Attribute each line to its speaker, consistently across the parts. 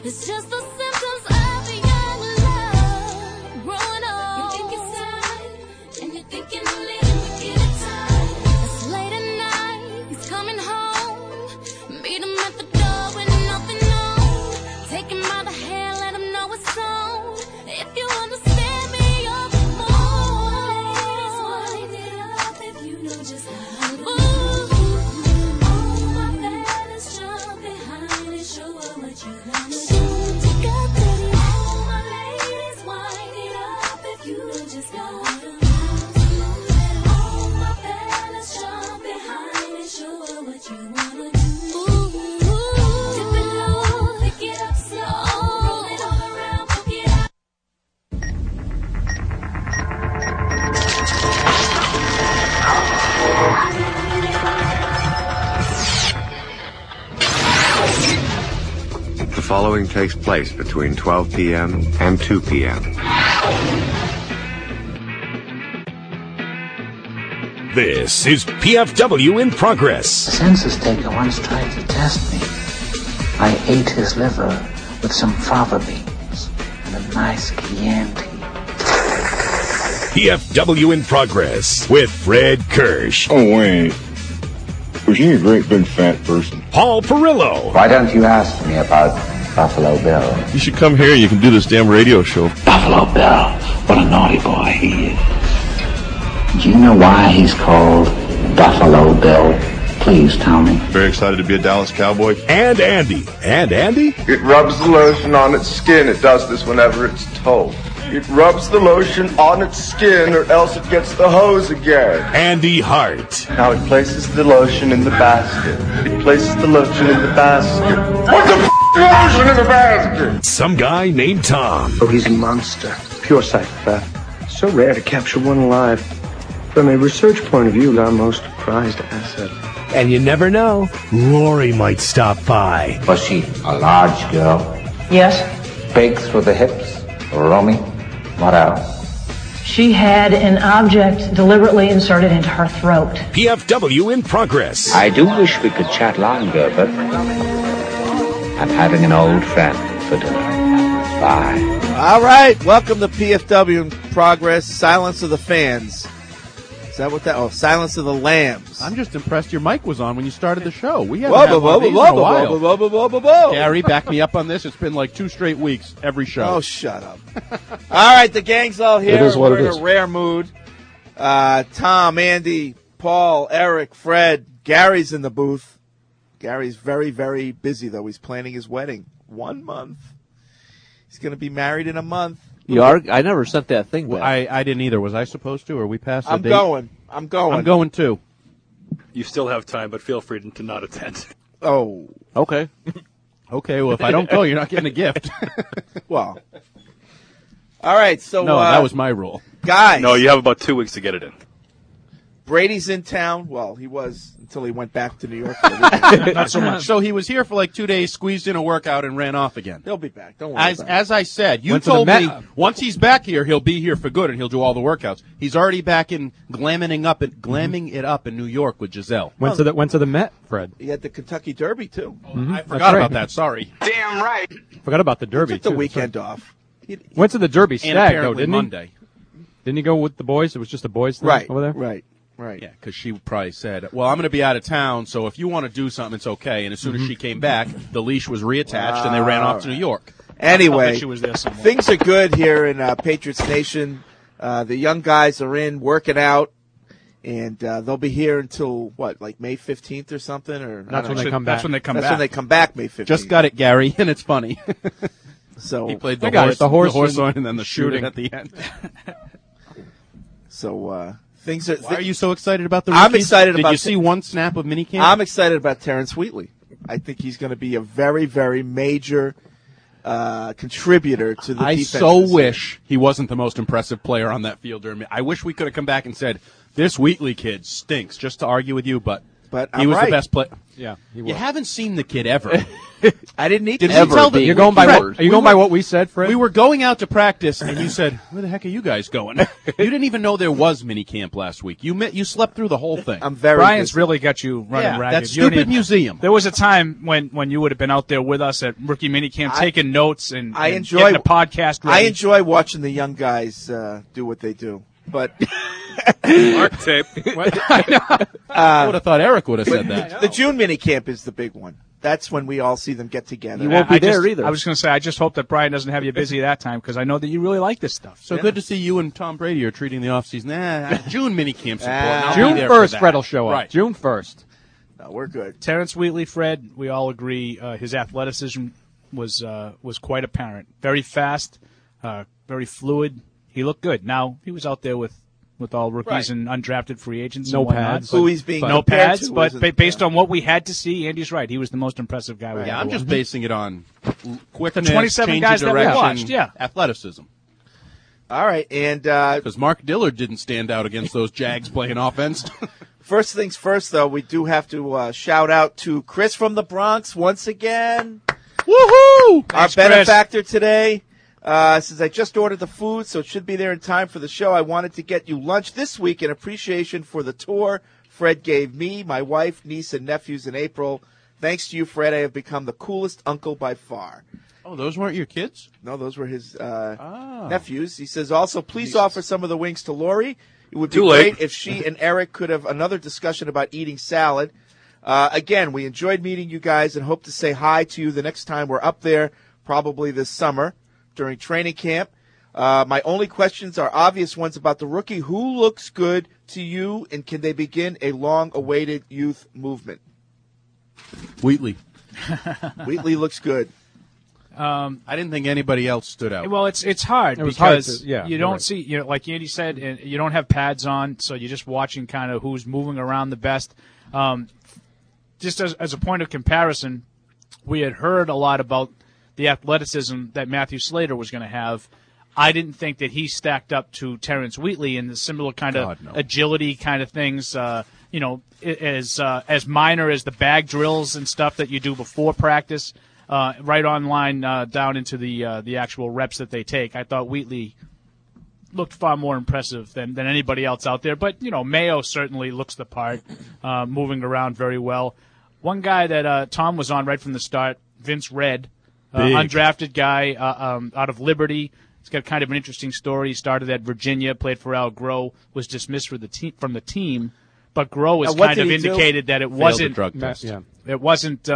Speaker 1: It's just the symptoms of a young love growing up. You think it's time, and you're thinking a little bit of time. It's late at night, he's coming home. Meet him at the door with nothing on. Take him by the hand, let him know it's on. If you understand me, you're the moon. Ladies, wind it up if you know just how to move. All my fellas jump behind and show her what you wanna do. All my ladies, wind it up if you know just how to move. All my fellas jump behind and show her what you wanna do. Dip it low, pick it up slow, roll it all around, poke it out.
Speaker 2: The following takes place between 12 p.m. and 2 p.m.
Speaker 3: This is PFW in Progress.
Speaker 4: The census taker once tried to test me. I ate his liver with some fava beans and a nice Chianti.
Speaker 3: PFW in Progress with Fred Kirsch,
Speaker 5: Oh, wait. Was he a great big fat person?
Speaker 3: Paul Perillo,
Speaker 4: Why don't you ask me about Buffalo Bill?
Speaker 5: You should come here. You can do this damn radio show.
Speaker 4: Buffalo Bill, what a naughty boy he is. Do you know why he's called Buffalo Bill? Please tell me.
Speaker 5: Very excited to be a Dallas Cowboy.
Speaker 3: and Andy. And Andy?
Speaker 6: It rubs the lotion on its skin. It does this whenever it's told. It rubs the lotion on its skin or else it gets the hose again.
Speaker 3: Andy Hart.
Speaker 6: Now it places the lotion in the basket. It places the lotion in the basket. What the lotion in the basket?
Speaker 3: Some guy named Tom.
Speaker 7: Oh, he's a monster. Pure psychopath. So rare to capture one alive. From a research point of view, our most prized asset.
Speaker 3: And you never know, Lori might stop by.
Speaker 4: Was she a large girl?
Speaker 8: Yes,
Speaker 4: Big through the hips? Roomy? What else?
Speaker 8: she had an object deliberately inserted into her throat.
Speaker 3: PFW in Progress.
Speaker 4: I do wish we could chat longer, but I'm having an old friend for dinner. Bye.
Speaker 9: All right, welcome to PFW in Progress. Silence of the Fans. Is that what that? Oh, Silence of the Lambs.
Speaker 10: I'm just impressed your mic was on when you started the show. We haven't had one of these in a while. Gary, back me up on this. It's been like 2 straight weeks every show.
Speaker 9: Oh, shut up. All right, the gang's all here.
Speaker 5: It is what
Speaker 9: We're
Speaker 5: it
Speaker 9: in
Speaker 5: is.
Speaker 9: a rare mood. Tom, Andy, Paul, Eric, Fred. Gary's in the booth. Gary's very, very busy, though. He's planning his wedding. 1 month. He's going to be married in a month.
Speaker 11: You are? I never sent that thing back.
Speaker 10: I didn't either. Was I supposed to, or we passed the
Speaker 9: I'm
Speaker 10: date?
Speaker 9: going.
Speaker 10: I'm going too.
Speaker 12: You still have time, but feel free to not attend.
Speaker 9: Oh.
Speaker 11: Okay.
Speaker 10: Okay, well, if I don't go, you're not getting a gift.
Speaker 9: Well. All right, so.
Speaker 10: No, that was my rule.
Speaker 9: Guys.
Speaker 12: No, you have about 2 weeks to get it in.
Speaker 9: Brady's in town. Well, he was until he went back to New York. For the weekend.
Speaker 10: Not so much. So he was here for like 2 days, squeezed in a workout, and ran off again.
Speaker 9: He'll be back. Don't worry.
Speaker 10: As I said, you
Speaker 11: Went to the
Speaker 10: told me
Speaker 11: Met.
Speaker 10: once he's back here, he'll be here for good, and he'll do all the workouts. He's already back in glamming it up in New York with Giselle.
Speaker 11: Went to the Met, Fred.
Speaker 9: He had the Kentucky Derby too.
Speaker 10: I forgot about that. Sorry.
Speaker 6: Damn right.
Speaker 11: Forgot about the Derby,
Speaker 9: Took the
Speaker 11: too.
Speaker 9: weekend off.
Speaker 11: Went to the Derby
Speaker 10: And
Speaker 11: stag, though,
Speaker 10: apparently
Speaker 11: didn't
Speaker 10: Monday.
Speaker 11: he? Didn't he go with the boys? It was just a boys thing
Speaker 9: Right.
Speaker 11: over there?
Speaker 9: Right.
Speaker 10: Yeah, because she probably said, well, I'm going to be out of town, so if you want to do something, it's okay. And as soon as she came back, the leash was reattached, and they ran off to New York.
Speaker 9: Anyway,
Speaker 12: she was there somewhere.
Speaker 9: things are good here in Patriots Nation. The young guys are in working out, and they'll be here until what, like May 15th or something, or
Speaker 11: That's when
Speaker 9: know.
Speaker 11: they come back.
Speaker 12: That's when they come
Speaker 9: That's
Speaker 12: back.
Speaker 9: when they come back, May 15th.
Speaker 10: Just got it, Gary, and it's funny.
Speaker 9: So
Speaker 10: He played
Speaker 11: I
Speaker 10: the
Speaker 11: got
Speaker 10: horse,
Speaker 11: it, the horse
Speaker 10: horse
Speaker 11: and
Speaker 10: on, and then the shooting
Speaker 11: shooting.
Speaker 10: at the end.
Speaker 9: things are.
Speaker 10: Why are you so excited about the
Speaker 9: I'm
Speaker 10: rookies?
Speaker 9: excited
Speaker 10: Did
Speaker 9: about
Speaker 10: you see one snap of minicamp?
Speaker 9: I'm excited about Terrence Wheatley. I think he's going to be a very, very major contributor to the
Speaker 10: I
Speaker 9: defense.
Speaker 10: so
Speaker 9: this year.
Speaker 10: wish he wasn't the most impressive player on that field. I wish we could have come back and said, this Wheatley kid stinks, just to argue with you, but
Speaker 9: but
Speaker 10: He was
Speaker 9: right.
Speaker 10: the best player.
Speaker 11: Yeah, he was.
Speaker 10: You haven't seen the kid ever.
Speaker 9: I didn't need
Speaker 10: Did
Speaker 9: to
Speaker 10: we tell them?
Speaker 11: You're going by what we said, Fred?
Speaker 10: We were going out to practice, and you said, "Where the heck are you guys going?" You didn't even know there was mini camp last week. You slept through the whole thing.
Speaker 9: I'm very
Speaker 13: Brian's
Speaker 9: busy.
Speaker 13: really got you running
Speaker 10: Yeah,
Speaker 13: ragged.
Speaker 10: that
Speaker 13: You don't
Speaker 10: stupid
Speaker 13: even-
Speaker 10: museum.
Speaker 13: There was a time when you would have been out there with us at rookie minicamp taking notes and
Speaker 9: I
Speaker 13: and
Speaker 9: enjoy
Speaker 13: getting a podcast ready.
Speaker 9: I enjoy watching the young guys do what they do, but
Speaker 12: Mark tape.
Speaker 10: I would have thought Eric would have said that.
Speaker 9: the June mini camp is the big one. That's when we all see them get together.
Speaker 14: You won't be there either.
Speaker 13: I was going to say, I just hope that Brian doesn't have you busy that time because I know that you really like this stuff.
Speaker 10: So good to see you and Tom Brady are treating the offseason. June mini camp's important. I'll be
Speaker 11: June
Speaker 10: there
Speaker 11: 1st,
Speaker 10: for that.
Speaker 11: Fred will show up.
Speaker 10: Right.
Speaker 11: June 1st.
Speaker 9: No, we're good.
Speaker 13: Terrence Wheatley, Fred, we all agree his athleticism was quite apparent. Very fast, very fluid. He looked good. Now, he was out there with all rookies and undrafted free agents
Speaker 11: No
Speaker 13: and whatnot.
Speaker 11: pads.
Speaker 9: Who he's being
Speaker 13: no
Speaker 9: compared
Speaker 13: pads,
Speaker 9: to
Speaker 13: but
Speaker 9: isn't-
Speaker 13: based on what we had to see, Andy's right. He was the most impressive guy we had.
Speaker 10: Yeah, I'm just basing it on quickness,
Speaker 13: The 27
Speaker 10: change
Speaker 13: guys
Speaker 10: of
Speaker 13: that we
Speaker 10: direction,
Speaker 13: watched, yeah.
Speaker 10: athleticism.
Speaker 9: All right, and
Speaker 10: Because Mark Dillard didn't stand out against those Jags playing offense.
Speaker 9: first things first, though, we do have to shout out to Chris from the Bronx once again.
Speaker 10: Woohoo!
Speaker 9: Our benefactor today. Says, I just ordered the food, so it should be there in time for the show. I wanted to get you lunch this week in appreciation for the tour Fred gave me, my wife, niece, and nephews in April. Thanks to you, Fred, I have become the coolest uncle by far.
Speaker 10: Oh, those weren't your kids?
Speaker 9: No, those were his nephews. He says, also, please offer some of the wings to Lori. It would be
Speaker 12: Too late.
Speaker 9: great if she and Eric could have another discussion about eating salad. Again, we enjoyed meeting you guys and hope to say hi to you the next time we're up there, probably this summer during training camp. My only questions are obvious ones about the rookie. Who looks good to you, and can they begin a long-awaited youth movement?
Speaker 10: Wheatley.
Speaker 9: Wheatley looks good.
Speaker 10: I didn't think anybody else stood out.
Speaker 13: Well, it's hard
Speaker 11: It was hard
Speaker 13: because
Speaker 11: to- yeah,
Speaker 13: you
Speaker 11: you're
Speaker 13: don't
Speaker 11: right.
Speaker 13: see, like Andy said, and you don't have pads on, so you're just watching kind of who's moving around the best. Just as a point of comparison, we had heard a lot about the athleticism that Matthew Slater was going to have. I didn't think that he stacked up to Terrence Wheatley in the similar kind of agility kind of things. As minor as the bag drills and stuff that you do before practice, right on line down into the actual reps that they take. I thought Wheatley looked far more impressive than anybody else out there. But, Mayo certainly looks the part, moving around very well. One guy that Tom was on right from the start, Vince Redd, undrafted guy out of Liberty. He's got kind of an interesting story. He started at Virginia, played for Al Groh, was dismissed from the team. But Groh has
Speaker 9: what
Speaker 13: kind
Speaker 9: did
Speaker 13: of
Speaker 9: he do?
Speaker 13: indicated that it
Speaker 10: Failed
Speaker 13: wasn't
Speaker 10: the drug test.
Speaker 11: Yeah.
Speaker 13: it wasn't.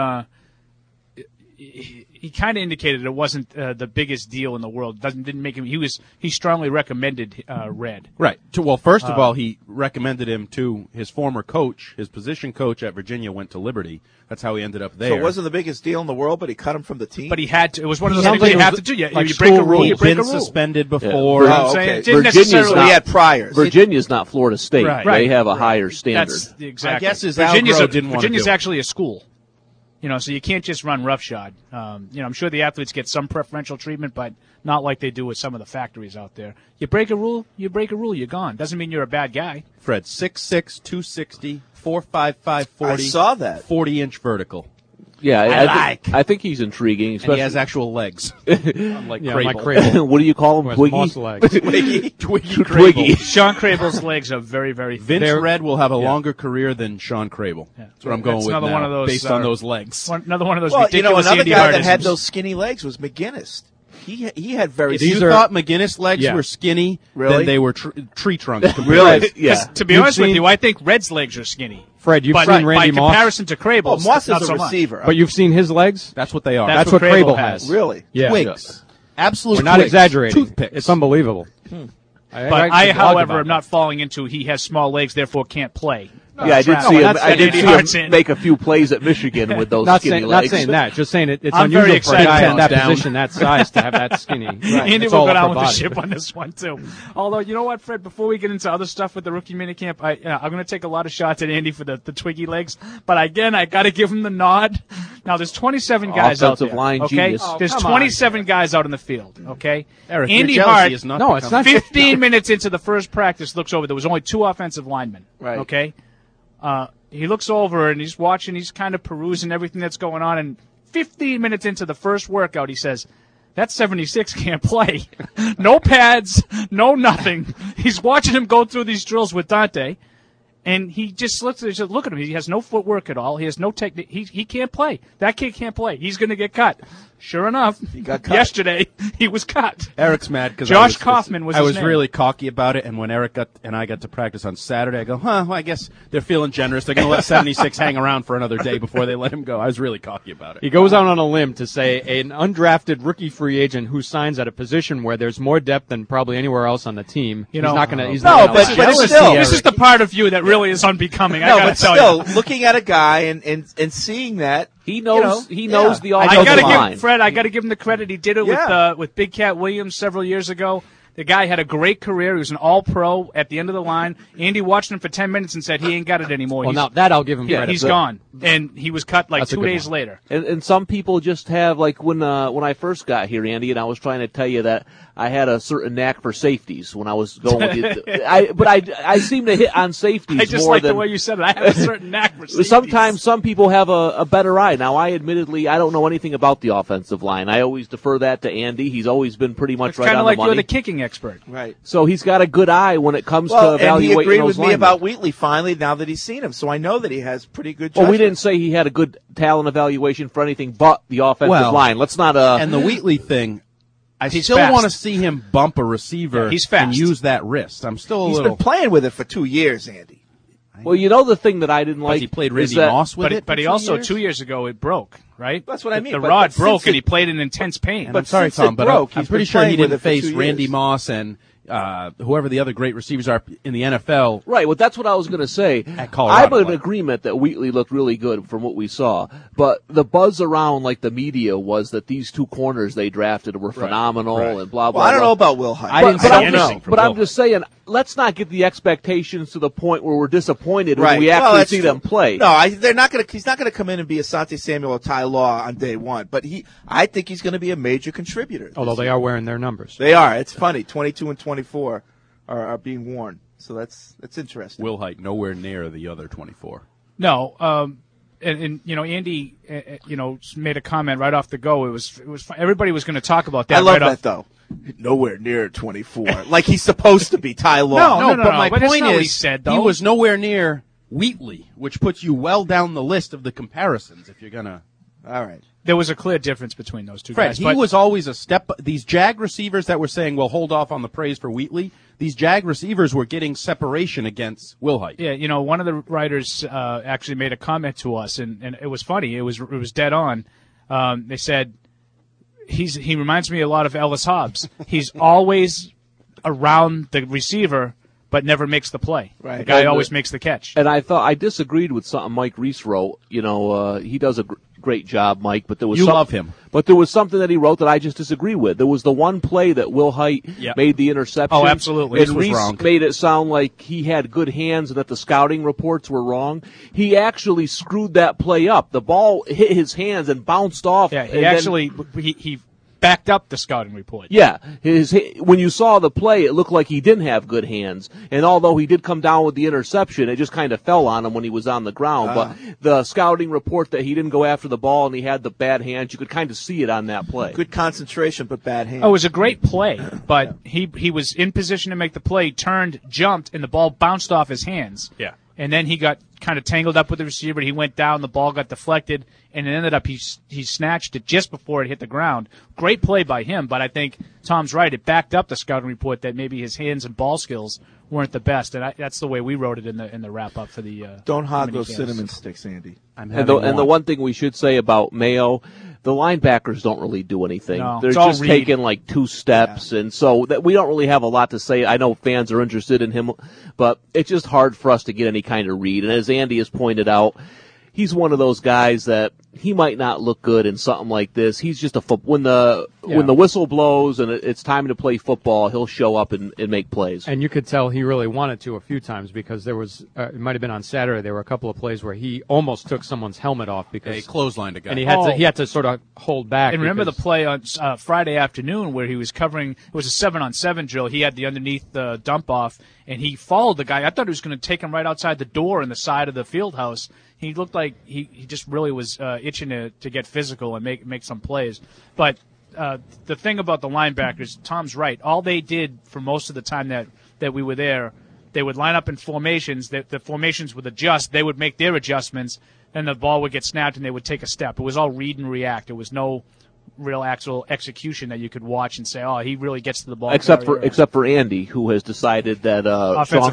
Speaker 13: He kind of indicated it wasn't the biggest deal in the world. Didn't make him. He strongly recommended Redd.
Speaker 10: Right. Well, first of all, he recommended him to his former coach. His position coach at Virginia went to Liberty. That's how he ended up there.
Speaker 9: So it wasn't the biggest deal in the world, but he cut him from the team?
Speaker 13: But he had to. It was one of those
Speaker 11: Sounds
Speaker 13: things
Speaker 11: like
Speaker 13: you
Speaker 11: it
Speaker 13: have
Speaker 11: was
Speaker 13: to do. You,
Speaker 11: like
Speaker 13: you break a
Speaker 11: school
Speaker 13: rule. You
Speaker 11: rules.
Speaker 13: break
Speaker 10: Been
Speaker 13: a rule.
Speaker 10: suspended before.
Speaker 9: Oh,
Speaker 13: I'm
Speaker 9: okay.
Speaker 13: saying it didn't
Speaker 14: Virginia's
Speaker 13: necessarily.
Speaker 9: So he had priors.
Speaker 14: Virginia's not Florida State.
Speaker 13: Right.
Speaker 14: They have a higher standard.
Speaker 13: That's exactly.
Speaker 10: I guess his
Speaker 13: Virginia's,
Speaker 10: Algro didn't want to
Speaker 13: Virginia's
Speaker 10: do it.
Speaker 13: actually a school. So you can't just run roughshod. I'm sure the athletes get some preferential treatment, but not like they do with some of the factories out there. You break a rule, you're gone. Doesn't mean you're a bad guy.
Speaker 10: Fred, 6'6", 260, 4.55, 40.
Speaker 9: I saw that.
Speaker 10: 40-inch vertical.
Speaker 14: Yeah, I think he's intriguing.
Speaker 10: And
Speaker 14: Especially
Speaker 10: he has actual legs. Unlike
Speaker 11: Yeah,
Speaker 10: Crable.
Speaker 11: like Crable.
Speaker 14: what do you call him?
Speaker 11: Who has
Speaker 14: Twiggy?
Speaker 11: moss legs.
Speaker 10: Twiggy
Speaker 14: Twiggy.
Speaker 10: Crable.
Speaker 13: Sean Crable's legs are very, very
Speaker 10: Vince
Speaker 11: They're-
Speaker 10: Redd will have a longer career than Sean Crable. That's what I'm going
Speaker 13: That's
Speaker 10: with
Speaker 13: another
Speaker 10: now,
Speaker 13: one of those,
Speaker 10: based on those legs.
Speaker 13: Another one of those
Speaker 9: Well,
Speaker 13: ridiculous
Speaker 9: another
Speaker 13: Andy
Speaker 9: guy that had
Speaker 13: Hardisms.
Speaker 9: those skinny legs was McGinnis. He had very
Speaker 10: If you
Speaker 11: These are-
Speaker 10: thought McGinnis' legs
Speaker 11: Yeah.
Speaker 10: were skinny,
Speaker 9: Really?
Speaker 10: then they were tree trunks.
Speaker 14: Really? Yeah.
Speaker 13: To be
Speaker 11: You've
Speaker 13: honest with
Speaker 11: seen-
Speaker 13: you, I think Red's legs are skinny.
Speaker 11: Fred, you've
Speaker 13: But
Speaker 11: seen Randy
Speaker 13: by
Speaker 11: Moss.
Speaker 13: comparison to Crable's,
Speaker 9: Moss
Speaker 13: not
Speaker 9: is
Speaker 13: so
Speaker 9: a
Speaker 13: much.
Speaker 9: receiver.
Speaker 11: But you've seen his legs?
Speaker 10: That's what they are.
Speaker 11: That's what Crable
Speaker 13: has.
Speaker 11: has.
Speaker 9: Really?
Speaker 11: Yeah.
Speaker 10: Twigs. Absolute
Speaker 11: We're not
Speaker 10: twigs.
Speaker 11: exaggerating.
Speaker 10: Toothpicks.
Speaker 11: It's unbelievable.
Speaker 13: But I, however, am not falling into he has small legs, therefore can't play.
Speaker 14: Yeah, I did
Speaker 13: Travel.
Speaker 14: see him.
Speaker 11: that's-
Speaker 14: I did
Speaker 13: Andy
Speaker 14: see
Speaker 13: Hardison.
Speaker 14: him make a few plays at Michigan with those
Speaker 11: Not
Speaker 14: skinny
Speaker 11: saying,
Speaker 14: legs.
Speaker 11: not saying that. Just saying it's
Speaker 13: I'm very
Speaker 11: unusual for a
Speaker 13: excited.
Speaker 11: guy in that
Speaker 10: Down.
Speaker 11: position, that size, to have that skinny.
Speaker 13: Andy
Speaker 11: It's
Speaker 13: will
Speaker 11: all
Speaker 13: go down
Speaker 11: upper
Speaker 13: with the
Speaker 11: body.
Speaker 13: ship on this one too. Although, you know what, Fred? Before we get into other stuff with the rookie minicamp, I'm going to take a lot of shots at Andy for the Twiggy legs. But again, I got to give him the nod. Now, there's 27 guys out
Speaker 14: Offensive
Speaker 13: there.
Speaker 14: line
Speaker 13: okay,
Speaker 14: genius.
Speaker 11: Oh,
Speaker 13: there's
Speaker 11: come on.
Speaker 13: 27 guys out in the field. Okay,
Speaker 10: Eric,
Speaker 13: Andy
Speaker 10: your
Speaker 13: Hart.
Speaker 10: jealousy is not
Speaker 11: No, it's not.
Speaker 13: 15 minutes into the first practice, looks over. There was only 2 offensive linemen.
Speaker 9: Right.
Speaker 13: Okay. he looks over and he's watching. He's kind of perusing everything that's going on. And 15 minutes into the first workout, he says, "That 76 can't play. No pads, no nothing." He's watching him go through these drills with Dante. And he just looks at him. He has no footwork at all. He has no technique. He can't play. That kid can't play. He's going to get cut. Sure enough,
Speaker 9: he got cut.
Speaker 13: Yesterday he was cut.
Speaker 10: Eric's mad because
Speaker 13: Josh Kaufman was.
Speaker 10: I was
Speaker 13: name.
Speaker 10: really cocky about it, and when Eric and I got to practice on Saturday, I go, well, I guess they're feeling generous. They're going to let 76 hang around for another day before they let him go. I was really cocky about it.
Speaker 11: He goes out on a limb to say an undrafted rookie free agent who signs at a position where there's more depth than probably anywhere else on the team. He's not going to.
Speaker 13: This is the part of you that really is unbecoming. I gotta tell you.
Speaker 9: Looking at a guy and seeing that.
Speaker 14: He knows. He knows the
Speaker 13: I
Speaker 14: offensive
Speaker 13: gotta
Speaker 14: line.
Speaker 13: Fred. I got to give him the credit. He did it with Big Cat Williams several years ago. The guy had a great career. He was an All-Pro at the end of the line. Andy watched him for 10 minutes and said he ain't got it anymore.
Speaker 11: Well, now that I'll give him credit.
Speaker 13: He's gone, and he was cut like 2 days later.
Speaker 14: And some people just have, like when I first got here, Andy, and I was trying to tell you that I had a certain knack for safeties when I was going with you. I seem to hit on safeties.
Speaker 13: I just
Speaker 14: more
Speaker 13: like
Speaker 14: than,
Speaker 13: the way you said it. I have a certain knack for safeties.
Speaker 14: Sometimes some people have a better eye. Now, I don't know anything about the offensive line. I always defer that to Andy. He's always been pretty much right on the money.
Speaker 13: Kind of like you're the kicking expert.
Speaker 9: Right.
Speaker 14: So he's got a good eye when it comes to evaluating those
Speaker 9: and he agreed with me
Speaker 14: linemen.
Speaker 9: about Wheatley finally now that he's seen him. So I know that he has pretty good judgment.
Speaker 14: Well, we didn't say he had a good talent evaluation for anything but the offensive line. Let's not.
Speaker 10: And the Wheatley thing, I still want to see him bump a receiver and use that wrist. I'm still
Speaker 9: He's been playing with it for 2 years, Andy.
Speaker 14: Well, you know the thing that I didn't like.
Speaker 10: He played Randy Moss with it.
Speaker 13: But he also 2 years ago it broke, right?
Speaker 9: That's what I mean.
Speaker 13: The rod broke and he played in intense pain.
Speaker 10: And I'm sorry, Tom, but I'm pretty sure he didn't face Randy Moss and whoever the other great receivers are in the NFL.
Speaker 14: Right, well, that's what I was going to say.
Speaker 10: At Colorado,
Speaker 14: I'm in agreement that Wheatley looked really good from what we saw, but the buzz around like the media was that these two corners they drafted were phenomenal and blah, blah,
Speaker 9: Well, I don't
Speaker 14: blah.
Speaker 9: know about Will Hyde.
Speaker 10: I didn't see anything from
Speaker 14: But
Speaker 10: Will
Speaker 14: I'm just saying, let's not get the expectations to the point where we're disappointed
Speaker 9: Right.
Speaker 14: when we
Speaker 9: Well,
Speaker 14: actually
Speaker 9: that's
Speaker 14: see
Speaker 9: true.
Speaker 14: them play.
Speaker 9: No, they're not going to. He's not going to come in and be Asante Samuel or Ty Law on day one. But I think he's going to be a major contributor.
Speaker 11: Although they are wearing their numbers.
Speaker 9: They are. It's funny. 22 and 24 are being worn. So that's interesting.
Speaker 10: Will Hyde nowhere near the other 24.
Speaker 13: No, and you know, Andy, made a comment right off the go. It was everybody was going to talk about that.
Speaker 9: I love
Speaker 13: right
Speaker 9: that
Speaker 13: off.
Speaker 9: though. Nowhere near 24. Like he's supposed to be Ty Law.
Speaker 13: No,
Speaker 10: but my
Speaker 13: but that's
Speaker 10: point
Speaker 13: not what
Speaker 10: is,
Speaker 13: he said, though.
Speaker 10: he was nowhere near Wheatley, which puts you well down the list of the comparisons if you're going to.
Speaker 9: All right.
Speaker 13: There was a clear difference between those two
Speaker 10: Fred,
Speaker 13: guys.
Speaker 10: he was always a step. These Jag receivers that were saying, well, hold off on the praise for Wheatley, these Jag receivers were getting separation against Will Hyde.
Speaker 13: Yeah, one of the writers actually made a comment to us, and it was funny. It was dead on. They said, he reminds me a lot of Ellis Hobbs. He's always around the receiver, but never makes the play.
Speaker 9: Right.
Speaker 13: The guy always makes the catch.
Speaker 14: And I disagreed with something Mike Reese wrote. He does a great job, Mike, but there was
Speaker 10: love him.
Speaker 14: But there was something that he wrote that I just disagree with. There was the one play that Will Hyde made the interception.
Speaker 13: Oh, absolutely.
Speaker 14: And Reese made it sound like he had good hands and that the scouting reports were wrong. He actually screwed that play up. The ball hit his hands and bounced off.
Speaker 13: Yeah, he backed up the scouting report.
Speaker 14: Yeah, when you saw the play, it looked like he didn't have good hands. And although he did come down with the interception, it just kind of fell on him when he was on the ground. But the scouting report that he didn't go after the ball and he had the bad hands, you could kind of see it on that play.
Speaker 9: Good concentration, but bad hands.
Speaker 13: Oh, it was a great play, but he was in position to make the play, turned, jumped, and the ball bounced off his hands.
Speaker 10: Yeah.
Speaker 13: And then he got kind of tangled up with the receiver. He went down, the ball got deflected, and it ended up he snatched it just before it hit the ground. Great play by him, but I think Tom's right. It backed up the scouting report that maybe his hands and ball skills weren't the best, and that's the way we wrote it in the wrap up for the.
Speaker 9: Don't hog those
Speaker 13: minicamps.
Speaker 9: cinnamon sticks, Andy.
Speaker 14: And the one thing we should say about Mayo, the linebackers don't really do anything.
Speaker 13: No,
Speaker 14: They're
Speaker 13: it's all
Speaker 14: just
Speaker 13: Reed.
Speaker 14: taking like 2 steps, and so that we don't really have a lot to say. I know fans are interested in him, but it's just hard for us to get any kind of read. And as Andy has pointed out, he's one of those guys that he might not look good in something like this. He's just when the whistle blows and it's time to play football, he'll show up and make plays.
Speaker 11: And you could tell he really wanted to a few times because there was it might have been on Saturday. There were a couple of plays where he almost took someone's helmet off because
Speaker 10: he clotheslined a guy,
Speaker 11: and he had to sort of hold back.
Speaker 13: And remember the play on Friday afternoon where he was covering? It was a 7-on-7 drill. He had the underneath dump off, and he followed the guy. I thought he was going to take him right outside the door in the side of the field house. He looked like he just really was itching to get physical and make some plays. But the thing about the linebackers, Tom's right. All they did for most of the time that we were there, they would line up in formations. The formations would adjust. They would make their adjustments, and the ball would get snapped, and they would take a step. It was all read and react. There was no real actual execution that you could watch and say, oh, he really gets to the ball.
Speaker 14: Except for Andy, who has decided that Sean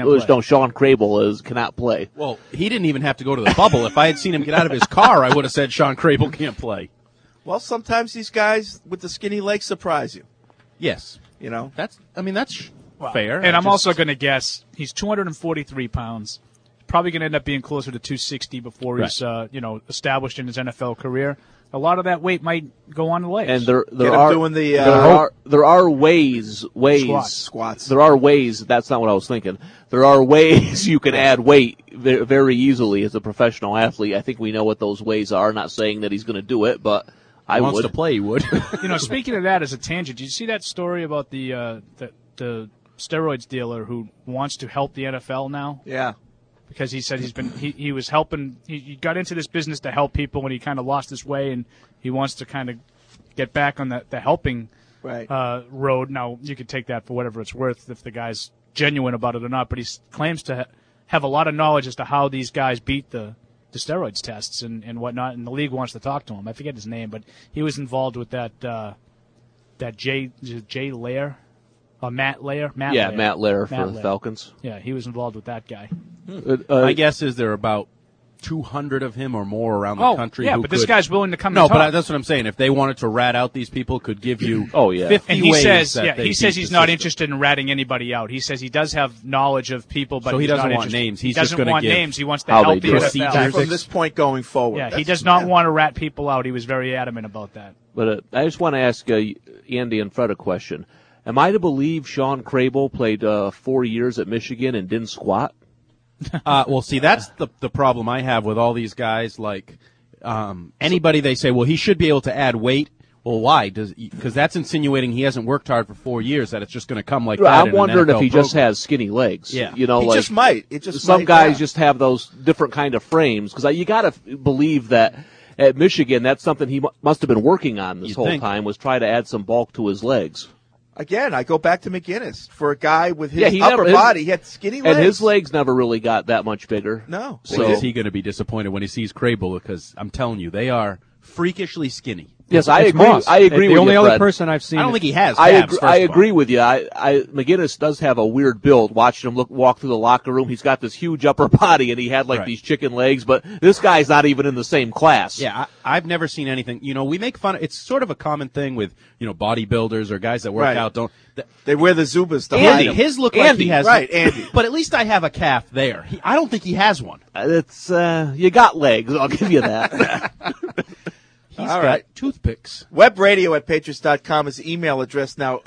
Speaker 14: Crable cannot play.
Speaker 10: Well, he didn't even have to go to the bubble. If I had seen him get out of his car, I would have said Sean Crable can't play.
Speaker 9: Well, sometimes these guys with the skinny legs surprise you.
Speaker 10: Yes. That's fair.
Speaker 13: And I'm also going to guess he's 243 pounds. Probably going to end up being closer to 260 before he's established in his NFL career. A lot of that weight might go on the legs.
Speaker 14: And there are ways.
Speaker 9: Squats.
Speaker 14: There are ways. That's not what I was thinking. There are ways you can add weight very easily as a professional athlete. I think we know what those ways are. Not saying that he's going to do it, but I would.
Speaker 10: Wants to play, he would.
Speaker 13: Speaking of that as a tangent, did you see that story about the steroids dealer who wants to help the NFL now?
Speaker 9: Yeah.
Speaker 13: Because he said he was helping. He got into this business to help people, and he kind of lost his way, and he wants to kind of get back on the helping road. Now you could take that for whatever it's worth if the guy's genuine about it or not. But he claims to have a lot of knowledge as to how these guys beat the steroids tests and whatnot. And the league wants to talk to him. I forget his name, but he was involved with that Jay Lair. Matt Lair.
Speaker 14: Matt Lair for the Falcons.
Speaker 13: Yeah, he was involved with that guy.
Speaker 10: My guess is there are about 200 of him or more around the country.
Speaker 13: Yeah, but this guy's willing to come.
Speaker 10: No,
Speaker 13: and talk.
Speaker 10: but that's what I'm saying. If they wanted to rat out these people, could give you 50
Speaker 13: and he
Speaker 10: ways.
Speaker 13: He says he's not interested in ratting anybody out. He says he does have knowledge of people, but
Speaker 10: so he doesn't want
Speaker 13: interested.
Speaker 10: names. He
Speaker 13: doesn't want names. He wants to
Speaker 14: how
Speaker 13: help
Speaker 14: they
Speaker 13: the
Speaker 14: do
Speaker 13: NFL.
Speaker 9: From this point going forward.
Speaker 13: Yeah, he does not want to rat people out. He was very adamant about that.
Speaker 14: But I just want to ask Andy and Fred a question. Am I to believe Sean Crable played 4 years at Michigan and didn't squat?
Speaker 10: Well, see, that's the problem I have with all these guys. Like anybody, they say, well, he should be able to add weight. Well, why? Because that's insinuating he hasn't worked hard for 4 years. That it's just going to come like that.
Speaker 14: I'm wondering if he just has skinny legs.
Speaker 10: Yeah,
Speaker 9: he just might.
Speaker 14: Some guys just have those different kind of frames. Because you got to believe that at Michigan, that's something he must have been working on this whole time. Was try to add some bulk to his legs.
Speaker 9: Again, I go back to McGinnis. For a guy with his upper body, he had skinny legs.
Speaker 14: And his legs never really got that much bigger.
Speaker 9: No.
Speaker 10: So is he going to be disappointed when he sees Crable? Because I'm telling you, they are freakishly skinny.
Speaker 14: Yes, I agree.
Speaker 11: Moss.
Speaker 14: I agree with you,
Speaker 11: The only other
Speaker 14: Fred.
Speaker 11: person I've seen.
Speaker 10: I don't think he has.
Speaker 14: I agree with you. McGinnis does have a weird build. Watching him walk through the locker room, he's got this huge upper body, and he had these chicken legs. But this guy's not even in the same class.
Speaker 10: Yeah, I've never seen anything. We make fun of. It's sort of a common thing with bodybuilders or guys that work out.
Speaker 9: They wear the Zubas to hide
Speaker 10: Andy,
Speaker 9: them.
Speaker 10: his look like he has.
Speaker 9: Right, Andy.
Speaker 10: But at least I have a calf there. I don't think he has one.
Speaker 14: It's you got legs. I'll give you that.
Speaker 10: He's got toothpicks.
Speaker 9: Webradio@patriots.com is the email address. Now,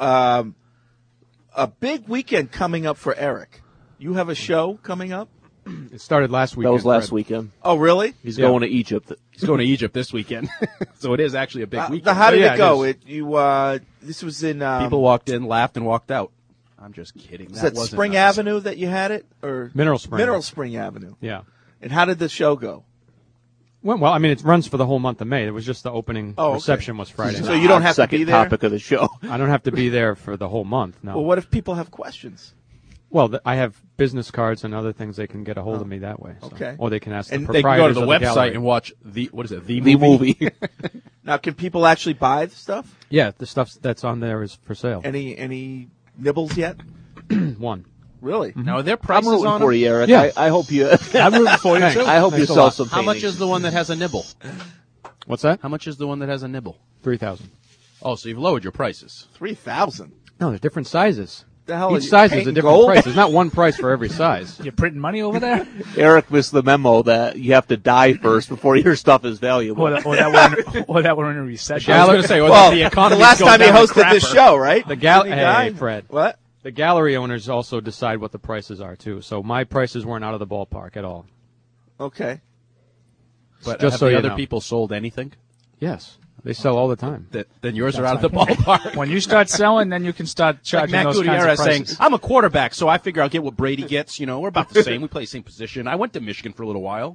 Speaker 9: a big weekend coming up for Eric. You have a show coming up?
Speaker 11: It started last weekend.
Speaker 14: That was last weekend.
Speaker 9: Oh, really?
Speaker 14: He's going to Egypt.
Speaker 10: He's going to Egypt this weekend. So it is actually a big weekend.
Speaker 9: How did it go? This was in...
Speaker 10: people walked in, laughed, and walked out. I'm just kidding.
Speaker 9: Was that Spring Avenue that you had it? Or
Speaker 11: Mineral Spring.
Speaker 9: Mineral Spring Avenue.
Speaker 11: Yeah.
Speaker 9: And how did the show go?
Speaker 11: Well, I mean, it runs for the whole month of May. It was just the opening reception was Friday.
Speaker 9: So you don't have to be there?
Speaker 14: Topic of the show.
Speaker 11: I don't have to be there for the whole month, no.
Speaker 9: Well, what if people have questions?
Speaker 11: Well, I have business cards and other things they can get a hold of me that way. So.
Speaker 9: Okay.
Speaker 11: Or they can ask
Speaker 10: and
Speaker 11: the
Speaker 10: they
Speaker 11: proprietors
Speaker 10: can go to the website
Speaker 11: gallery.
Speaker 10: and watch the
Speaker 14: The movie.
Speaker 9: Now, can people actually buy the stuff?
Speaker 11: Yeah, the stuff that's on there is for sale.
Speaker 9: Any nibbles yet?
Speaker 11: One.
Speaker 9: Really?
Speaker 10: Now, are there
Speaker 14: I'm
Speaker 10: prices
Speaker 14: rooting
Speaker 10: on
Speaker 14: for
Speaker 10: them?
Speaker 14: you, Eric.
Speaker 11: Yeah.
Speaker 14: I hope you.
Speaker 11: I'm rooting for you, too.
Speaker 14: I hope you sell some
Speaker 10: How
Speaker 14: paintings.
Speaker 10: much is the one that has a nibble?
Speaker 11: What's that?
Speaker 10: How much is the one that has a nibble?
Speaker 11: $3,000.
Speaker 10: Oh, so you've lowered your prices.
Speaker 9: 3,000.
Speaker 11: No, they're different sizes.
Speaker 9: The hell
Speaker 11: Each size is a
Speaker 9: painting
Speaker 11: different
Speaker 9: gold?
Speaker 11: price. There's not one price for every size.
Speaker 13: You're printing money over there?
Speaker 14: Eric missed the memo that you have to die first before your stuff is valuable.
Speaker 13: Or that we're in a recession.
Speaker 11: I was going to say,
Speaker 9: Well,
Speaker 11: the economy.
Speaker 9: the last time he hosted this show, right?
Speaker 11: The
Speaker 9: Didn't he
Speaker 11: Hey,
Speaker 9: die?
Speaker 11: Fred.
Speaker 9: What?
Speaker 11: The gallery owners also decide what the prices are too. So my prices weren't out of the ballpark at all.
Speaker 9: Okay.
Speaker 10: But
Speaker 11: Just
Speaker 10: have
Speaker 11: so
Speaker 10: the
Speaker 11: you
Speaker 10: other
Speaker 11: know.
Speaker 10: people sold anything?
Speaker 11: Yes, they sell all the time.
Speaker 10: Then yours are out of the ballpark.
Speaker 13: When you start selling, then you can start
Speaker 10: Like
Speaker 13: charging
Speaker 10: Matt
Speaker 13: those kinds of
Speaker 10: Gutierrez saying,
Speaker 13: prices.
Speaker 10: I'm a quarterback, so I figure I'll get what Brady gets. You know, we're about the same. We play the same position. I went to Michigan for a little while.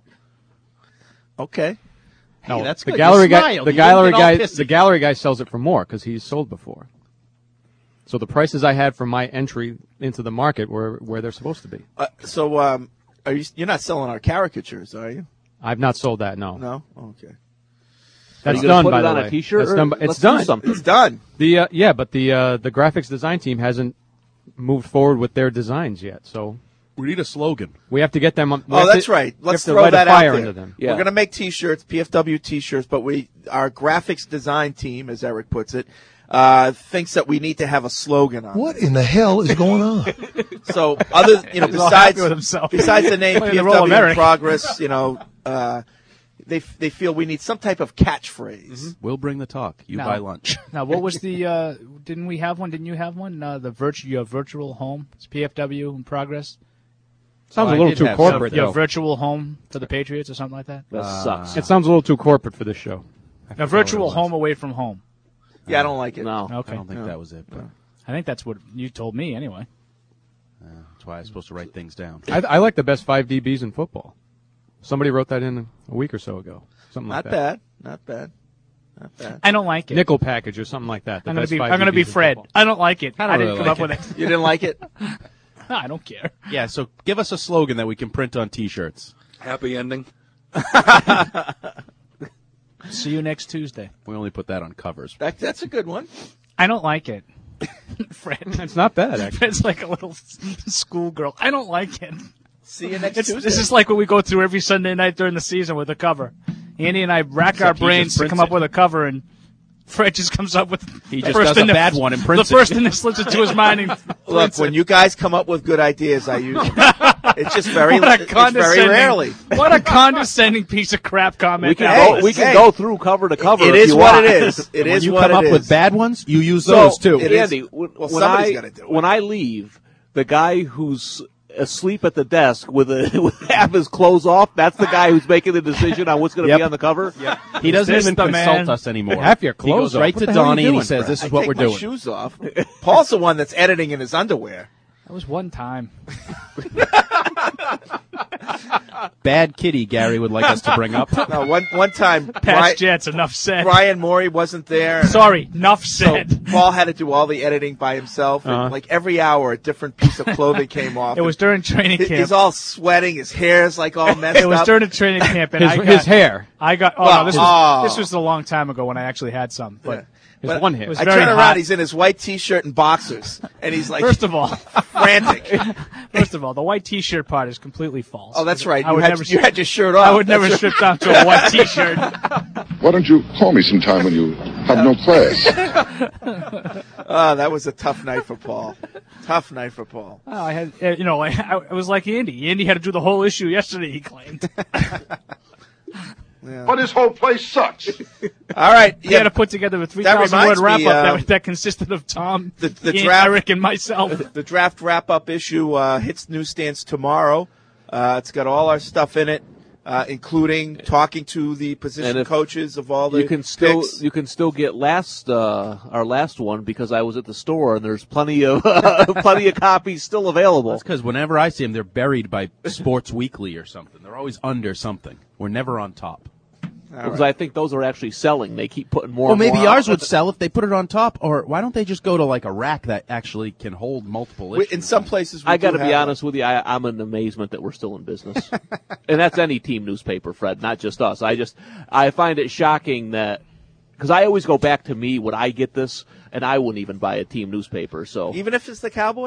Speaker 9: Okay.
Speaker 10: Hey, that's
Speaker 11: the
Speaker 10: good.
Speaker 11: gallery
Speaker 10: You
Speaker 11: guy.
Speaker 10: smiled.
Speaker 11: The
Speaker 10: You
Speaker 11: gallery
Speaker 10: didn't get all
Speaker 11: guy.
Speaker 10: pissy.
Speaker 11: The gallery guy sells it for more because he's sold before. So the prices I had for my entry into the market were where they're supposed to be.
Speaker 9: So, are you're not selling our caricatures, are you?
Speaker 11: I've not sold that. No.
Speaker 9: No. Okay.
Speaker 11: That's
Speaker 14: Are you gonna
Speaker 11: done,
Speaker 14: put
Speaker 11: by
Speaker 14: it
Speaker 11: the
Speaker 14: on a
Speaker 11: way.
Speaker 14: t-shirt,
Speaker 11: That's
Speaker 14: or
Speaker 11: done, it's
Speaker 14: let's do
Speaker 11: done.
Speaker 14: something?
Speaker 9: It's done.
Speaker 11: The the graphics design team hasn't moved forward with their designs yet. So
Speaker 10: We need a slogan.
Speaker 11: we have to get them.
Speaker 9: Oh, that's right. Let's
Speaker 11: to
Speaker 9: throw
Speaker 11: light
Speaker 9: that
Speaker 11: a fire
Speaker 9: out there.
Speaker 11: into them.
Speaker 14: Yeah.
Speaker 9: We're going to make T-shirts, PFW T-shirts, but our graphics design team, as Eric puts it, thinks that we need to have a slogan on.
Speaker 3: What in the hell is going on?
Speaker 9: So,
Speaker 13: He's all happy with himself.
Speaker 9: besides the name
Speaker 13: Playing the role of
Speaker 9: PFW in
Speaker 13: Eric.
Speaker 9: progress, they feel we need some type of catchphrase.
Speaker 10: We'll bring the talk. You
Speaker 13: No.
Speaker 10: buy lunch.
Speaker 13: Now, what was the? Didn't we have one? Didn't you have one? Your virtual home. It's PFW in progress.
Speaker 11: Sounds
Speaker 10: Well,
Speaker 11: a
Speaker 10: I
Speaker 11: little
Speaker 10: did
Speaker 11: too
Speaker 10: have
Speaker 11: corporate.
Speaker 13: Your
Speaker 11: though.
Speaker 13: virtual home for the Patriots or something like that.
Speaker 14: That sucks.
Speaker 11: It sounds a little too corporate for this show.
Speaker 13: A virtual home away from home.
Speaker 9: Yeah, I don't like it.
Speaker 14: No.
Speaker 13: Okay.
Speaker 10: I don't think that was it. But
Speaker 13: I think that's what you told me anyway.
Speaker 10: that's why I was supposed to write things down.
Speaker 11: I like the best 5 DBs in football. Somebody wrote that in a week or so ago. Something like
Speaker 9: Not
Speaker 11: that.
Speaker 9: bad. Not bad. Not bad.
Speaker 13: I don't like it.
Speaker 11: Nickel package or something like that. The
Speaker 13: I'm gonna
Speaker 11: best
Speaker 13: be.
Speaker 11: 5
Speaker 13: I'm gonna be
Speaker 11: DBs in
Speaker 13: Fred.
Speaker 11: football.
Speaker 13: I don't like it.
Speaker 10: I don't
Speaker 13: I didn't
Speaker 10: really
Speaker 13: come
Speaker 10: like
Speaker 13: up with
Speaker 10: it.
Speaker 13: it.
Speaker 9: You didn't like it?
Speaker 13: No, I don't care.
Speaker 10: Yeah, so give us a slogan that we can print on T-shirts.
Speaker 12: Happy ending.
Speaker 13: See you next Tuesday.
Speaker 10: We only put that on covers.
Speaker 9: That's a good one.
Speaker 13: I don't like it. Fred.
Speaker 11: It's not bad, actually.
Speaker 13: Fred's like a little schoolgirl. I don't like it.
Speaker 9: See you next
Speaker 13: This
Speaker 9: Tuesday.
Speaker 13: is like what we go through every Sunday night during the season with a cover. Andy and I rack our
Speaker 10: Except he
Speaker 13: brains
Speaker 10: just
Speaker 13: to come
Speaker 10: prints
Speaker 13: up with a cover, and Fred just comes up with
Speaker 10: He
Speaker 13: the
Speaker 10: just
Speaker 13: first
Speaker 10: does
Speaker 13: thing
Speaker 10: a
Speaker 13: that-
Speaker 10: bad one and prints
Speaker 13: the
Speaker 10: it.
Speaker 13: first thing that slips into his mind. And
Speaker 9: Look,
Speaker 13: prints
Speaker 9: when
Speaker 13: it.
Speaker 9: you guys come up with good ideas, I use it's just very,
Speaker 13: What a
Speaker 9: it's very
Speaker 13: condescending-
Speaker 9: rarely.
Speaker 13: What a condescending piece of crap comment.
Speaker 14: We can
Speaker 13: that
Speaker 14: go.
Speaker 13: was.
Speaker 14: We can go through cover to cover.
Speaker 9: It
Speaker 14: if
Speaker 9: is
Speaker 14: you
Speaker 9: what
Speaker 14: want.
Speaker 9: it is. It
Speaker 10: When
Speaker 9: is
Speaker 10: you
Speaker 9: what
Speaker 10: come
Speaker 9: it
Speaker 10: up
Speaker 9: is.
Speaker 10: with bad ones, you use
Speaker 14: So,
Speaker 10: those too.
Speaker 9: It is.
Speaker 14: Andy, when
Speaker 9: somebody's gotta do it.
Speaker 14: when I leave, the guy who's asleep at the desk with half his clothes off, that's the guy who's making the decision on what's going to
Speaker 10: Yep.
Speaker 14: be on the cover.
Speaker 10: He doesn't
Speaker 13: This
Speaker 10: even
Speaker 13: the
Speaker 10: consult
Speaker 13: man?
Speaker 10: us anymore.
Speaker 11: Half your
Speaker 10: He
Speaker 11: clothes
Speaker 10: goes
Speaker 11: off.
Speaker 10: right
Speaker 11: What
Speaker 10: to
Speaker 11: the hell are you
Speaker 10: Donnie and he
Speaker 11: doing,
Speaker 10: says,
Speaker 11: Fred?
Speaker 10: "This is
Speaker 9: I
Speaker 10: what
Speaker 9: take
Speaker 10: we're
Speaker 9: my
Speaker 10: doing."
Speaker 9: shoes off. Paul's the one that's editing in his underwear.
Speaker 13: That was one time.
Speaker 10: Bad kitty, Gary would like us to bring up.
Speaker 9: No, one time,
Speaker 13: Past Jets, enough said.
Speaker 9: Brian Morey wasn't there.
Speaker 13: Sorry, enough
Speaker 9: So
Speaker 13: said.
Speaker 9: Paul had to do all the editing by himself. And like every hour, a different piece of clothing came off.
Speaker 13: It was during training camp.
Speaker 9: He's all sweating. His hair's like all messed
Speaker 13: It was
Speaker 9: up.
Speaker 13: during the training camp, and
Speaker 11: His hair.
Speaker 13: I got. Oh
Speaker 9: Well,
Speaker 13: no, this was a long time ago when I actually had some. But
Speaker 11: His
Speaker 9: But
Speaker 11: one hair.
Speaker 13: it was
Speaker 9: I
Speaker 13: very
Speaker 9: turn around.
Speaker 13: hot.
Speaker 9: He's in his white T-shirt and boxers, and he's like
Speaker 13: First of all,
Speaker 9: frantic.
Speaker 13: the white T-shirt part is completely false.
Speaker 9: Oh, that's right.
Speaker 13: I
Speaker 9: You
Speaker 13: would
Speaker 9: had,
Speaker 13: never.
Speaker 9: you had your shirt off.
Speaker 13: I would never
Speaker 9: That's
Speaker 13: strip down to a white T-shirt.
Speaker 5: Why don't you call me sometime when you have no class?
Speaker 9: Oh, that was a tough night for Paul. Tough night for Paul.
Speaker 13: Oh, I had, I was like Andy. Andy had to do the whole issue yesterday. He claimed.
Speaker 5: But this whole place sucks.
Speaker 9: All right.
Speaker 13: He had to put together a 3,000 word
Speaker 9: reminds
Speaker 13: wrap
Speaker 9: me,
Speaker 13: up that consisted of Tom,
Speaker 9: the
Speaker 13: Ian,
Speaker 9: draft-
Speaker 13: Eric, and myself.
Speaker 9: The draft wrap-up issue hits newsstands tomorrow. It's got all our stuff in it, including talking to the position coaches of all the
Speaker 14: You can still
Speaker 9: picks.
Speaker 14: you can still get our last one because I was at the store and there's plenty of plenty of copies still available.
Speaker 10: That's because whenever I see them, they're buried by Sports Weekly or something. They're always under something. We're never on top.
Speaker 14: Because I think those are actually selling. They keep putting more.
Speaker 10: Well,
Speaker 14: and more
Speaker 10: maybe
Speaker 14: out.
Speaker 10: ours would sell if they put it on top. Or why don't they just go to like a rack that actually can hold multiple issues?
Speaker 9: In some places,
Speaker 14: I got to be honest with you. I'm in amazement that we're still in business, and that's any team newspaper, Fred, not just us. I find it shocking that because I always go back to me when I get this, and I wouldn't even buy a team newspaper. So
Speaker 9: Even if it's the Cowboys?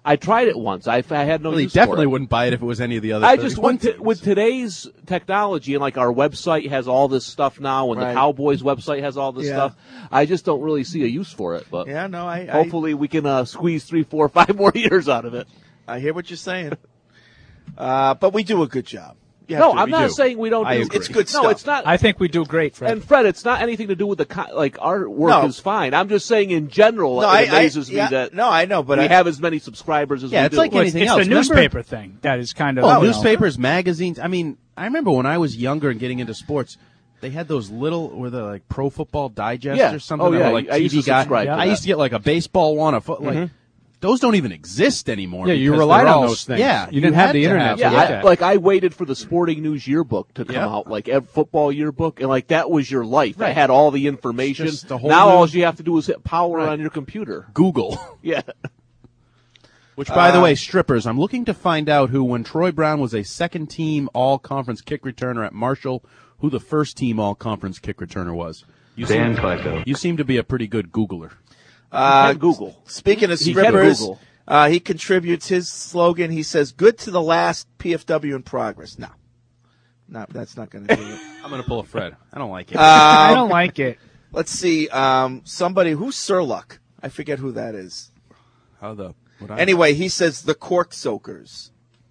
Speaker 14: I tried it once. I had no
Speaker 10: Well,
Speaker 14: use
Speaker 10: he definitely
Speaker 14: for it.
Speaker 10: wouldn't buy it if it was any of the other.
Speaker 14: I just
Speaker 10: 31
Speaker 14: with today's technology and like our website has all this stuff now, and
Speaker 9: Right.
Speaker 14: the Cowboys website has all this
Speaker 9: Yeah.
Speaker 14: stuff. I just don't really see a use for it. But
Speaker 9: Yeah, no, I
Speaker 14: hopefully we can squeeze 3, 4, 5 more years out of it.
Speaker 9: I hear what you're saying. But we do a good job. You have
Speaker 14: No,
Speaker 9: to-
Speaker 14: I'm
Speaker 9: we
Speaker 14: not
Speaker 9: do.
Speaker 14: saying we don't.
Speaker 9: I
Speaker 14: do
Speaker 9: agree. It's good
Speaker 14: No,
Speaker 9: stuff.
Speaker 14: it's not.
Speaker 13: I think we do great, Fred.
Speaker 14: And Fred, it's not anything to do with like our work
Speaker 9: No.
Speaker 14: is fine. I'm just saying in general,
Speaker 9: No,
Speaker 14: it amazes me
Speaker 9: yeah,
Speaker 14: that
Speaker 9: no, I know, but
Speaker 14: we
Speaker 9: I
Speaker 14: have as many subscribers as we
Speaker 10: it's
Speaker 14: do.
Speaker 10: like anything
Speaker 13: it's
Speaker 10: else.
Speaker 13: the
Speaker 10: Remember-
Speaker 13: newspaper thing that is kind of.
Speaker 10: Well,
Speaker 13: you know.
Speaker 10: newspapers, magazines. I mean, I remember when I was younger and getting into sports, they had those little, were they like Pro Football Digest
Speaker 14: Yeah.
Speaker 10: or something?
Speaker 14: Oh, yeah.
Speaker 10: That were like
Speaker 14: I used to
Speaker 10: TV guy.
Speaker 14: subscribe to
Speaker 10: I
Speaker 14: that.
Speaker 10: used to get like a baseball one, like
Speaker 14: Mhm.
Speaker 10: those don't even exist anymore.
Speaker 11: Yeah, you
Speaker 10: because
Speaker 11: relied
Speaker 10: they're
Speaker 11: on
Speaker 10: all-
Speaker 11: those things.
Speaker 10: Yeah,
Speaker 11: You didn't have
Speaker 10: had
Speaker 11: the
Speaker 10: to
Speaker 11: internet
Speaker 10: have
Speaker 11: to
Speaker 10: them.
Speaker 11: look
Speaker 14: Yeah,
Speaker 11: at.
Speaker 14: I waited for the Sporting News yearbook to come
Speaker 10: Yep.
Speaker 14: out, like every football yearbook, and like that was your life. It
Speaker 10: Right.
Speaker 14: had all the information.
Speaker 10: Just the whole
Speaker 14: Now all
Speaker 10: news.
Speaker 14: you have to do is hit power
Speaker 10: Right.
Speaker 14: on your computer.
Speaker 10: Google.
Speaker 14: Yeah.
Speaker 10: Which, by the way, strippers, I'm looking to find out who, when Troy Brown was a second-team all-conference kick returner at Marshall, who the first-team all-conference kick returner was.
Speaker 15: Dan Flacco.
Speaker 10: You seem to be a pretty good Googler.
Speaker 14: Google.
Speaker 9: Speaking of
Speaker 14: He can
Speaker 9: strippers,
Speaker 14: Google.
Speaker 9: he contributes his slogan. He says, "Good to the last, PFW in progress." No, that's not going to do it.
Speaker 10: I'm going to pull a Fred. I don't like it.
Speaker 13: I don't like it.
Speaker 9: Let's see. Somebody who's Surluck. I forget who that is.
Speaker 10: How the?
Speaker 9: Anyway, he says the Cork Soakers.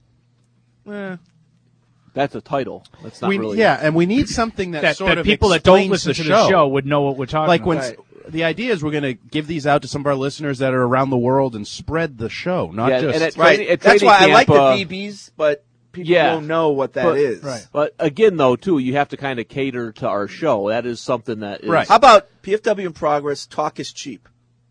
Speaker 14: That's a title. That's not really.
Speaker 10: Yeah, and we need something that sort
Speaker 13: that
Speaker 10: of
Speaker 13: people that don't
Speaker 10: explains
Speaker 13: listen to
Speaker 10: the
Speaker 13: the show would know what we're talking
Speaker 10: Like
Speaker 13: about.
Speaker 10: when
Speaker 9: Right.
Speaker 10: the idea is we're going to give these out to some of our listeners that are around the world and spread the show, not
Speaker 14: Yeah,
Speaker 10: just
Speaker 14: and at
Speaker 9: Right.
Speaker 14: training- at
Speaker 9: That's
Speaker 14: training
Speaker 9: why I like
Speaker 14: camp,
Speaker 9: the BBs, but people
Speaker 14: Yeah.
Speaker 9: don't know what that
Speaker 14: but,
Speaker 9: is.
Speaker 13: Right.
Speaker 14: But again, though, too, you have to kind of cater to our show. That is something that is.
Speaker 10: Right.
Speaker 9: How about PFW in progress? Talk is cheap.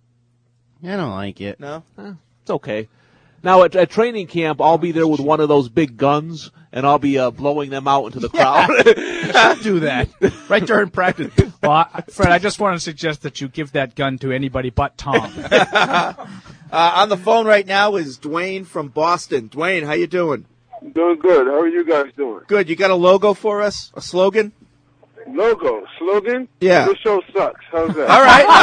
Speaker 10: I don't like it.
Speaker 9: No.
Speaker 14: It's okay. Now at training camp, I'll be there with one of those big guns, and I'll be blowing them out into the crowd.
Speaker 10: Do that right during practice.
Speaker 13: Well, Fred, I just want to suggest that you give that gun to anybody but Tom.
Speaker 9: On the phone right now is Dwayne from Boston. Dwayne, how you doing?
Speaker 16: Doing good. How are you guys doing?
Speaker 9: Good. You got a logo for us? A slogan?
Speaker 16: Logo, slogan?
Speaker 9: Yeah.
Speaker 16: This show sucks. How's that?
Speaker 9: All right.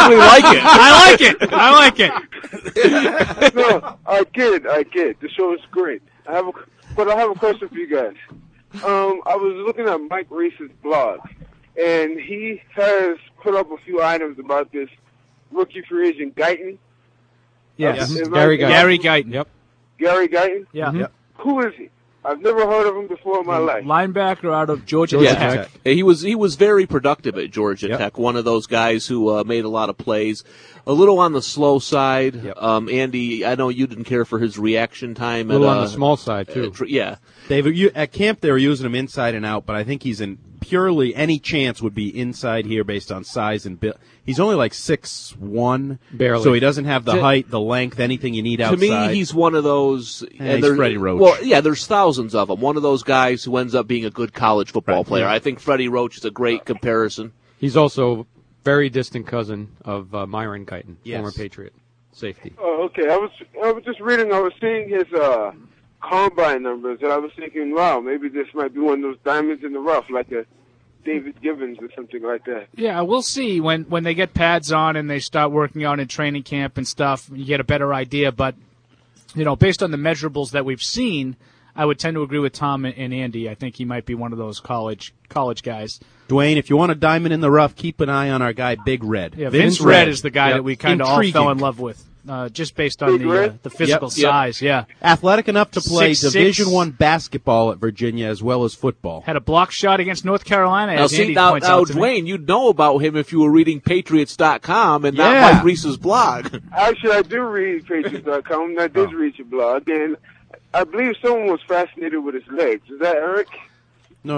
Speaker 14: I actually like it.
Speaker 13: I like it. I like it.
Speaker 16: No, I get. The show is great. I have a question for you guys. I was looking at Mike Reese's blog, and he has put up a few items about this rookie free agent Guyton.
Speaker 13: Yes.
Speaker 16: Gary
Speaker 13: Guyton.
Speaker 11: Yep.
Speaker 16: Gary Guyton?
Speaker 13: Yeah.
Speaker 10: Yep.
Speaker 16: Who is he? I've never heard of him before in my life.
Speaker 13: Linebacker out of Georgia
Speaker 14: Yeah,
Speaker 13: Tech.
Speaker 14: he was very productive at Georgia
Speaker 11: Yep.
Speaker 14: Tech. One of those guys who made a lot of plays. A little on the slow side.
Speaker 11: Yep.
Speaker 14: Andy, I know you didn't care for his reaction time.
Speaker 11: A little
Speaker 14: at,
Speaker 11: on the small side, too.
Speaker 14: Yeah.
Speaker 10: At camp they were using him inside and out, but I think he's in purely any chance would be inside here based on size and build. He's only like 6'1",
Speaker 11: Barely.
Speaker 10: so he doesn't have the
Speaker 14: To-
Speaker 10: height, the length, anything you need outside.
Speaker 14: To me, he's one of those.
Speaker 10: he's
Speaker 14: there-
Speaker 10: Freddie Roach.
Speaker 14: Well, yeah, there's thousands of them. One of those guys who ends up being a good college football
Speaker 10: Right,
Speaker 14: player.
Speaker 10: yeah.
Speaker 14: I think Freddie Roach is a great comparison.
Speaker 11: He's also very distant cousin of Myron Guyton,
Speaker 10: Yes.
Speaker 11: former Patriot safety.
Speaker 16: Oh, okay. I was just reading. I was seeing his combine numbers, and I was thinking, wow, maybe this might be one of those diamonds in the rough, like a David Gibbons or something like that.
Speaker 13: Yeah, we'll see when they get pads on and they start working out in training camp and stuff. You get a better idea, but based on the measurables that we've seen, I would tend to agree with Tom and Andy. I think he might be one of those college guys.
Speaker 10: Dwayne, if you want a diamond in the rough, keep an eye on our guy Big Red.
Speaker 13: Yeah, Vince Red is the guy
Speaker 10: Yep.
Speaker 13: that we kind of all
Speaker 10: Intriguing.
Speaker 13: fell in love with, just based on
Speaker 16: Big Red?
Speaker 13: the physical
Speaker 10: Yep.
Speaker 13: size. Yeah,
Speaker 10: Athletic enough to play
Speaker 13: 6'6".
Speaker 10: Division I basketball at Virginia as well as football.
Speaker 13: had a block shot against North Carolina.
Speaker 14: Now,
Speaker 13: As
Speaker 14: see,
Speaker 13: Andy
Speaker 14: now
Speaker 13: points out to me.
Speaker 14: Dwayne, you'd know about him if you were reading Patriots.com and
Speaker 10: Yeah.
Speaker 14: not Mike Reese's blog.
Speaker 16: Actually, I do read Patriots.com, and I did read your blog, and I believe someone was fascinated with his legs. Is that Eric?
Speaker 10: No.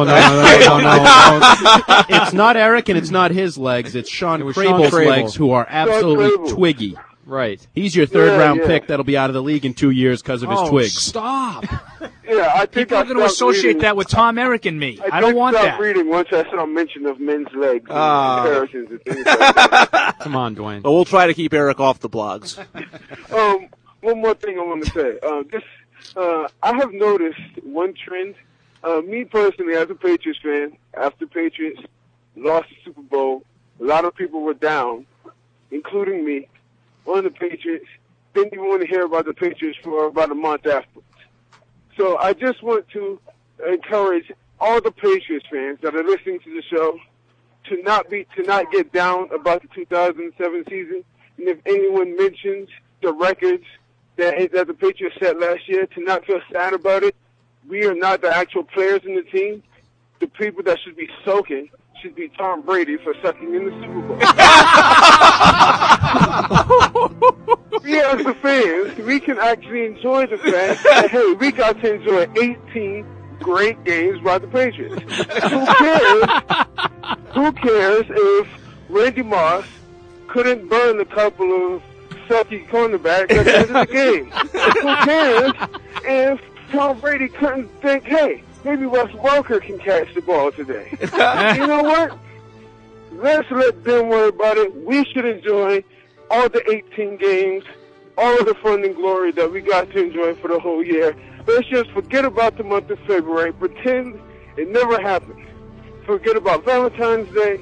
Speaker 10: It's not Eric and it's not his legs. It's Sean
Speaker 11: was Sean
Speaker 10: Crable's
Speaker 11: Crable.
Speaker 10: legs, who are absolutely
Speaker 16: Crable.
Speaker 10: twiggy.
Speaker 11: Right.
Speaker 10: He's your third-round
Speaker 16: Yeah.
Speaker 10: pick that'll be out of the league in 2 years because of his twigs.
Speaker 13: Stop!
Speaker 16: Yeah, I think
Speaker 13: People
Speaker 16: I
Speaker 13: are going to
Speaker 16: stopped
Speaker 13: associate
Speaker 16: reading.
Speaker 13: that with Tom, Eric, and me. I
Speaker 16: did
Speaker 13: don't want
Speaker 16: stop
Speaker 13: that.
Speaker 16: reading once I saw mention of men's legs and comparisons and things like that.
Speaker 11: Come on, Dwayne.
Speaker 14: But we'll try to keep Eric off the blogs.
Speaker 16: One more thing I want to say. I have noticed one trend. Me personally, as a Patriots fan, after Patriots lost the Super Bowl, a lot of people were down, including me, on the Patriots. didn't even want to hear about the Patriots for about a month afterwards. So I just want to encourage all the Patriots fans that are listening to the show to not get down about the 2007 season. And if anyone mentions the records that the Patriots set last year, to not feel sad about it. We are not the actual players in the team. The people that should be soaking should be Tom Brady for sucking in the Super Bowl. We as the fans, we can actually enjoy the fact that, hey, we got to enjoy 18 great games by the Patriots. Who cares if Randy Moss couldn't burn a couple of sucky cornerbacks at the end of the game? Who cares if Tom Brady couldn't think, hey, maybe Wes Welker can catch the ball today? You know what? Let's let them worry about it. We should enjoy all the 18 games, all of the fun and glory that we got to enjoy for the whole year. Let's just forget about the month of February. Pretend it never happened. Forget about Valentine's Day.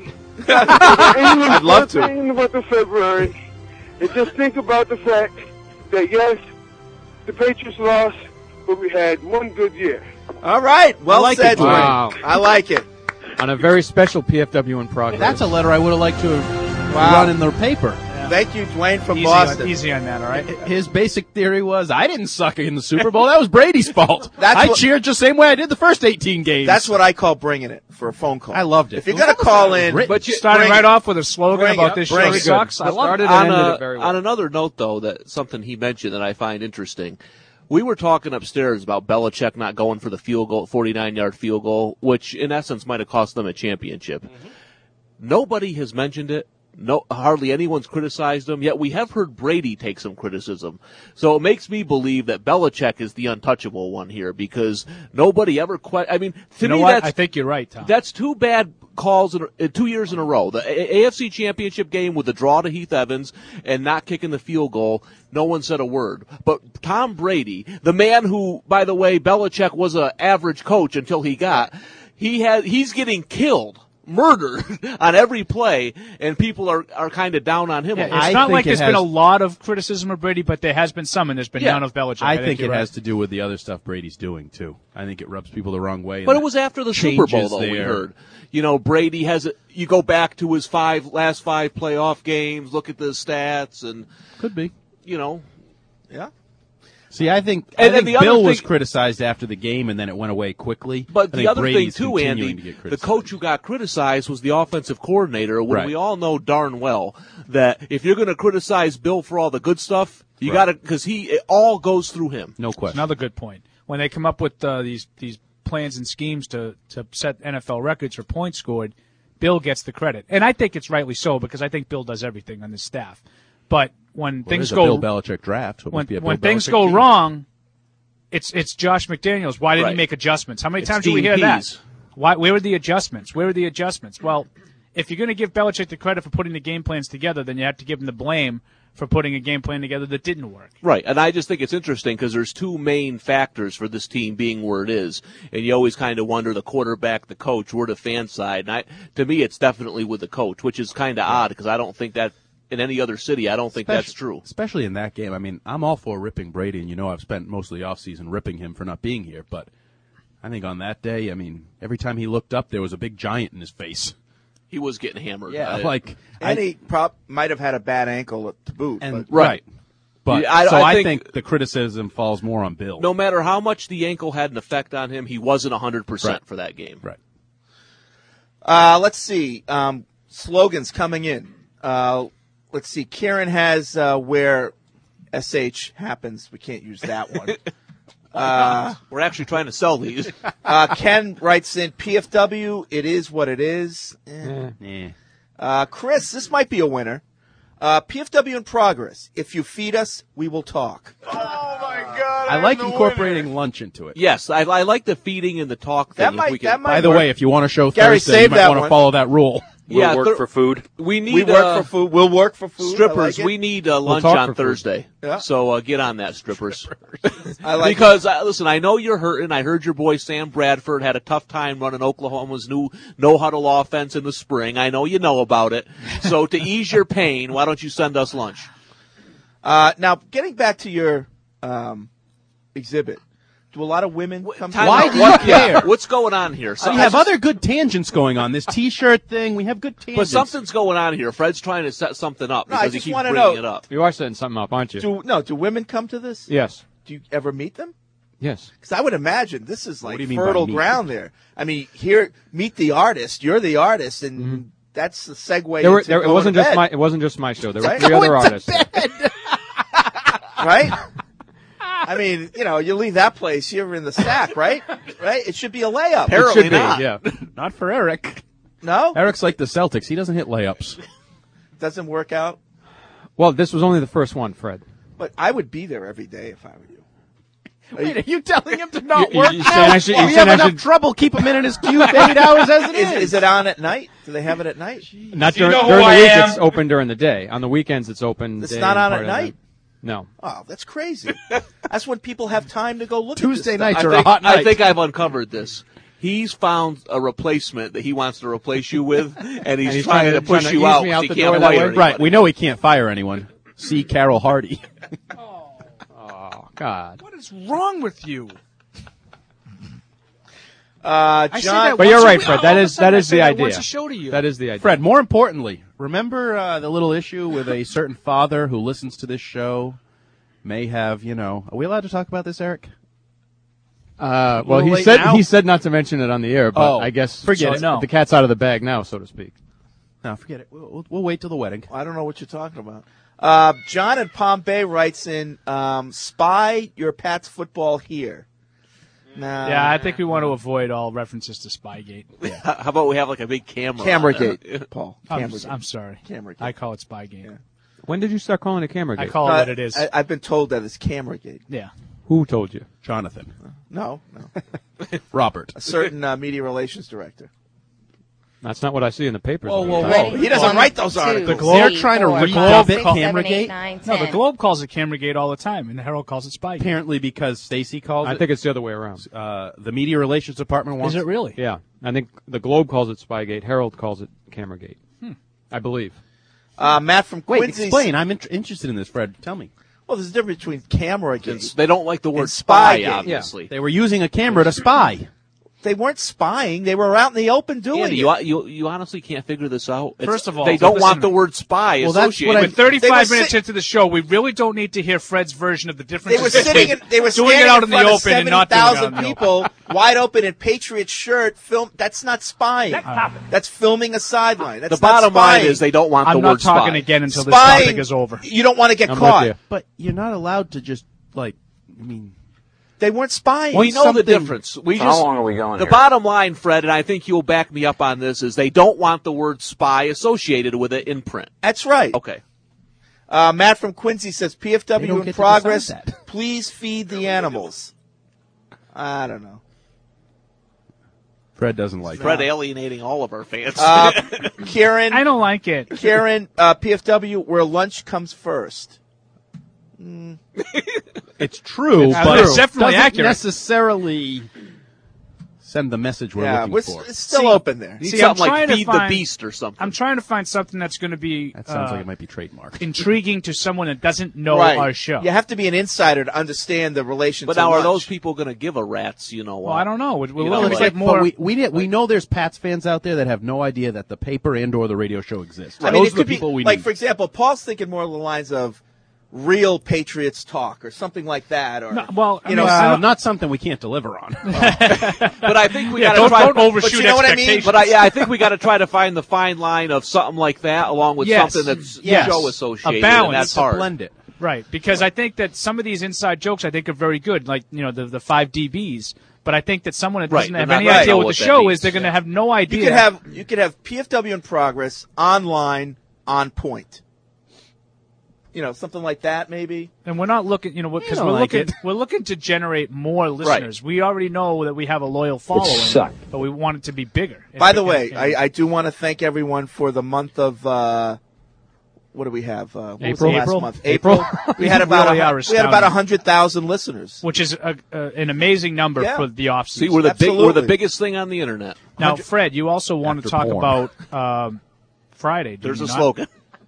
Speaker 9: I'd love to.
Speaker 16: In the month of February. And just think about the fact that, yes, the Patriots lost, but we had one good year.
Speaker 9: All right. Well
Speaker 11: like
Speaker 9: said,
Speaker 11: it, Dwayne.
Speaker 10: Wow.
Speaker 9: I like it.
Speaker 11: On a very special PFW in progress.
Speaker 10: That's a letter I would have liked to have run in the paper.
Speaker 9: Thank you, Dwayne from
Speaker 13: Easy
Speaker 9: Boston.
Speaker 13: easy on that, all right?
Speaker 10: His basic theory was, I didn't suck in the Super Bowl. That was Brady's fault.
Speaker 9: That's
Speaker 10: I
Speaker 9: what-
Speaker 10: cheered just the same way I did the first 18 games.
Speaker 9: That's what I call bringing it for a phone call.
Speaker 10: I loved it.
Speaker 9: If you're going to call in,
Speaker 11: But you
Speaker 13: Starting right off with a slogan
Speaker 9: bring
Speaker 13: about
Speaker 9: it,
Speaker 13: this
Speaker 9: bring
Speaker 13: show
Speaker 9: it.
Speaker 13: sucks. I love
Speaker 11: started
Speaker 13: it.
Speaker 11: and ended it very well.
Speaker 14: On another note, though, that something he mentioned that I find interesting. We were talking upstairs about Belichick not going for the field goal, 49-yard field goal, which in essence might have cost them a championship.
Speaker 9: Mm-hmm.
Speaker 14: Nobody has mentioned it. No, hardly anyone's criticized him, yet we have heard Brady take some criticism. So it makes me believe that Belichick is the untouchable one here because nobody ever I mean, to
Speaker 13: You know
Speaker 14: me,
Speaker 13: what? I think you're right, Tom.
Speaker 14: that's two bad calls in 2 years in a row. The AFC Championship game with the draw to Heath Evans and not kicking the field goal, no one said a word. But Tom Brady, the man who, by the way, Belichick was an average coach until he's getting killed, murdered on every play, and people are kind of down on him.
Speaker 13: Yeah, it's not like there's been a lot of criticism of Brady, but there has been some, and there's been none of Belichick.
Speaker 10: I think it
Speaker 13: you're
Speaker 10: has
Speaker 13: right.
Speaker 10: to do with the other stuff Brady's doing, too. I think it rubs people the wrong way.
Speaker 14: But it was after the Super Bowl, though, we heard. You know, Brady you go back to his last five playoff games, look at the stats, and
Speaker 10: could be.
Speaker 14: You know.
Speaker 9: Yeah.
Speaker 10: See, I think
Speaker 14: the other
Speaker 10: Bill was
Speaker 14: thing-
Speaker 10: criticized after the game, and then it went away quickly.
Speaker 14: But
Speaker 10: I
Speaker 14: the
Speaker 10: think
Speaker 14: other
Speaker 10: Brady's
Speaker 14: thing, too,
Speaker 10: continuing
Speaker 14: Andy,
Speaker 10: to get
Speaker 14: the
Speaker 10: criticized.
Speaker 14: coach who got criticized was the offensive coordinator, when
Speaker 10: Right.
Speaker 14: we all know darn well that if you're going to criticize Bill for all the good stuff, you got to, because it all goes through him.
Speaker 10: No question.
Speaker 13: Another good point. When they come up with these plans and schemes to set NFL records for points scored, Bill gets the credit. And I think it's rightly so because I think Bill does everything on his staff. But when things
Speaker 10: there's a
Speaker 13: go
Speaker 10: Bill Belichick draft, so it must be a Bill
Speaker 13: when things
Speaker 10: Belichick
Speaker 13: go
Speaker 10: team.
Speaker 13: wrong, it's Josh McDaniels. Why didn't he
Speaker 14: Right.
Speaker 13: make adjustments? How many
Speaker 14: It's
Speaker 13: times do we
Speaker 14: Dean
Speaker 13: hear that?
Speaker 14: Pease.
Speaker 13: Where were the adjustments? Where were the adjustments? Well, if you're going to give Belichick the credit for putting the game plans together, then you have to give him the blame for putting a game plan together that didn't work.
Speaker 14: Right, and I just think it's interesting because there's two main factors for this team being where it is, and you always kind of wonder the quarterback, the coach, where the fan side. And to me, it's definitely with the coach, which is kind of odd because I don't think that in any other city, I don't think that's true.
Speaker 10: Especially in that game. I mean, I'm all for ripping Brady, and I've spent most of the offseason ripping him for not being here, but I think on that day, every time he looked up, there was a big giant in his face.
Speaker 14: He was getting hammered.
Speaker 10: Yeah,
Speaker 9: and he might have had a bad ankle to boot.
Speaker 10: And
Speaker 9: but.
Speaker 10: right. But
Speaker 14: Yeah, I
Speaker 10: think the criticism falls more on Bill.
Speaker 14: No matter how much the ankle had an effect on him, he wasn't 100% for that game.
Speaker 10: Right.
Speaker 9: Let's see. Slogans coming in. Let's see. Kieran has where SH happens. We can't use that one.
Speaker 14: We're actually trying to sell these.
Speaker 9: Ken writes in, PFW, it is what it is. Chris, this might be a winner. PFW in progress. If you feed us, we will talk.
Speaker 10: I like incorporating lunch into it.
Speaker 14: Yes, I like the feeding and the talk thing.
Speaker 10: By the way, if you want to show
Speaker 9: Gary,
Speaker 10: Thursday,
Speaker 9: save
Speaker 10: you might
Speaker 9: that
Speaker 10: want to
Speaker 9: one.
Speaker 10: follow that rule.
Speaker 12: We'll work for food.
Speaker 14: We need.
Speaker 9: We work for food. We'll work for food.
Speaker 14: Strippers,
Speaker 9: I like it.
Speaker 14: we need lunch
Speaker 10: talk
Speaker 14: on
Speaker 10: for food.
Speaker 14: Thursday.
Speaker 9: Yeah.
Speaker 14: So get on that, strippers.
Speaker 9: I like
Speaker 14: because listen, I know you're hurting. I heard your boy Sam Bradford had a tough time running Oklahoma's new no-huddle offense in the spring. I know you know about it. So to ease your pain, why don't you send us lunch?
Speaker 9: Now, getting back to your exhibit, do a lot of women come to
Speaker 10: Why do you care?
Speaker 14: What's going on here?
Speaker 10: We have other good tangents going on. This T-shirt thing, we have good
Speaker 14: But
Speaker 10: tangents.
Speaker 14: something's going on here. Fred's trying to set something up
Speaker 9: No, I
Speaker 14: because he
Speaker 9: just
Speaker 14: keeps
Speaker 9: wanna
Speaker 14: bringing
Speaker 9: know-
Speaker 14: it up.
Speaker 11: You are setting something up, aren't you?
Speaker 9: Do women come to this?
Speaker 11: Yes.
Speaker 9: Do you ever meet them?
Speaker 11: Yes.
Speaker 9: Because I would imagine this is like
Speaker 10: do you mean by
Speaker 9: fertile
Speaker 10: meet?
Speaker 9: ground there. I mean, here, meet the artist. You're the artist, and that's the segue.
Speaker 11: There were,
Speaker 9: into
Speaker 11: there, it
Speaker 9: going
Speaker 11: wasn't
Speaker 9: to
Speaker 11: just
Speaker 9: bed,
Speaker 11: my. It wasn't just my show. There were
Speaker 9: Right?
Speaker 11: 3 other
Speaker 9: Going to
Speaker 11: artists.
Speaker 9: right? I mean, you leave that place, you're in the sack, right? Right? It should be a layup.
Speaker 14: Apparently
Speaker 11: Should be,
Speaker 14: not.
Speaker 11: yeah.
Speaker 10: Not for Eric.
Speaker 9: No,
Speaker 10: Eric's like the Celtics. He doesn't hit layups.
Speaker 9: doesn't work out.
Speaker 11: Well, this was only the first one, Fred.
Speaker 9: But I would be there every day if I were you.
Speaker 10: Wait, are you telling him to not
Speaker 11: You-
Speaker 10: work
Speaker 11: you
Speaker 10: now?
Speaker 11: saying I should- you
Speaker 10: we
Speaker 11: saying
Speaker 10: have
Speaker 11: I
Speaker 10: enough
Speaker 11: should-
Speaker 10: trouble keeping him in his cube 8 hours as it is.
Speaker 9: Is it on at night? Do they have it at night?
Speaker 11: Not
Speaker 12: Do you
Speaker 11: during,
Speaker 12: know
Speaker 11: during
Speaker 12: who
Speaker 11: the
Speaker 12: I
Speaker 11: week.
Speaker 12: am?
Speaker 11: It's open during the day. On the weekends, it's open.
Speaker 9: It's
Speaker 11: day
Speaker 9: not
Speaker 11: and
Speaker 9: on
Speaker 11: part
Speaker 9: at
Speaker 11: of the
Speaker 9: night?
Speaker 11: No.
Speaker 9: Oh, that's crazy. That's when people have time to go look
Speaker 10: Tuesday
Speaker 9: at this
Speaker 10: nights
Speaker 9: stuff.
Speaker 10: are a hot night.
Speaker 14: I think I've uncovered this. He's found a replacement that he wants to replace you with, and he's trying to push you
Speaker 11: ease
Speaker 14: out
Speaker 11: me
Speaker 14: because
Speaker 11: out
Speaker 14: he
Speaker 11: the
Speaker 14: can't
Speaker 11: door that
Speaker 14: fire
Speaker 11: way.
Speaker 14: anybody.
Speaker 10: Right, we know he can't fire anyone. See Carol Hardy.
Speaker 11: Oh God.
Speaker 13: What is wrong with you?
Speaker 9: John,
Speaker 13: I say that
Speaker 11: But you're
Speaker 13: once a
Speaker 11: right,
Speaker 13: week-
Speaker 11: Fred.
Speaker 13: all
Speaker 11: That
Speaker 13: of a
Speaker 11: is
Speaker 13: sudden I
Speaker 11: the
Speaker 13: say that
Speaker 11: idea.
Speaker 13: once a show to you.
Speaker 11: That is the idea.
Speaker 10: Fred, more importantly, remember the little issue with a certain father who listens to this show may have, are we allowed to talk about this, Eric?
Speaker 11: Well,
Speaker 10: little
Speaker 11: he
Speaker 10: late
Speaker 11: said
Speaker 10: now?
Speaker 11: he said not to mention it on the air, but
Speaker 10: Oh,
Speaker 11: I guess
Speaker 10: forget
Speaker 11: so
Speaker 10: it.
Speaker 13: No.
Speaker 11: The cat's out of the bag now, so to speak.
Speaker 10: No, forget it. We'll wait till the wedding.
Speaker 9: I don't know what you're talking about. John in Palm Bay writes in, spy your Pats football here. Nah.
Speaker 13: Yeah, I think we want to avoid all references to Spygate.
Speaker 14: How about we have like a big camera?
Speaker 9: Cameragate, Paul.
Speaker 13: I'm
Speaker 9: Cameragate.
Speaker 13: sorry.
Speaker 9: Cameragate.
Speaker 13: I call it Spygate.
Speaker 11: When did you start calling it camera
Speaker 13: I
Speaker 11: gate?
Speaker 13: call it what it is.
Speaker 9: I've been told that it's Cameragate.
Speaker 13: Yeah.
Speaker 11: Who told you?
Speaker 10: Jonathan.
Speaker 9: No.
Speaker 10: Robert.
Speaker 9: A certain media relations director.
Speaker 11: That's not what I see in the papers.
Speaker 10: Whoa,
Speaker 11: all the
Speaker 10: whoa,
Speaker 11: time.
Speaker 10: whoa.
Speaker 9: He doesn't write those articles.
Speaker 13: The Globe-
Speaker 10: They're trying to redub it Cameragate.
Speaker 13: No, the Globe calls it Cameragate all the time, and the Herald calls it Spygate.
Speaker 10: Apparently because Stacy calls
Speaker 11: I
Speaker 10: it.
Speaker 11: think it's the other way around.
Speaker 10: The media relations department wants
Speaker 13: Is it really?
Speaker 11: Yeah, I think the Globe calls it Spygate. Herald calls it Cameragate. I believe.
Speaker 9: Matt from
Speaker 10: Wait,
Speaker 9: Quincy.
Speaker 10: explain. I'm interested in this, Fred. Tell me.
Speaker 9: Well, there's a difference between Cameragate.
Speaker 14: They don't like the word
Speaker 9: And
Speaker 14: spy,
Speaker 9: Spygate.
Speaker 14: obviously.
Speaker 10: They were using a camera to spy.
Speaker 9: They weren't spying. They were out in the open doing
Speaker 14: Andy,
Speaker 9: it.
Speaker 14: you honestly can't figure this out.
Speaker 13: First of all,
Speaker 14: they don't
Speaker 13: listen
Speaker 14: want
Speaker 13: to
Speaker 14: the
Speaker 13: me.
Speaker 14: word spy
Speaker 10: Well, that's
Speaker 14: associated
Speaker 10: what
Speaker 14: with
Speaker 13: With
Speaker 9: They were
Speaker 13: 35 minutes
Speaker 9: sit-
Speaker 13: into the show, we really don't need to hear Fred's version of the difference.
Speaker 9: They were sitting. They were
Speaker 13: doing
Speaker 9: standing
Speaker 13: it out in the
Speaker 9: front of
Speaker 13: open and not doing it out
Speaker 9: 70,000
Speaker 13: in the
Speaker 9: people, wide open in Patriot shirt. Film. That's not spying. That's filming a sideline. That's
Speaker 14: The bottom
Speaker 9: not
Speaker 14: line
Speaker 9: spying.
Speaker 14: is they don't want
Speaker 13: I'm
Speaker 14: the
Speaker 13: not
Speaker 14: word
Speaker 13: talking
Speaker 14: spy.
Speaker 13: again until this
Speaker 9: Spying,
Speaker 13: topic is over.
Speaker 9: You don't want to get
Speaker 11: I'm
Speaker 9: caught.
Speaker 11: with you.
Speaker 10: But you're not allowed to just,
Speaker 9: They weren't spying.
Speaker 14: We know the
Speaker 10: something-
Speaker 14: difference.
Speaker 2: How long are we going
Speaker 14: The
Speaker 2: here?
Speaker 14: bottom line, Fred, and I think you'll back me up on this, is they don't want the word spy associated with it in print.
Speaker 9: That's right.
Speaker 14: Okay.
Speaker 9: Matt from Quincy says
Speaker 10: They don't
Speaker 9: PFW
Speaker 10: get
Speaker 9: in
Speaker 10: to
Speaker 9: progress.
Speaker 10: decide that.
Speaker 9: Please feed the animals. I don't know.
Speaker 10: Fred doesn't like
Speaker 14: Fred
Speaker 10: it.
Speaker 14: alienating all of our fans.
Speaker 9: Karen,
Speaker 13: I don't like it.
Speaker 9: Karen, PFW, where lunch comes first.
Speaker 10: It's true,
Speaker 13: It's
Speaker 10: but
Speaker 13: true. It's definitely
Speaker 10: doesn't
Speaker 13: accurate.
Speaker 10: necessarily send the message we're
Speaker 9: Yeah,
Speaker 10: looking for.
Speaker 9: it's still
Speaker 13: See-
Speaker 9: open there.
Speaker 14: Need
Speaker 13: See, I'm
Speaker 14: something like
Speaker 13: trying to
Speaker 14: Feed the
Speaker 13: find-
Speaker 14: Beast or something.
Speaker 13: I'm trying to find something that's going to be
Speaker 10: That sounds like it might be trademarked.
Speaker 13: intriguing to someone that doesn't know
Speaker 9: Right.
Speaker 13: our show.
Speaker 9: You have to be an insider to understand the relation
Speaker 14: but
Speaker 9: to
Speaker 14: now, are
Speaker 9: lunch.
Speaker 14: those people going to give a rat's,
Speaker 13: Well, I don't know. We're
Speaker 14: You know,
Speaker 13: looking
Speaker 14: it's
Speaker 13: to get more.
Speaker 10: But we know there's Pats fans out there that have no idea that the paper and or the radio show exists.
Speaker 9: I mean,
Speaker 10: Those
Speaker 9: it
Speaker 10: are the
Speaker 9: could be,
Speaker 10: people we
Speaker 9: like,
Speaker 10: need.
Speaker 9: for example, Paul's thinking more along the lines of real Patriots talk or something like that. Or,
Speaker 13: No, well, I
Speaker 9: you
Speaker 13: mean,
Speaker 9: know,
Speaker 13: I don't-
Speaker 10: not something we can't deliver on.
Speaker 14: But I think we
Speaker 13: Yeah,
Speaker 14: got to try.
Speaker 13: don't overshoot
Speaker 9: but you know what I mean?
Speaker 13: expectations.
Speaker 14: But I think we got to try to find the fine line of something like that, along with
Speaker 13: Yes.
Speaker 14: something that's
Speaker 13: Yes.
Speaker 14: show
Speaker 13: A
Speaker 14: associated.
Speaker 13: balance.
Speaker 14: And that's
Speaker 10: to
Speaker 14: hard.
Speaker 10: blend it.
Speaker 13: Right, because I think that some of these inside jokes I think are very good, like the 5 DBs. But I think that someone that
Speaker 14: Right,
Speaker 13: doesn't
Speaker 14: they're
Speaker 13: have
Speaker 14: not
Speaker 13: any
Speaker 14: gonna
Speaker 13: idea
Speaker 14: know
Speaker 13: what
Speaker 14: what
Speaker 13: the
Speaker 14: that
Speaker 13: show
Speaker 14: means.
Speaker 13: is, they're going to have no idea.
Speaker 9: you could have PFW in progress online on point. You know, something like that, maybe.
Speaker 13: And we're not looking, because
Speaker 10: don't
Speaker 13: we're
Speaker 10: like
Speaker 13: looking,
Speaker 10: it.
Speaker 13: we're looking to generate more listeners. We already know that we have a loyal following, but we want it to be bigger.
Speaker 9: By the way, I do want to thank everyone for the month of what do we have? What was the
Speaker 13: April?
Speaker 9: last month? April. We had about
Speaker 13: Really are
Speaker 9: we had about
Speaker 13: astounding.
Speaker 9: 100,000 listeners.
Speaker 13: which is an amazing number
Speaker 9: Yeah.
Speaker 13: for the off
Speaker 14: See,
Speaker 13: season.
Speaker 14: we're the
Speaker 9: Absolutely.
Speaker 14: biggest thing on the internet.
Speaker 13: Now, Fred, you also want to
Speaker 10: After
Speaker 13: talk
Speaker 10: porn.
Speaker 13: about Friday. do
Speaker 14: There's
Speaker 13: you
Speaker 14: a
Speaker 13: not?
Speaker 14: slogan.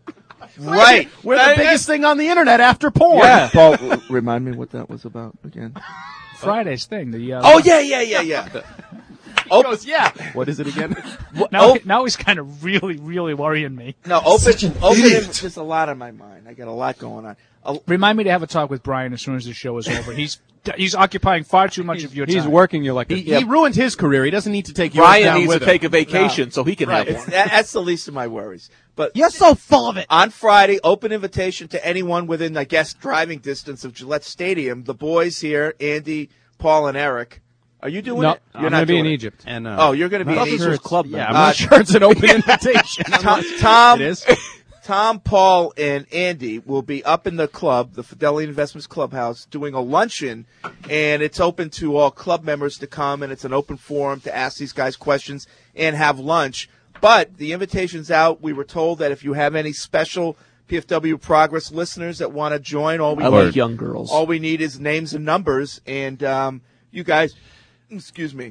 Speaker 9: Right.
Speaker 10: We're the biggest thing on the internet after porn.
Speaker 9: Yeah. Paul, remind me what that was about again.
Speaker 13: Friday's thing. The
Speaker 9: Oh, yeah.
Speaker 10: He goes, yeah. What is it again?
Speaker 13: Now he's kind of really, really worrying me.
Speaker 9: No, open. There's a lot on my mind. I got a lot going on.
Speaker 13: Remind me to have a talk with Brian as soon as the show is over. He's occupying far too much of your time.
Speaker 11: He's working you like
Speaker 10: he ruined his career. He doesn't need to take yours
Speaker 14: Brian
Speaker 10: down
Speaker 14: needs
Speaker 10: with
Speaker 14: to
Speaker 10: him.
Speaker 14: take a vacation so he can
Speaker 9: Right.
Speaker 14: have one.
Speaker 9: That's the least of my worries. But
Speaker 10: You're so full of it.
Speaker 9: on Friday, open invitation to anyone within, I guess, driving distance of Gillette Stadium. The boys here, Andy, Paul, and Eric. Are you doing
Speaker 11: No,
Speaker 9: it?
Speaker 11: I'm going to be in Egypt.
Speaker 10: And,
Speaker 9: Oh, you're going to be in
Speaker 14: This was
Speaker 9: Egypt.
Speaker 14: club
Speaker 10: Yeah, I'm
Speaker 14: member.
Speaker 10: not sure it's an open invitation.
Speaker 9: Tom,
Speaker 10: It is.
Speaker 9: Tom, Paul, and Andy will be up in the club, the Fidelity Investments Clubhouse, doing a luncheon, and it's open to all club members to come, and it's an open forum to ask these guys questions and have lunch. But the invitation's out. We were told that if you have any special PFW Progress listeners that want to join,
Speaker 14: I like young girls.
Speaker 9: all we need is names and numbers, and you guys, excuse me.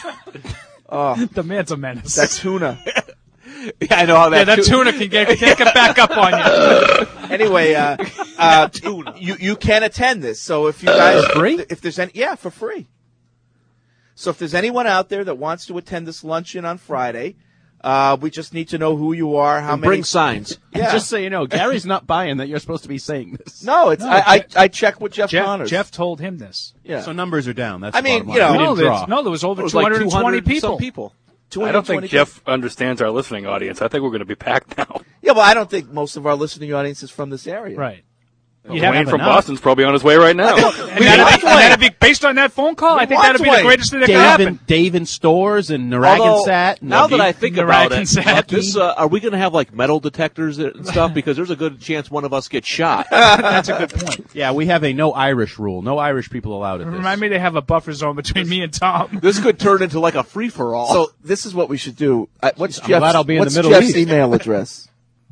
Speaker 13: The man's a menace.
Speaker 9: That tuna.
Speaker 14: Yeah, I know how that.
Speaker 13: that tuna can't get back up on you.
Speaker 9: Anyway, you can attend this. So if you guys
Speaker 10: free?
Speaker 9: if there's any, for free. So if there's anyone out there that wants to attend this luncheon on Friday, we just need to know who you are, how
Speaker 14: And
Speaker 9: many.
Speaker 14: bring signs.
Speaker 9: Yeah.
Speaker 10: Just so you know, Gary's not buying that you're supposed to be saying this.
Speaker 9: No, it's I checked with Jeff Connors.
Speaker 13: Jeff told him this.
Speaker 9: Yeah.
Speaker 10: So numbers are down. That's
Speaker 9: I mean,
Speaker 10: the
Speaker 9: you
Speaker 10: bottom
Speaker 9: know,
Speaker 10: line. We didn't draw.
Speaker 13: There was over
Speaker 14: It was like
Speaker 13: 220
Speaker 14: 200
Speaker 13: people.
Speaker 14: some people.
Speaker 12: I don't think
Speaker 9: 220
Speaker 12: Jeff understands our listening audience. I think we're going to be packed now.
Speaker 9: Yeah, well, I don't think most of our listening audience is from this area.
Speaker 13: Right.
Speaker 12: Wayne from Boston's probably on his way right now.
Speaker 13: And that'd be based on that phone call. I think that'd be the greatest thing that could happen.
Speaker 10: Dave in Stores and
Speaker 14: Although,
Speaker 10: Narragansett.
Speaker 14: now that I think about it,
Speaker 13: Narragansett.
Speaker 14: this, are we going to have like metal detectors and stuff? Because there's a good chance one of us gets shot.
Speaker 13: That's a good point.
Speaker 10: Yeah, we have a no Irish rule. No Irish people allowed at this.
Speaker 13: Remind me to have a buffer zone between me and Tom.
Speaker 14: This could turn into like a free for all.
Speaker 9: So this is what we should do. What's
Speaker 10: I'm glad I'll be in the Middle
Speaker 9: Jeff's
Speaker 10: East.
Speaker 9: email address?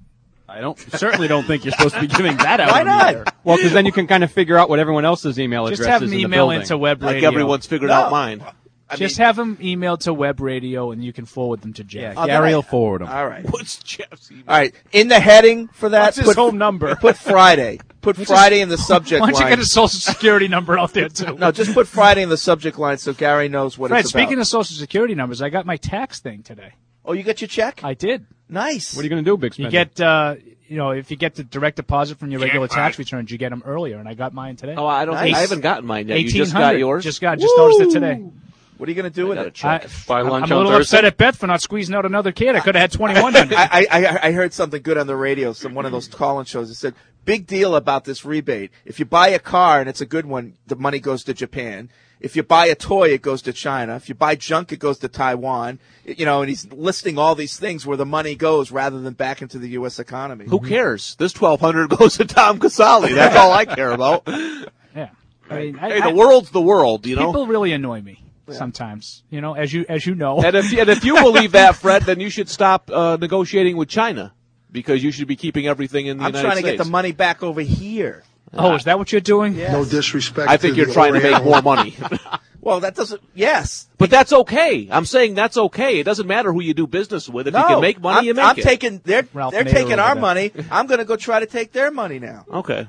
Speaker 10: I certainly don't think you're supposed to be giving that out.
Speaker 9: Why
Speaker 10: on
Speaker 9: not?
Speaker 10: the air.
Speaker 11: Well, because then you can kind of figure out what everyone else's email address
Speaker 13: Just have
Speaker 11: is
Speaker 13: him
Speaker 11: in the
Speaker 13: email
Speaker 11: building.
Speaker 13: into Web
Speaker 14: like
Speaker 13: Radio.
Speaker 14: everyone's figured out mine.
Speaker 13: Just have him email to Web Radio, and you can forward them to Jeff.
Speaker 10: Yeah, Gary will forward them.
Speaker 9: All right.
Speaker 14: What's Jeff's email?
Speaker 9: All right. In the heading for that,
Speaker 13: What's his home number?
Speaker 9: Put Friday. Put Friday in the subject
Speaker 13: Why
Speaker 9: line.
Speaker 13: don't you get his social security number out there, too?
Speaker 9: No, just put Friday in the subject line so Gary knows what
Speaker 13: Fred,
Speaker 9: it's about.
Speaker 13: speaking of social security numbers, I got my tax thing today.
Speaker 9: Oh, you got your check?
Speaker 13: I did.
Speaker 9: Nice.
Speaker 11: What are you going to do, Big
Speaker 13: You
Speaker 11: Spender?
Speaker 13: get, if you get the direct deposit from your regular tax returns, you get them earlier, and I got mine today.
Speaker 14: Oh, I don't.
Speaker 9: Nice.
Speaker 14: I haven't gotten mine yet. You
Speaker 13: 1800.
Speaker 14: just got yours.
Speaker 13: Just noticed it today.
Speaker 9: What are you going to do with it?
Speaker 12: Buy lunch
Speaker 13: I'm a
Speaker 12: on
Speaker 13: little
Speaker 12: Thursday.
Speaker 13: upset at Beth for not squeezing out another kid. I could have had 2100.
Speaker 9: I heard something good on the radio, one of those call-in shows. It said, big deal about this rebate. If you buy a car and it's a good one, the money goes to Japan. If you buy a toy, it goes to China. If you buy junk, it goes to Taiwan. And he's listing all these things where the money goes rather than back into the U.S. economy.
Speaker 14: Who cares? This $1,200 goes to Tom Casale. That's all I care about.
Speaker 13: Yeah. I mean,
Speaker 14: Hey, the world's the world, you know.
Speaker 13: People really annoy me sometimes, as you know.
Speaker 14: And if you believe that, Fred, then you should stop negotiating with China because you should be keeping everything in the
Speaker 9: I'm
Speaker 14: United
Speaker 9: trying to
Speaker 14: States.
Speaker 9: get the money back over here.
Speaker 13: Oh, is that what you're doing?
Speaker 9: Yes.
Speaker 15: No disrespect.
Speaker 14: I think you're trying to make more money.
Speaker 9: Well, that doesn't. Yes,
Speaker 14: but that's okay. I'm saying that's okay. It doesn't matter who you do business with. If you can make money, you make
Speaker 9: I'm
Speaker 14: it.
Speaker 9: taking they're
Speaker 13: Ralph
Speaker 9: they're
Speaker 13: Nader
Speaker 9: taking
Speaker 13: over
Speaker 9: our
Speaker 13: there.
Speaker 9: money. I'm going to go try to take their money now.
Speaker 14: Okay.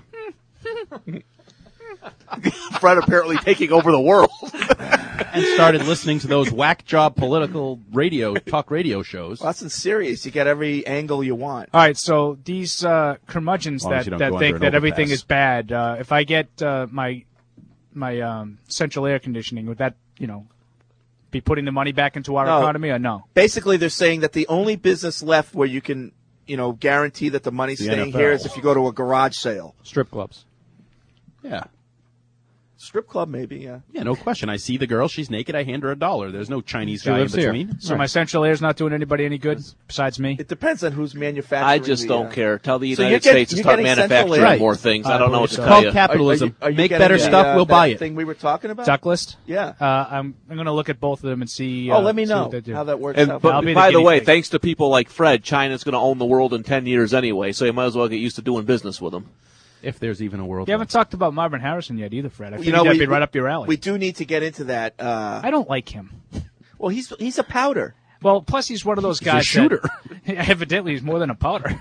Speaker 14: Fred apparently taking over the world.
Speaker 10: And started listening to those whack job political talk radio shows.
Speaker 9: Well, that's in serious. You get every angle you want.
Speaker 13: All right, so these curmudgeons
Speaker 10: As long as you don't
Speaker 13: that
Speaker 10: go
Speaker 13: think
Speaker 10: under an
Speaker 13: that everything
Speaker 10: overpass.
Speaker 13: is bad, if I get my central air conditioning, would that be putting the money back into our
Speaker 9: No.
Speaker 13: economy or no?
Speaker 9: Basically, they're saying that the only business left where you can, guarantee that the money's
Speaker 10: The
Speaker 9: staying
Speaker 10: NFL.
Speaker 9: here is if you go to a garage sale.
Speaker 11: Strip clubs.
Speaker 10: Yeah.
Speaker 9: Strip club, maybe, yeah.
Speaker 10: Yeah, no question. I see the girl. She's naked. I hand her $1. There's no Chinese
Speaker 11: She
Speaker 10: guy in
Speaker 11: lives here.
Speaker 10: between.
Speaker 13: So my central air's not doing anybody any good besides me?
Speaker 9: It depends on who's manufacturing.
Speaker 14: I just don't care. Tell the
Speaker 9: So
Speaker 14: United
Speaker 9: you're
Speaker 14: States to
Speaker 9: you're
Speaker 14: start
Speaker 9: getting central
Speaker 14: manufacturing
Speaker 9: air.
Speaker 14: more things. I don't know what to
Speaker 13: It's
Speaker 14: tell
Speaker 10: called
Speaker 14: you.
Speaker 10: capitalism.
Speaker 9: Are you
Speaker 10: Make
Speaker 9: getting
Speaker 10: better
Speaker 9: the,
Speaker 10: stuff, we'll
Speaker 9: that
Speaker 10: buy it.
Speaker 9: thing we were talking about?
Speaker 13: Duck list?
Speaker 9: Yeah.
Speaker 13: I'm going to look at both of them and see.
Speaker 9: Let me
Speaker 13: see
Speaker 9: know
Speaker 13: what they do.
Speaker 9: how that works
Speaker 14: And
Speaker 9: out.
Speaker 13: I'll be the
Speaker 14: by the
Speaker 13: guinea
Speaker 14: way,
Speaker 13: pig.
Speaker 14: thanks to people like Fred, China's going to own the world in 10 years anyway, so you might as well get used to doing business with them.
Speaker 10: If there's even a world.
Speaker 13: You haven't talked about Marvin Harrison yet either, Fred. I think
Speaker 9: You know,
Speaker 13: that'd
Speaker 9: we-
Speaker 13: be right up your alley.
Speaker 9: We do need to get into that.
Speaker 13: I don't like him.
Speaker 9: Well, he's a powder.
Speaker 13: Well, plus he's one of those
Speaker 10: a
Speaker 13: guys.
Speaker 10: shooter.
Speaker 13: Evidently, he's more than a powder.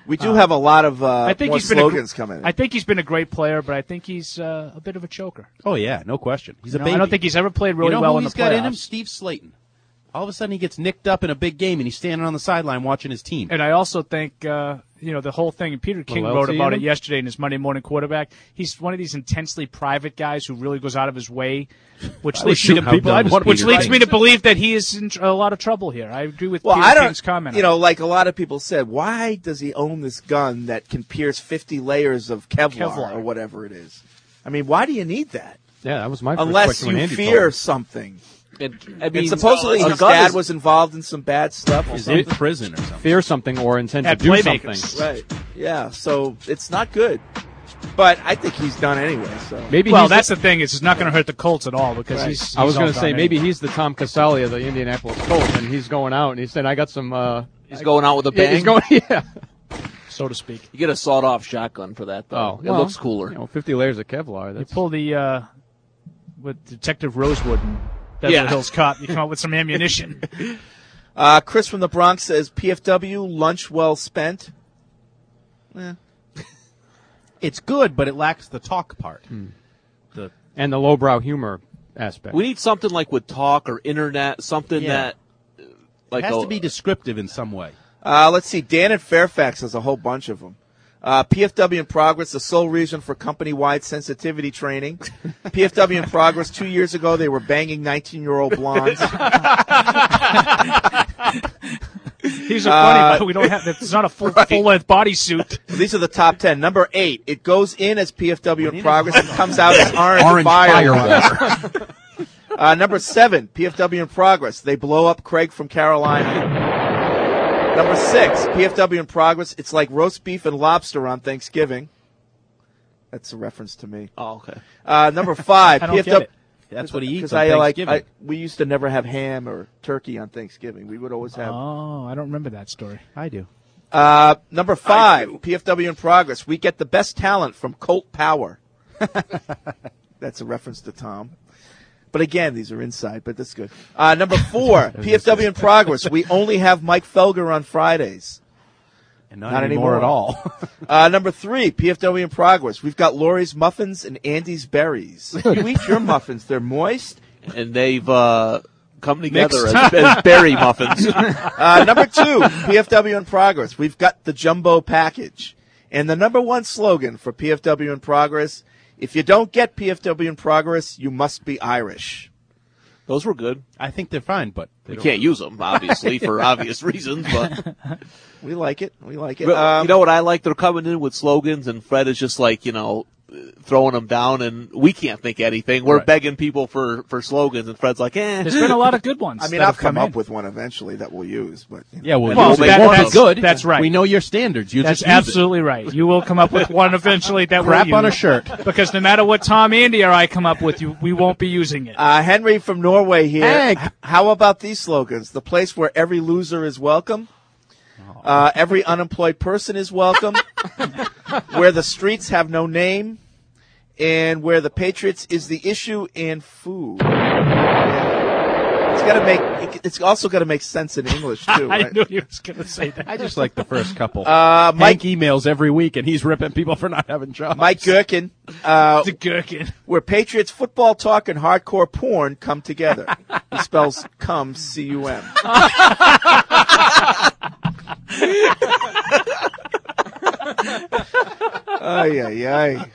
Speaker 9: We do have a lot of
Speaker 13: I think
Speaker 9: more
Speaker 13: he's been
Speaker 9: slogans coming in.
Speaker 13: I think he's been a great player, but I think he's a bit of a choker.
Speaker 10: Oh yeah, no question. He's a
Speaker 13: You know,
Speaker 10: baby.
Speaker 13: I don't think he's ever played really
Speaker 10: you know
Speaker 13: well
Speaker 10: who
Speaker 13: in the
Speaker 10: he's got in him?
Speaker 13: playoffs.
Speaker 10: Steve Slayton. All of a sudden, he gets nicked up in a big game, and he's standing on the sideline watching his team.
Speaker 13: And I also think, the whole thing, and Peter King
Speaker 10: Little
Speaker 13: wrote
Speaker 10: LT
Speaker 13: about
Speaker 10: in
Speaker 13: it
Speaker 10: him?
Speaker 13: yesterday in his Monday Morning Quarterback. He's one of these intensely private guys who really goes out of his way, which
Speaker 10: I was
Speaker 13: leads
Speaker 10: shooting people. I'd want to
Speaker 13: which
Speaker 10: be
Speaker 13: leads
Speaker 10: right.
Speaker 13: me to believe that he is in a lot of trouble here. I agree with
Speaker 9: Well,
Speaker 13: Peter
Speaker 9: I don't.
Speaker 13: King's comment.
Speaker 9: Like a lot of people said, why does he own this gun that can pierce 50 layers of Kevlar or whatever it is? I mean, why do you need that?
Speaker 11: Yeah, that was my first
Speaker 9: Unless
Speaker 11: question when
Speaker 9: you
Speaker 11: Andy
Speaker 9: fear
Speaker 11: told me.
Speaker 9: something.
Speaker 14: And
Speaker 9: supposedly his dad was involved in some bad stuff. Or
Speaker 10: He's
Speaker 9: something.
Speaker 10: in prison or something.
Speaker 11: Fear something or intend to
Speaker 13: At
Speaker 11: do
Speaker 13: playmakers.
Speaker 11: something.
Speaker 9: Right. Yeah. So it's not good. But I think he's done anyway. So
Speaker 11: Maybe
Speaker 13: well,
Speaker 11: he's
Speaker 13: that's the thing. It's not going to hurt the Colts at all because
Speaker 9: Right.
Speaker 13: he's
Speaker 11: I was
Speaker 13: going
Speaker 11: going to say maybe he's the Tom Caselli of the Indianapolis Colts, and he's going out and he said, "I got some."
Speaker 14: He's going out with a
Speaker 11: Yeah,
Speaker 14: bang.
Speaker 11: he's going, yeah.
Speaker 13: so to speak.
Speaker 14: You get a sawed-off shotgun for that, though. It
Speaker 11: well,
Speaker 14: looks cooler.
Speaker 11: 50 layers of Kevlar.
Speaker 13: You
Speaker 11: That's
Speaker 13: pull the with Detective Rosewood and Beverly Hills Cop. You come up with some ammunition.
Speaker 9: Chris from the Bronx says PFW lunch well spent.
Speaker 10: It's good, but it lacks the talk part.
Speaker 11: and the lowbrow humor aspect.
Speaker 14: We need something like with talk or internet, something
Speaker 10: Yeah.
Speaker 14: that like
Speaker 10: It has to be descriptive in some way.
Speaker 9: Let's see. Dan in Fairfax has a whole bunch of them. PFW in progress, the sole reason for company-wide sensitivity training. PFW in progress, 2 years ago they were banging 19-year-old blondes.
Speaker 13: These are funny, but we don't have. It's not a full-length bodysuit.
Speaker 9: These are the top 10. Number 8, it goes in as PFW in progress and comes out as orange
Speaker 10: Orange
Speaker 9: firewater. Number 7, PFW in progress. They blow up Craig from Carolina. Number 6, PFW in progress. It's like roast beef and lobster on Thanksgiving. That's a reference to me.
Speaker 14: Oh, okay.
Speaker 9: Number 5,
Speaker 13: I don't
Speaker 9: PFW.
Speaker 13: get it.
Speaker 10: That's what he eats
Speaker 9: Because
Speaker 10: on Thanksgiving.
Speaker 9: we used to never have ham or turkey on Thanksgiving. We would always have.
Speaker 13: Oh, I don't remember that story.
Speaker 10: I do.
Speaker 9: Number 5, PFW in progress. We get the best talent from Colt Power. That's a reference to Tom. But again, these are inside, but that's good. Number 4, PFW in progress. We only have Mike Felger on Fridays.
Speaker 10: And not anymore at all.
Speaker 9: Number 3, PFW in progress. We've got Lori's Muffins and Andy's Berries. You eat your muffins. They're moist.
Speaker 14: And they've come together as berry muffins.
Speaker 9: Number 2, PFW in progress. We've got the Jumbo Package. And the number 1 slogan for PFW in progress, if you don't get PFW in progress, you must be Irish.
Speaker 14: Those were good.
Speaker 10: I think they're fine, but
Speaker 14: We can't use them, obviously, for obvious reasons. But
Speaker 9: We like it. We like it.
Speaker 14: But you know what I like? They're coming in with slogans, and Fred is just like, throwing them down, and we can't think anything. We're
Speaker 10: Right.
Speaker 14: begging people for slogans, and Fred's like,
Speaker 13: There's been a lot of good ones.
Speaker 9: I mean,
Speaker 13: that
Speaker 9: I'll
Speaker 13: have come
Speaker 9: come up
Speaker 13: in.
Speaker 9: with one eventually that we'll use. But
Speaker 10: yeah, well,
Speaker 14: Well,
Speaker 10: you'll make
Speaker 14: that-
Speaker 10: one
Speaker 14: that's-
Speaker 10: good.
Speaker 13: that's right.
Speaker 10: We know your standards. You
Speaker 13: That's
Speaker 10: just use
Speaker 13: absolutely right. You will come up with one eventually that
Speaker 10: Crap
Speaker 13: will
Speaker 10: on a
Speaker 13: use.
Speaker 10: shirt.
Speaker 13: Because no matter what Tom, Andy, or I come up with, we won't be using it.
Speaker 9: Henry from Norway here.
Speaker 10: Hank.
Speaker 9: How about these slogans? The place where every loser is welcome. Every unemployed person is welcome. Where the streets have no name. And where the Patriots is the issue and food. Yeah. It's also got to make sense in English too.
Speaker 13: I
Speaker 9: Right?
Speaker 13: knew he was going to say that.
Speaker 10: I just like the first couple.
Speaker 9: Mike
Speaker 10: Mike emails every week, and he's ripping people for not having jobs.
Speaker 9: Mike Gherkin.
Speaker 13: The gherkin.
Speaker 9: Where Patriots football talk and hardcore porn come together. He spells cum, C-U-M. Ay, ay, ay.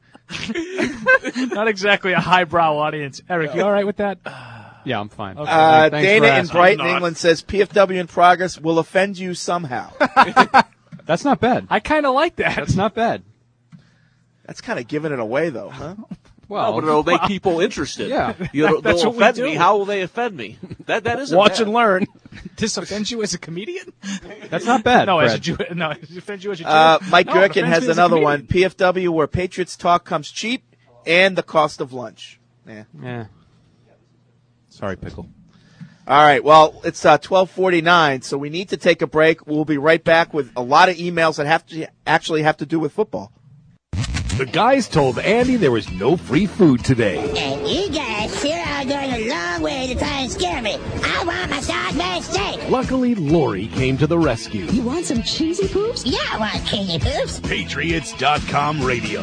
Speaker 13: Not exactly a highbrow audience. Eric, you all right with that?
Speaker 11: Yeah, I'm fine.
Speaker 13: Okay.
Speaker 11: Thanks for
Speaker 9: Dana in
Speaker 11: asking.
Speaker 9: Brighton, England says PFW in progress will offend you somehow.
Speaker 11: That's not bad.
Speaker 13: I kind of like that.
Speaker 11: That's not bad.
Speaker 9: That's kind of giving it away, though, huh?
Speaker 14: Well, but it'll make people interested.
Speaker 11: Yeah.
Speaker 14: They'll
Speaker 13: That's what we
Speaker 14: offend
Speaker 13: do.
Speaker 14: me. How will they offend me? That isn't
Speaker 10: Watch
Speaker 14: bad.
Speaker 10: and learn.
Speaker 13: This offends you as a comedian?
Speaker 11: That's not bad.
Speaker 13: No, as a
Speaker 11: Fred.
Speaker 13: Jew. No, it offends you as a Jew.
Speaker 9: Mike
Speaker 13: No, it
Speaker 9: Gherkin
Speaker 13: offends
Speaker 9: has
Speaker 13: me as a
Speaker 9: another one.
Speaker 13: comedian.
Speaker 9: PFW where Patriots talk comes cheap and the cost of lunch. Yeah.
Speaker 11: Yeah.
Speaker 10: Sorry, Pickle.
Speaker 9: All right. Well, it's 12:49, so we need to take a break. We'll be right back with a lot of emails that have to do with football.
Speaker 3: The guys told Andy there was no free food today.
Speaker 15: And you guys sure are going a long way to try and scare me. I want my Salisbury steak.
Speaker 3: Luckily, Lori came to the rescue.
Speaker 15: You want some cheesy poops? Yeah, I want cheesy poops.
Speaker 3: Patriots.com radio.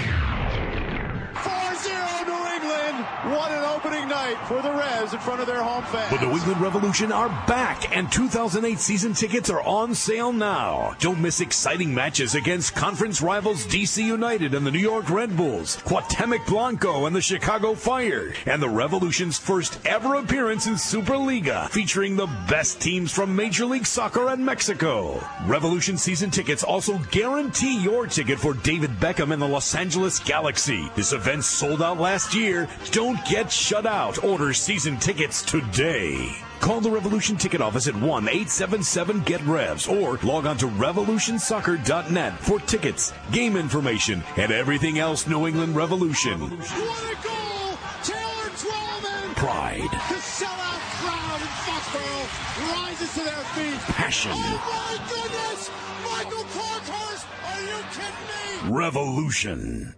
Speaker 17: 4-0 New England. What an opening night for the Revs in front of their home fans.
Speaker 3: The New England Revolution are back, and 2008 season tickets are on sale now. Don't miss exciting matches against conference rivals DC United and the New York Red Bulls, Cuauhtemoc Blanco and the Chicago Fire, and the Revolution's first ever appearance in Superliga, featuring the best teams from Major League Soccer and Mexico. Revolution season tickets also guarantee your ticket for David Beckham and the Los Angeles Galaxy. This event sold out last year. Don't get shut out. Order season tickets today. Call the Revolution ticket office at 1-877-GET-REVS or log on to revolutionsoccer.net for tickets, game information, and everything else New England Revolution.
Speaker 17: What a goal! Taylor Twellman!
Speaker 3: Pride.
Speaker 17: The sellout crowd in Foxborough rises to their feet.
Speaker 3: Passion.
Speaker 17: Oh my goodness! Michael Parkhurst! Are you kidding me?
Speaker 3: Revolution.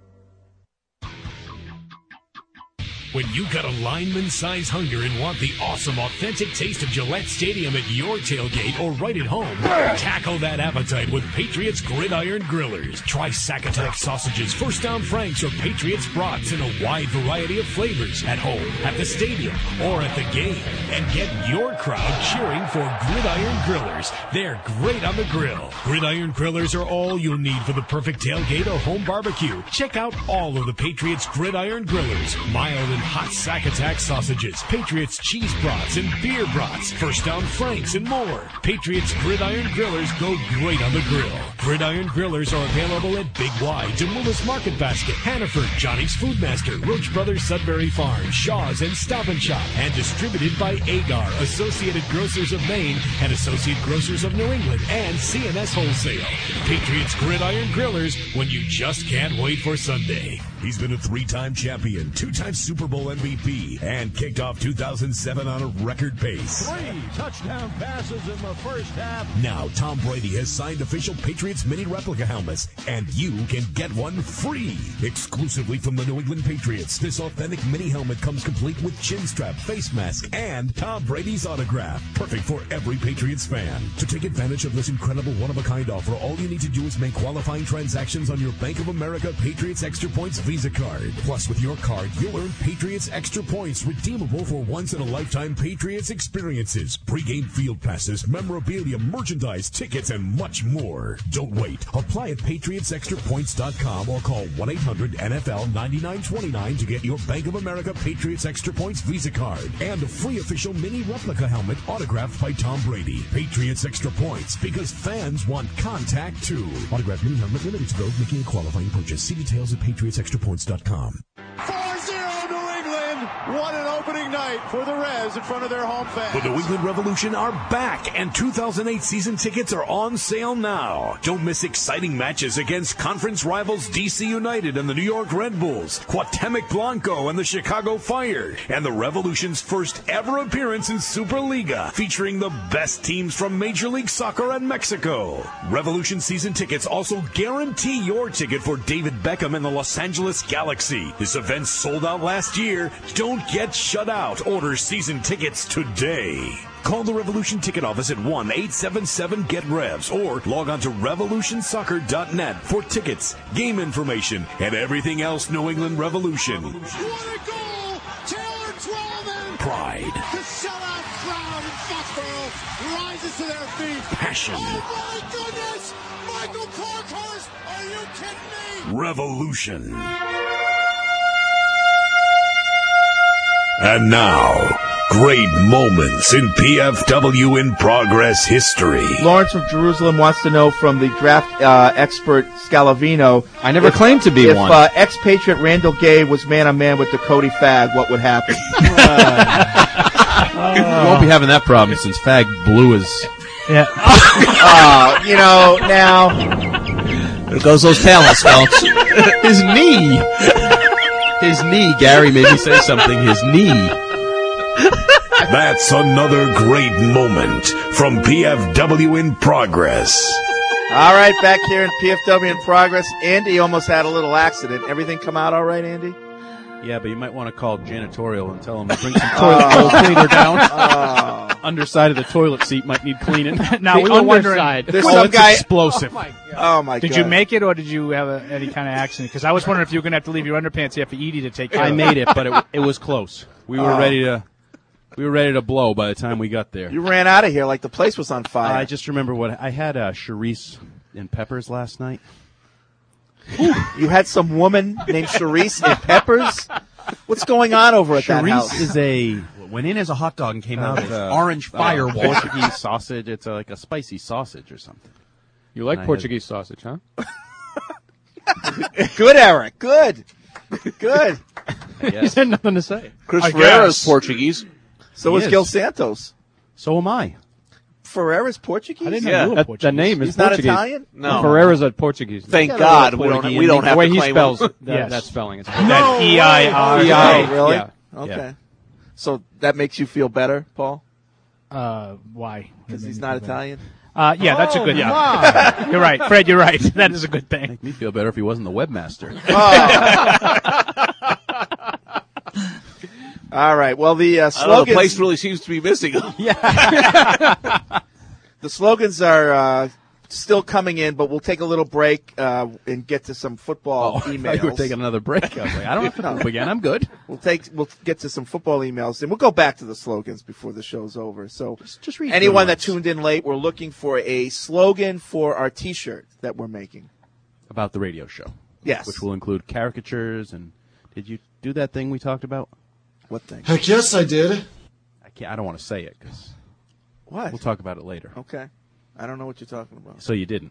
Speaker 3: When you got a lineman-size hunger and want the awesome, authentic taste of Gillette Stadium at your tailgate or right at home, tackle that appetite with Patriots Gridiron Grillers. Try Sack Attack sausages, First Down Franks, or Patriots brats in a wide variety of flavors at home, at the stadium, or at the game. And get your crowd cheering for Gridiron Grillers. They're great on the grill. Gridiron Grillers are all you'll need for the perfect tailgate or home barbecue. Check out all of the Patriots Gridiron Grillers. Mild and hot Sack Attack sausages, Patriots cheese brats and beer brats, First Down Franks, and more. Patriots Gridiron Grillers go great on the grill. Gridiron Grillers are available at Big Y, Demoulas Market Basket, Hannaford, Johnny's Foodmaster, Roach Brothers Sudbury Farm, Shaw's, and Stop and Shop, and distributed by Agar, Associated Grocers of Maine, and Associate Grocers of New England, and CNS Wholesale. Patriots Gridiron Grillers, when you just can't wait for Sunday. He's been a 3-time champion, 2-time Super Bowl MVP, and kicked off 2007 on a record pace.
Speaker 17: 3 touchdown passes in the first half.
Speaker 3: Now Tom Brady has signed official Patriots mini replica helmets, and you can get one free. Exclusively from the New England Patriots, this authentic mini helmet comes complete with chin strap, face mask, and Tom Brady's autograph. Perfect for every Patriots fan. To take advantage of this incredible one-of-a-kind offer, all you need to do is make qualifying transactions on your Bank of America Patriots Extra Points Visa card. Plus, with your card, you'll earn Patriots Extra Points redeemable for once-in-a-lifetime Patriots experiences, pregame field passes, memorabilia, merchandise, tickets, and much more. Don't wait. Apply at PatriotsExtraPoints.com or call 1-800-NFL-9929 to get your Bank of America Patriots Extra Points Visa card and a free official mini replica helmet autographed by Tom Brady. Patriots Extra Points, because fans want contact too. Autographed mini helmet limited to those making a qualifying purchase. See details at PatriotsExtraPoints.com.
Speaker 17: 4-0 New England. What an opening night for the Revs in front of their home fans.
Speaker 3: The New England Revolution are back, and 2008 season tickets are on sale now. Don't miss exciting matches against conference rivals DC United and the New York Red Bulls, Cuauhtemoc Blanco and the Chicago Fire, and the Revolution's first ever appearance in Superliga, featuring the best teams from Major League Soccer and Mexico. Revolution season tickets also guarantee your ticket for David Beckham and the Los Angeles Galaxy. This event sold out last year. Don't get shut out. Order season tickets today. Call the Revolution ticket office at 1-877-GET-REVS or log on to revolutionsoccer.net for tickets, game information, and everything else New England Revolution.
Speaker 17: What a goal! Taylor Twellman!
Speaker 3: Pride.
Speaker 17: The sellout crowd in Foxborough rises to their feet.
Speaker 3: Passion.
Speaker 17: Oh my goodness! Michael Parkhurst! Are you kidding me?
Speaker 3: Revolution. And now, great moments in PFW in Progress history.
Speaker 9: Lawrence from Jerusalem wants to know from the draft expert Scalavino.
Speaker 10: I never claimed to be one.
Speaker 9: If ex-Patriot Randall Gay was man-on-man with Dakota Fag, what would happen?
Speaker 10: We won't be having that problem since Fag blew his...
Speaker 13: Yeah.
Speaker 9: Now...
Speaker 10: There goes those talents, folks. His knee. His knee. Gary made me say something. His knee.
Speaker 3: That's another great moment from PFW in Progress.
Speaker 9: All right, back here in PFW in Progress. Andy almost had a little accident. Everything come out all right, Andy?
Speaker 10: Yeah, but you might want to call janitorial and tell them to bring some toilet bowl cleaner down. Underside of the toilet seat might need cleaning.
Speaker 13: Now,
Speaker 11: The
Speaker 13: we were wondering,
Speaker 11: underside.
Speaker 9: There's
Speaker 10: Oh,
Speaker 9: some
Speaker 10: it's
Speaker 9: guy.
Speaker 10: explosive.
Speaker 9: Oh my
Speaker 13: did
Speaker 9: god!
Speaker 13: you make it or did you have any kind of accident? Because I was wondering if you were going to have to leave your underpants here for Edie to take care
Speaker 10: I
Speaker 13: of.
Speaker 10: made it, but it was close. We were ready to blow by the time we got there.
Speaker 9: You ran out of here like the place was on fire.
Speaker 10: I just remember what I had Charisse and peppers last night.
Speaker 9: You had some woman named Charisse and Peppers. What's going on over at that house?
Speaker 10: Charisse went in as a hot dog and came out as orange firewall. Portuguese sausage. It's like a spicy sausage or something.
Speaker 11: You like
Speaker 10: And I
Speaker 11: Portuguese sausage, huh?
Speaker 9: Good, Eric. Good. Good.
Speaker 11: He had nothing to say.
Speaker 14: Chris
Speaker 9: I
Speaker 14: Ferreira's
Speaker 9: guess.
Speaker 14: Portuguese.
Speaker 9: So
Speaker 10: He
Speaker 9: is
Speaker 10: is.
Speaker 9: Gil Santos.
Speaker 10: So am I.
Speaker 9: Ferreira's Portuguese?
Speaker 13: I didn't know
Speaker 14: Yeah.
Speaker 13: you were
Speaker 11: That
Speaker 13: Portuguese.
Speaker 11: name is
Speaker 9: He's not
Speaker 11: Portuguese.
Speaker 9: Italian?
Speaker 14: No.
Speaker 11: Ferreira's a Portuguese.
Speaker 14: Thank
Speaker 10: Yeah,
Speaker 14: God
Speaker 10: they're
Speaker 14: we don't
Speaker 10: Portuguese.
Speaker 14: have
Speaker 11: the
Speaker 14: to
Speaker 11: way he
Speaker 14: claim
Speaker 11: spells
Speaker 14: him.
Speaker 13: Yes.
Speaker 11: that spelling is
Speaker 13: That E-I-R.
Speaker 11: E-I-R.
Speaker 9: Oh, really?
Speaker 11: Yeah.
Speaker 9: Okay.
Speaker 10: Yeah.
Speaker 9: So that makes you feel better, Paul?
Speaker 13: Why?
Speaker 9: Because he's not Italian?
Speaker 13: Yeah, that's a good thing.
Speaker 10: my.
Speaker 13: You're right, Fred. You're right. That is a good thing.
Speaker 10: Make me feel better if he wasn't the webmaster.
Speaker 9: All right. Well, the
Speaker 14: I don't know, the
Speaker 9: slogans,
Speaker 14: place really seems to be missing him.
Speaker 9: the slogans are still coming in, but we'll take a little break and get to some football
Speaker 10: I thought
Speaker 9: emails.
Speaker 10: you were taking another break. I was like, I don't have to poop again. I'm good.
Speaker 9: We'll get to some football emails, and we'll go back to the slogans before the show's over. So
Speaker 10: Just read
Speaker 9: anyone
Speaker 10: good
Speaker 9: that tuned in late, we're looking for a slogan for our T-shirt that we're making.
Speaker 10: About the radio show.
Speaker 9: Yes.
Speaker 10: Which will include caricatures and did you do that thing we talked about?
Speaker 9: What thing?
Speaker 18: Heck yes, I did.
Speaker 10: I don't want to say it because
Speaker 9: What?
Speaker 10: we'll talk about it later.
Speaker 9: Okay. I don't know what you're talking about.
Speaker 10: So you didn't.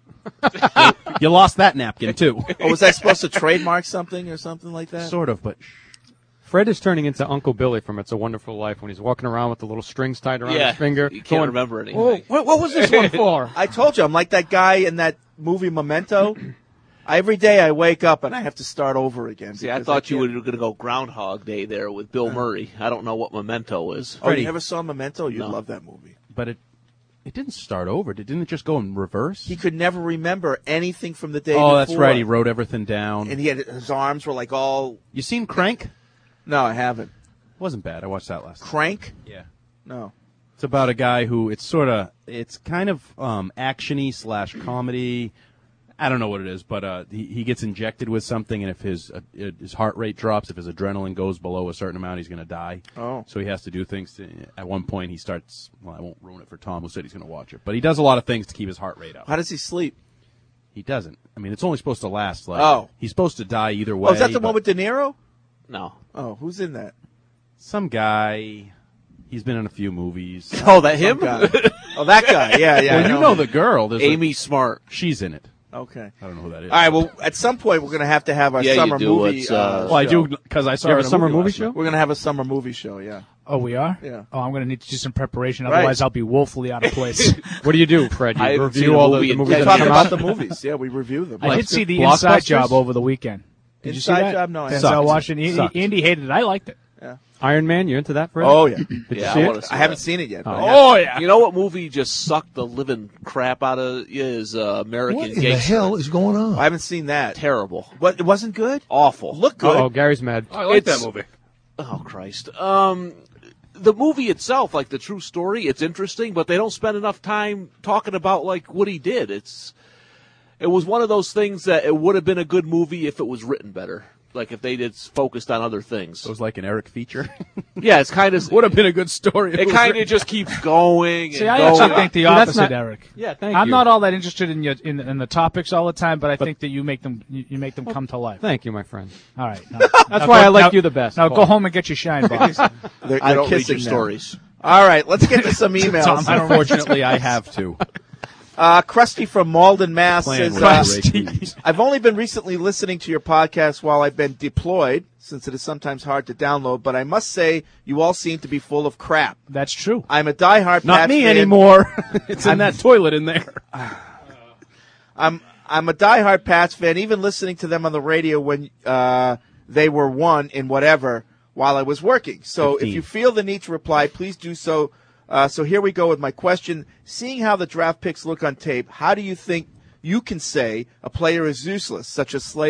Speaker 10: You lost that napkin too.
Speaker 9: Oh, was I supposed to trademark something or something like that?
Speaker 10: Sort of, but
Speaker 11: Fred is turning into Uncle Billy from It's a Wonderful Life when he's walking around with the little strings tied around
Speaker 14: Yeah,
Speaker 11: his finger.
Speaker 14: you can't
Speaker 11: going,
Speaker 14: remember anything.
Speaker 11: "Oh, what was this one for?"
Speaker 9: I told you, I'm like that guy in that movie Memento. Every day I wake up and I have to start over again.
Speaker 14: See, I
Speaker 9: because
Speaker 14: thought you
Speaker 9: can't-
Speaker 14: were going to go Groundhog Day there with Bill Murray. I don't know what Memento is.
Speaker 9: Oh,
Speaker 10: Freddie.
Speaker 9: you never saw Memento? You'd
Speaker 14: No.
Speaker 9: love that movie.
Speaker 10: but it didn't start over. Didn't it just go in reverse?
Speaker 9: He could never remember anything from the day
Speaker 10: Oh,
Speaker 9: before.
Speaker 10: that's right. He wrote everything down.
Speaker 9: And he had his arms were like all.
Speaker 10: You seen Crank?
Speaker 9: No, I haven't.
Speaker 10: Wasn't bad. I watched that last night.
Speaker 9: Crank?
Speaker 10: Yeah.
Speaker 9: No.
Speaker 10: It's about a guy who it's kind of actiony / comedy. I don't know what it is, but he gets injected with something, and if his heart rate drops, if his adrenaline goes below a certain amount, he's going to die.
Speaker 9: Oh.
Speaker 10: So he has to do things. At one point, he starts. Well, I won't ruin it for Tom, who said he's going to watch it, but he does a lot of things to keep his heart rate up.
Speaker 9: How does he sleep?
Speaker 10: He doesn't. I mean, it's only supposed to last. Like,
Speaker 9: Oh.
Speaker 10: he's supposed to die either way.
Speaker 9: Oh, is that the
Speaker 10: but
Speaker 9: one with De Niro?
Speaker 14: No.
Speaker 9: Oh, who's in that?
Speaker 10: some guy? He's been in a few movies.
Speaker 14: Oh, that him?
Speaker 9: Oh, that guy. Yeah, yeah.
Speaker 10: Well,
Speaker 9: I
Speaker 10: you know the girl. There's
Speaker 14: Amy Smart.
Speaker 10: She's in it.
Speaker 9: Okay.
Speaker 10: I don't know who that is.
Speaker 9: All right. Well, at some point we're going to have our
Speaker 14: Yeah, you
Speaker 9: summer
Speaker 14: do.
Speaker 9: movie.
Speaker 14: It's,
Speaker 10: well, I do because I saw
Speaker 11: You have
Speaker 10: her
Speaker 11: a
Speaker 10: in
Speaker 11: summer movie
Speaker 10: last
Speaker 11: show?
Speaker 10: night.
Speaker 9: We're going to have a summer movie show. Yeah.
Speaker 13: Oh, we are?
Speaker 9: Yeah.
Speaker 13: Oh, I'm going to need to do some preparation.
Speaker 9: Right.
Speaker 13: Otherwise, I'll be woefully out of place.
Speaker 11: What do you do, Fred? You
Speaker 14: I haven't seen
Speaker 11: review
Speaker 14: a
Speaker 11: all
Speaker 14: movie
Speaker 11: the
Speaker 14: in
Speaker 11: movies
Speaker 9: Yeah,
Speaker 11: that
Speaker 9: talk
Speaker 11: come
Speaker 9: about
Speaker 11: out?
Speaker 9: the movies. Yeah, we review them.
Speaker 13: I did see the Inside
Speaker 10: Blockbusters?
Speaker 13: Job over the weekend. Did you see
Speaker 9: Inside
Speaker 13: that?
Speaker 9: Job? No, I
Speaker 13: Denzel
Speaker 10: haven't.
Speaker 13: Washington.
Speaker 10: Sucked.
Speaker 13: Andy hated it. I liked it.
Speaker 11: Iron Man, you into that, Fred?
Speaker 9: Oh yeah.
Speaker 11: Did
Speaker 14: Yeah,
Speaker 11: you
Speaker 14: I
Speaker 11: see
Speaker 14: wanna
Speaker 11: it?
Speaker 14: see
Speaker 9: I haven't
Speaker 14: that.
Speaker 9: seen it yet. but I
Speaker 13: Oh,
Speaker 9: have-
Speaker 13: yeah.
Speaker 14: You know what movie just sucked the living crap out of you is American
Speaker 18: What in the
Speaker 14: Gangster.
Speaker 18: hell is going on?
Speaker 9: I haven't seen that.
Speaker 14: Terrible.
Speaker 9: What? It wasn't good.
Speaker 14: Awful.
Speaker 9: Look good.
Speaker 11: Oh, Gary's mad.
Speaker 12: I like
Speaker 14: It's-
Speaker 12: that movie.
Speaker 14: Oh, Christ. The movie itself, like the true story, it's interesting, but they don't spend enough time talking about like what he did. It was one of those things that it would have been a good movie if it was written better. Like if they did focused on other things.
Speaker 10: So it was like an Eric feature.
Speaker 14: Yeah, it's kind of
Speaker 10: Would have been a good story. if
Speaker 14: It
Speaker 10: was
Speaker 14: kind
Speaker 10: written.
Speaker 14: of just keeps going.
Speaker 13: See,
Speaker 14: and
Speaker 13: I
Speaker 14: going.
Speaker 13: actually think the
Speaker 11: that's
Speaker 13: opposite,
Speaker 11: not-
Speaker 13: Eric.
Speaker 11: Yeah, thank
Speaker 13: I'm
Speaker 11: you.
Speaker 13: not all that interested in in the topics all the time, but I think that you make them come to life.
Speaker 11: Thank you, my friend.
Speaker 13: All right.
Speaker 11: That's why I like you the best.
Speaker 13: Now
Speaker 11: Paul.
Speaker 13: go home and get your shine box.
Speaker 9: They're
Speaker 14: I don't read
Speaker 9: kissing
Speaker 14: your
Speaker 9: now.
Speaker 14: stories.
Speaker 9: All right, let's get to some emails.
Speaker 13: Tom, I don't
Speaker 10: Unfortunately, I have to.
Speaker 9: Krusty from Malden, Mass.
Speaker 10: Playing
Speaker 9: says,
Speaker 10: with Ray Cleese.
Speaker 9: I've only been recently listening to your podcast while I've been deployed, since it is sometimes hard to download, but I must say you all seem to be full of crap.
Speaker 13: That's true.
Speaker 9: I'm a diehard
Speaker 10: Not
Speaker 9: Pats
Speaker 10: me
Speaker 9: fan.
Speaker 10: anymore. It's in that toilet in there.
Speaker 9: I'm a diehard Pats fan, even listening to them on the radio when they were won in whatever while I was working. So
Speaker 10: 15.
Speaker 9: if you feel the need to reply, please do so. So here we go with my question. Seeing how the draft picks look on tape, how do you think you can say a player is useless, such as Slater?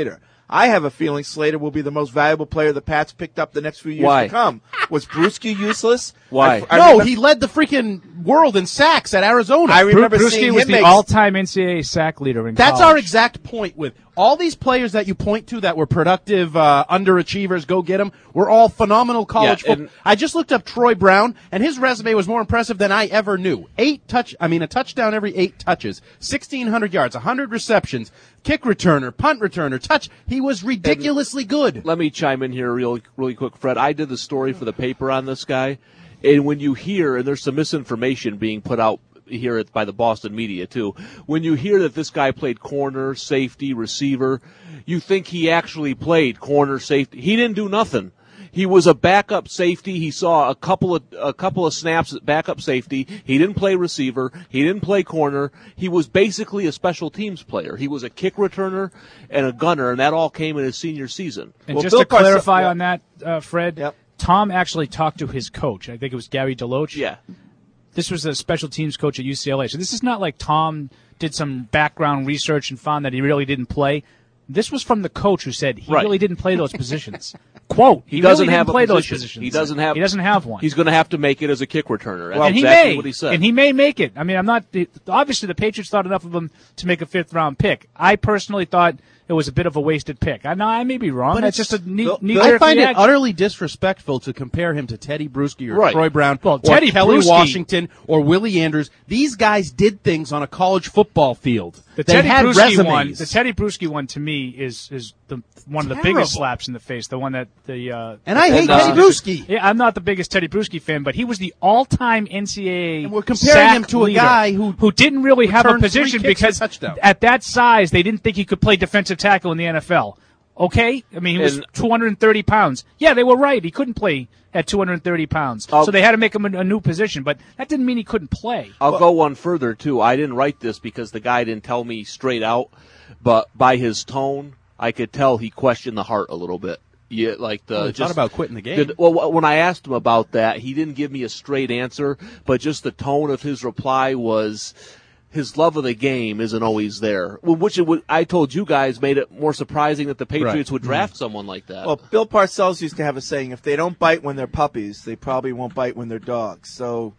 Speaker 9: I have a feeling Slater will be the most valuable player the Pats picked up the next few years
Speaker 14: Why?
Speaker 9: to come. Was Bruschi useless?
Speaker 14: Why?
Speaker 10: No, he led the freaking world in sacks at Arizona.
Speaker 9: I remember
Speaker 13: Bruschi
Speaker 9: seeing
Speaker 13: was
Speaker 9: him
Speaker 13: the
Speaker 9: make
Speaker 13: all-time NCAA sack leader in
Speaker 10: That's
Speaker 13: college.
Speaker 10: our exact point with all these players that you point to that were productive underachievers, go get them, were all phenomenal college
Speaker 14: Yeah,
Speaker 10: football. I just looked up Troy Brown, and his resume was more impressive than I ever knew. A touchdown every 8 touches, 1,600 yards, 100 receptions, kick returner, punt returner, touch. He was ridiculously good.
Speaker 14: Let me chime in here really quick, Fred. I did the story for the paper on this guy, and when you hear, and there's some misinformation being put out here by the Boston media too, when you hear that this guy played corner, safety, receiver, you think he actually played corner, safety. He didn't do nothing. He was a backup safety. He saw a couple of snaps at backup safety. He didn't play receiver. He didn't play corner. He was basically a special teams player. He was a kick returner and a gunner, and that all came in his senior season.
Speaker 13: And just to clarify on that, Fred, Tom actually talked to his coach. I think it was Gary DeLoach.
Speaker 14: Yeah.
Speaker 13: This was a special teams coach at UCLA. So this is not like Tom did some background research and found that he really didn't play. This was from the coach who said he really didn't play those positions. Quote, he
Speaker 14: doesn't
Speaker 13: really
Speaker 14: have
Speaker 13: didn't play
Speaker 14: a
Speaker 13: those
Speaker 14: position.
Speaker 13: positions.
Speaker 14: He doesn't have
Speaker 13: one.
Speaker 14: He's going to have to make it as a kick returner. That's
Speaker 13: And he
Speaker 14: exactly
Speaker 13: may,
Speaker 14: what he said.
Speaker 13: and he may make it. I mean, obviously the Patriots thought enough of him to make a 5th round pick. I personally thought it was a bit of a wasted pick. I may be wrong.
Speaker 10: But
Speaker 13: That's just a knee
Speaker 10: I find it utterly disrespectful to compare him to Teddy Bruschi or Troy Brown or
Speaker 13: Teddy
Speaker 10: Kelly
Speaker 13: Bruschi,
Speaker 10: Washington or Willie Andrews. These guys did things on a college football field.
Speaker 13: The
Speaker 10: They
Speaker 13: Teddy
Speaker 10: had
Speaker 13: Bruschi one.
Speaker 10: resumes.
Speaker 13: The Teddy Bruschi one to me is one of the
Speaker 10: Terrible.
Speaker 13: biggest slaps in the face. The one that the
Speaker 10: And I hate Teddy Bruschi.
Speaker 13: Yeah, I'm not the biggest Teddy Bruschi fan, but he was the all-time NCAA.
Speaker 10: And we're comparing him
Speaker 13: sack
Speaker 10: to a
Speaker 13: leader
Speaker 10: guy who
Speaker 13: didn't really have a
Speaker 10: returned 3
Speaker 13: position
Speaker 10: kicks
Speaker 13: because
Speaker 10: for touchdowns.
Speaker 13: at that size they didn't think he could play defensive tackle in the NFL. Okay, I mean he was 230 pounds. Yeah, they were right. He couldn't play at 230 pounds, so they had to make him a new position. But that didn't mean he couldn't play.
Speaker 14: I'll go one further, too. I didn't write this because the guy didn't tell me straight out, but by his tone, I could tell he questioned the heart a little bit. Yeah, like
Speaker 10: he thought about quitting the game.
Speaker 14: When I asked him about that, he didn't give me a straight answer, but just the tone of his reply was his love of the game isn't always there, which I told you guys made it more surprising that the Patriots would draft someone like that.
Speaker 9: Well, Bill Parcells used to have a saying, if they don't bite when they're puppies, they probably won't bite when they're dogs. So,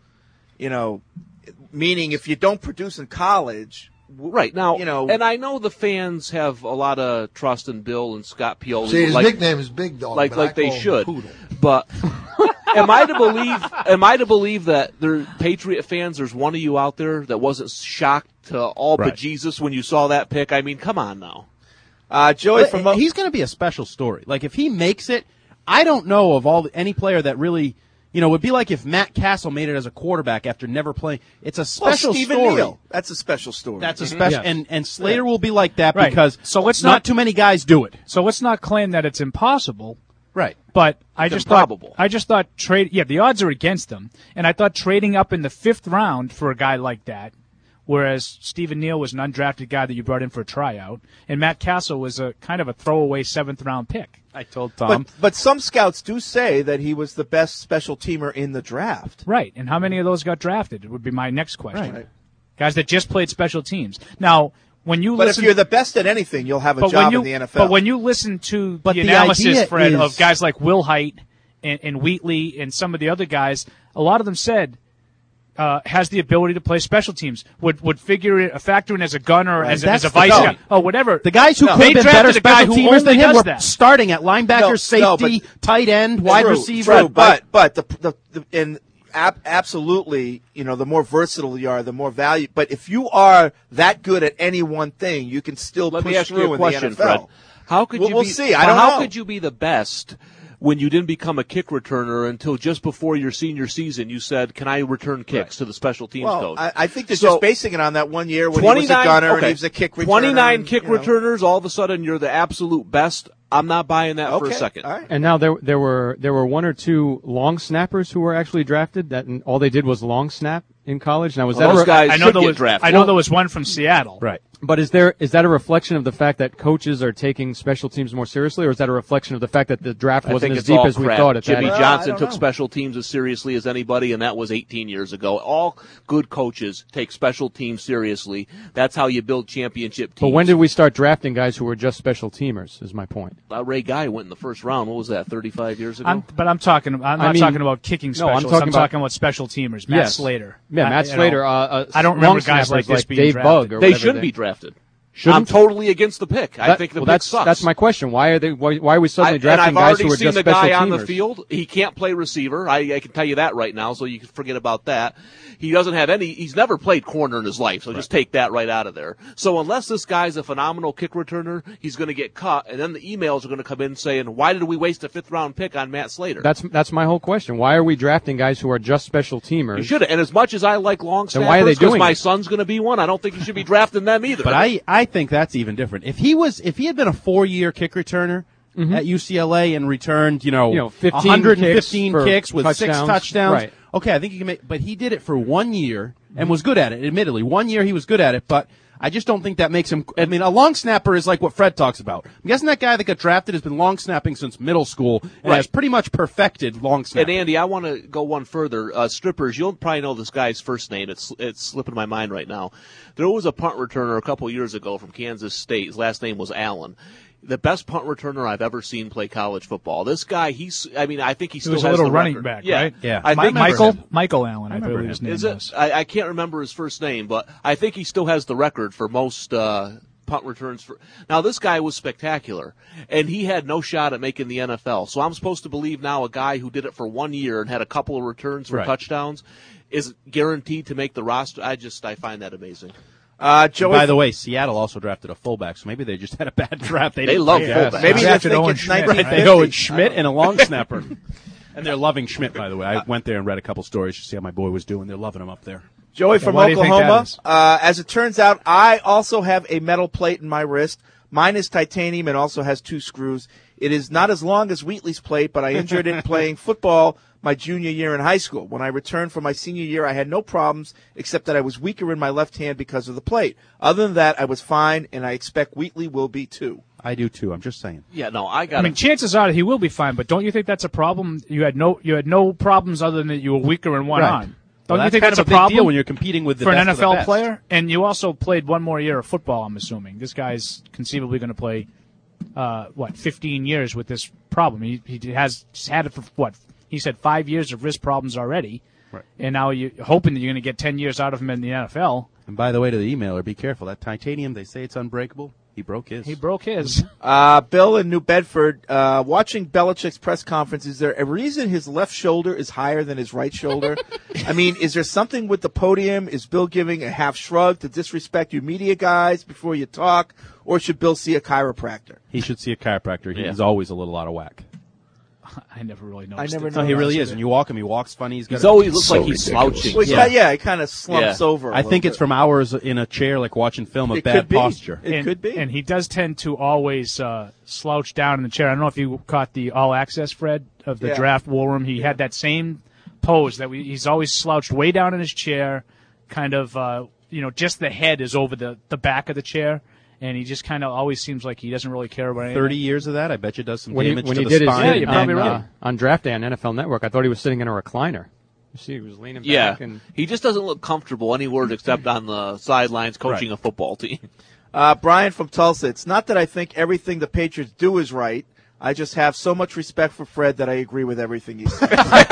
Speaker 9: meaning if you don't produce in college...
Speaker 14: Right, now, and I know the fans have a lot of trust in Bill and Scott Pioli.
Speaker 18: See, his nickname is Big Dog.
Speaker 14: Like they should.
Speaker 18: Poodle.
Speaker 14: But am I to believe that there Patriot fans, there's one of you out there that wasn't shocked to all bejesus when you saw that pick? I mean, come on now.
Speaker 9: Joey,
Speaker 10: he's going to be a special story. Like, if he makes it, I don't know of any player that really... it would be like if Matt Castle made it as a quarterback after never playing. It's a special
Speaker 9: Stephen
Speaker 10: story.
Speaker 9: Neal. That's a special story.
Speaker 10: That's a special,
Speaker 13: Yes.
Speaker 10: and Slater will be like that
Speaker 13: Right.
Speaker 10: because
Speaker 13: So let's
Speaker 10: not
Speaker 13: not-
Speaker 10: too many guys do it.
Speaker 13: So let's not claim that it's impossible.
Speaker 10: Right.
Speaker 13: But I
Speaker 14: It's
Speaker 13: just
Speaker 14: improbable.
Speaker 13: thought the odds are against them, and I thought trading up in the 5th round for a guy like that, whereas Stephen Neal was an undrafted guy that you brought in for a tryout, and Matt Castle was a kind of a throwaway 7th round pick.
Speaker 10: I told Tom.
Speaker 9: But some scouts do say that he was the best special teamer in the draft.
Speaker 13: Right, and how many of those got drafted? It would be my next question.
Speaker 9: Right.
Speaker 13: Guys that just played special teams. Now, when you
Speaker 9: But
Speaker 13: listen,
Speaker 9: if you're the best at anything, you'll have a
Speaker 13: but
Speaker 9: job
Speaker 13: when you,
Speaker 9: in the NFL.
Speaker 13: But when you listen to the
Speaker 10: the
Speaker 13: analysis,
Speaker 10: idea
Speaker 13: Fred,
Speaker 10: is-
Speaker 13: of guys like Will Height and Wheatley and some of the other guys, a lot of them said has the ability to play special teams. Would factor in as a gunner,
Speaker 10: Right.
Speaker 13: as a
Speaker 10: That's
Speaker 13: vice
Speaker 10: the-
Speaker 13: guy, whatever.
Speaker 10: The guys who could
Speaker 13: They
Speaker 10: have been better
Speaker 13: drafted a guy
Speaker 10: special
Speaker 13: who
Speaker 10: teamers than
Speaker 13: only
Speaker 10: him
Speaker 13: does
Speaker 10: were
Speaker 13: that.
Speaker 10: starting at linebacker, safety, tight end, wide receiver.
Speaker 9: True, but absolutely, the more versatile you are, the more value. But if you are that good at any one thing, you can still
Speaker 14: Let
Speaker 9: push
Speaker 14: me ask
Speaker 9: through
Speaker 14: you a question,
Speaker 9: in the NFL.
Speaker 14: Fred. How could you
Speaker 9: we'll
Speaker 14: be,
Speaker 9: see. I don't know.
Speaker 14: How could you be the best when you didn't become a kick returner until just before your senior season? You said, "Can I return kicks to the special teams
Speaker 9: Well,
Speaker 14: coach?"
Speaker 9: I think they're just basing it on that 1 year when he was a gunner and he was a kick returner.
Speaker 14: 29
Speaker 9: and,
Speaker 14: kick returners. All of a sudden, you're the absolute best. I'm not buying that for a second.
Speaker 9: All right.
Speaker 11: And now there were 1 or 2 long snappers who were actually drafted. That and all they did was long snap in college. Now was
Speaker 14: Well,
Speaker 11: that
Speaker 14: those guys
Speaker 13: I know
Speaker 14: should
Speaker 13: there
Speaker 14: get
Speaker 13: was
Speaker 14: drafted.
Speaker 13: I know there was one from Seattle.
Speaker 11: right? But is that a reflection of the fact that coaches are taking special teams more seriously, or is that a reflection of the fact that the draft wasn't as deep as we thought at
Speaker 14: Jimmy
Speaker 11: that?
Speaker 14: Johnson took special teams as seriously as anybody, and that was 18 years ago. All good coaches take special teams seriously. That's how you build championship teams.
Speaker 11: But when did we start drafting guys who were just special teamers, is my point.
Speaker 14: Ray Guy went in the first round. What was that, 35 years ago?
Speaker 13: I'm not talking about kicking specials. I'm talking about special teamers. Matt Slater.
Speaker 11: Yeah, Matt Slater.
Speaker 13: I don't remember guys like this being
Speaker 11: Dave
Speaker 13: drafted.
Speaker 11: Bug or
Speaker 14: They shouldn't be drafted. I'm totally against the pick. I think the pick sucks.
Speaker 11: That's my question. Why are we suddenly drafting guys who are just special teamers?
Speaker 14: And I've already seen the guy on the field. He can't play receiver. I can tell you that right now, so you can forget about that. He doesn't have any. He's never played corner in his life, so just take that right out of there. So unless this guy's a phenomenal kick returner, he's going to get cut, and then the emails are going to come in saying, "Why did we waste a 5th-round pick on Matt Slater?"
Speaker 11: That's my whole question. Why are we drafting guys who are just special teamers?
Speaker 14: You should have. And as much as I like long snappers,
Speaker 11: why are they doing
Speaker 14: because my
Speaker 11: it?
Speaker 14: son's going to be one, I don't think you should be drafting them either.
Speaker 10: But I think that's even different. If he had been a 4-year kick returner at UCLA and returned, 115 kicks with
Speaker 11: touchdowns.
Speaker 10: 6 touchdowns,
Speaker 11: right.
Speaker 10: Okay, I think you can make. But he did it for 1 year and was good at it. Admittedly, 1 year he was good at it, but I just don't think that makes him. I mean, a long snapper is like what Fred talks about. I'm guessing that guy that got drafted has been long snapping since middle school and has pretty much perfected long snapping.
Speaker 14: And Andy, I want to go one further. Strippers, you'll probably know this guy's first name. It's slipping my mind right now. There was a punt returner a couple years ago from Kansas State. His last name was Allen. The best punt returner I've ever seen play college football. This guy, I think he still has
Speaker 13: a little
Speaker 14: the
Speaker 13: running
Speaker 14: record.
Speaker 13: back,
Speaker 14: yeah.
Speaker 13: right?
Speaker 10: Yeah.
Speaker 14: I think
Speaker 13: Michael Allen, I believe his name was.
Speaker 14: I can't remember his first name, but I think he still has the record for most punt returns. Now, this guy was spectacular, and he had no shot at making the NFL. So I'm supposed to believe now a guy who did it for 1 year and had a couple of returns for touchdowns is guaranteed to make the roster. I find that amazing.
Speaker 10: Joey, by the way, Seattle also drafted a fullback, so maybe they just had a bad draft.
Speaker 14: They love fullbacks.
Speaker 9: Maybe
Speaker 13: they
Speaker 9: that's
Speaker 13: drafted Owen
Speaker 9: Schmidt.
Speaker 10: They go with Schmidt and a long snapper. And they're loving Schmidt, by the way. I went there and read a couple stories to see how my boy was doing. They're loving him up there.
Speaker 9: Joey from
Speaker 13: why do you think
Speaker 9: Oklahoma.
Speaker 13: that is?
Speaker 9: As it turns out, I also have a metal plate in my wrist. Mine is titanium and also has 2 screws. It is not as long as Wheatley's plate, but I injured it playing football my junior year in high school. When I returned for my senior year, I had no problems, except that I was weaker in my left hand because of the plate. Other than that, I was fine, and I expect Wheatley will be too.
Speaker 10: I do too. I'm just saying.
Speaker 14: Yeah, no,
Speaker 13: I mean, chances are he will be fine, but don't you think that's a problem? You had no problems other than that you were weaker in one arm. Don't you think that's a problem
Speaker 10: deal when you're competing with the
Speaker 13: for an
Speaker 10: best of the
Speaker 13: NFL
Speaker 10: best.
Speaker 13: player? And you also played 1 more year of football, I'm assuming. This guy's conceivably going to play 15 years with this problem. He has had it for he said 5 years of wrist problems already, and now you're hoping that you're going to get 10 years out of him in the NFL.
Speaker 10: And by the way, to the emailer, be careful. That titanium, they say it's unbreakable. He broke his.
Speaker 9: Bill in New Bedford, watching Belichick's press conference, is there a reason his left shoulder is higher than his right shoulder? I mean, is there something with the podium? Is Bill giving a half shrug to disrespect you media guys before you talk? Or should Bill see a chiropractor?
Speaker 10: He should see a chiropractor. He's always a little out of whack.
Speaker 13: I never really noticed.
Speaker 10: No, he really is. And you walk him, he walks funny. He's
Speaker 14: always looks like he's slouching.
Speaker 9: Well, he kind of slumps over.
Speaker 10: I think it's from hours in a chair, like watching film of bad posture.
Speaker 9: It could be.
Speaker 13: And he does tend to always slouch down in the chair. I don't know if you caught the All Access, Fred, of the draft war room. He had that same pose that he's always slouched way down in his chair, kind of, just the head is over the back of the chair. And he just kind of always seems like he doesn't really care about anything.
Speaker 10: 30 years of that, I bet you does some
Speaker 11: damage
Speaker 10: to
Speaker 11: the
Speaker 10: the
Speaker 11: spine.
Speaker 10: spine.
Speaker 13: You're probably right.
Speaker 11: On draft day on NFL Network, I thought he was sitting in a recliner. You see, he was leaning back. And
Speaker 14: he just doesn't look comfortable anywhere except on the sidelines coaching a football team.
Speaker 9: Brian from Tulsa, it's not that I think everything the Patriots do is right. I just have so much respect for Fred that I agree with everything he says.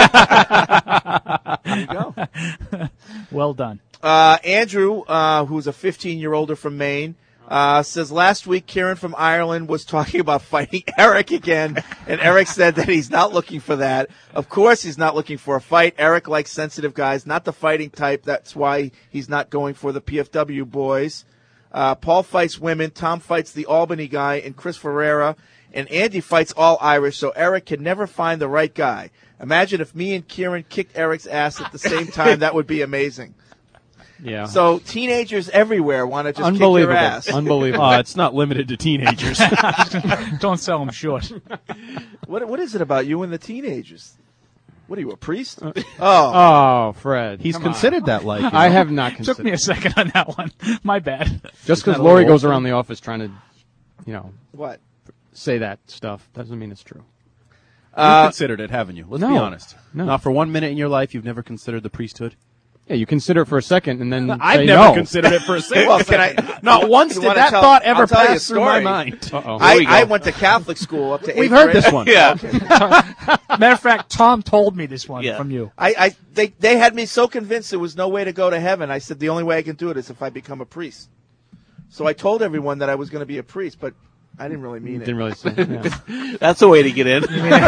Speaker 9: There you go.
Speaker 13: Well done.
Speaker 9: Andrew, who's a 15-year-older from Maine, says last week Kieran from Ireland was talking about fighting Eric again, and Eric said that he's not looking for that. Of course he's not looking for a fight. Eric likes sensitive guys, not the fighting type. That's why he's not going for the PFW boys. Paul fights women. Tom fights the Albany guy and Chris Ferreira. And Andy fights all Irish, so Eric can never find the right guy. Imagine if me and Kieran kicked Eric's ass at the same time. That would be amazing.
Speaker 11: Yeah.
Speaker 9: So teenagers everywhere want to just kick your ass.
Speaker 11: Unbelievable.
Speaker 10: It's not limited to teenagers.
Speaker 13: Don't sell them short.
Speaker 9: What is it about you and the teenagers? What are you, a priest?
Speaker 11: Oh, Fred.
Speaker 10: He's
Speaker 11: come
Speaker 10: considered
Speaker 11: on.
Speaker 10: that like. you
Speaker 11: I
Speaker 10: know?
Speaker 11: have not considered.
Speaker 13: Took me a second on that one. My bad.
Speaker 11: Just because
Speaker 10: Isn't that a
Speaker 11: Lori
Speaker 10: little
Speaker 11: goes
Speaker 10: old?
Speaker 11: around the office trying to,
Speaker 9: What?
Speaker 11: say that stuff doesn't mean it's true.
Speaker 10: You've considered it, haven't you? Let's be
Speaker 11: no.
Speaker 10: honest.
Speaker 11: No.
Speaker 10: Not for 1 minute in your life, you've never considered the priesthood.
Speaker 11: Yeah, you consider it for a second and then
Speaker 10: I've
Speaker 11: say
Speaker 10: never
Speaker 11: no.
Speaker 10: considered it for a second.
Speaker 9: Well, can I?
Speaker 10: Not once
Speaker 9: You
Speaker 10: did
Speaker 9: wanna
Speaker 10: that
Speaker 9: tell-
Speaker 10: thought ever
Speaker 9: I'll tell you a
Speaker 10: pass through my
Speaker 9: story.
Speaker 10: mind.
Speaker 11: Uh-oh.
Speaker 9: I went to Catholic school up to 8th
Speaker 10: We've heard
Speaker 9: grade.
Speaker 10: this one.
Speaker 14: Yeah.
Speaker 13: Matter of fact, Tom told me this one
Speaker 14: Yeah.
Speaker 13: from you.
Speaker 9: They had me so convinced there was no way to go to heaven. I said the only way I can do it is if I become a priest. So I told everyone that I was going to be a priest, but I didn't really mean it.
Speaker 11: Didn't really say. Yeah.
Speaker 14: That's the way to get in.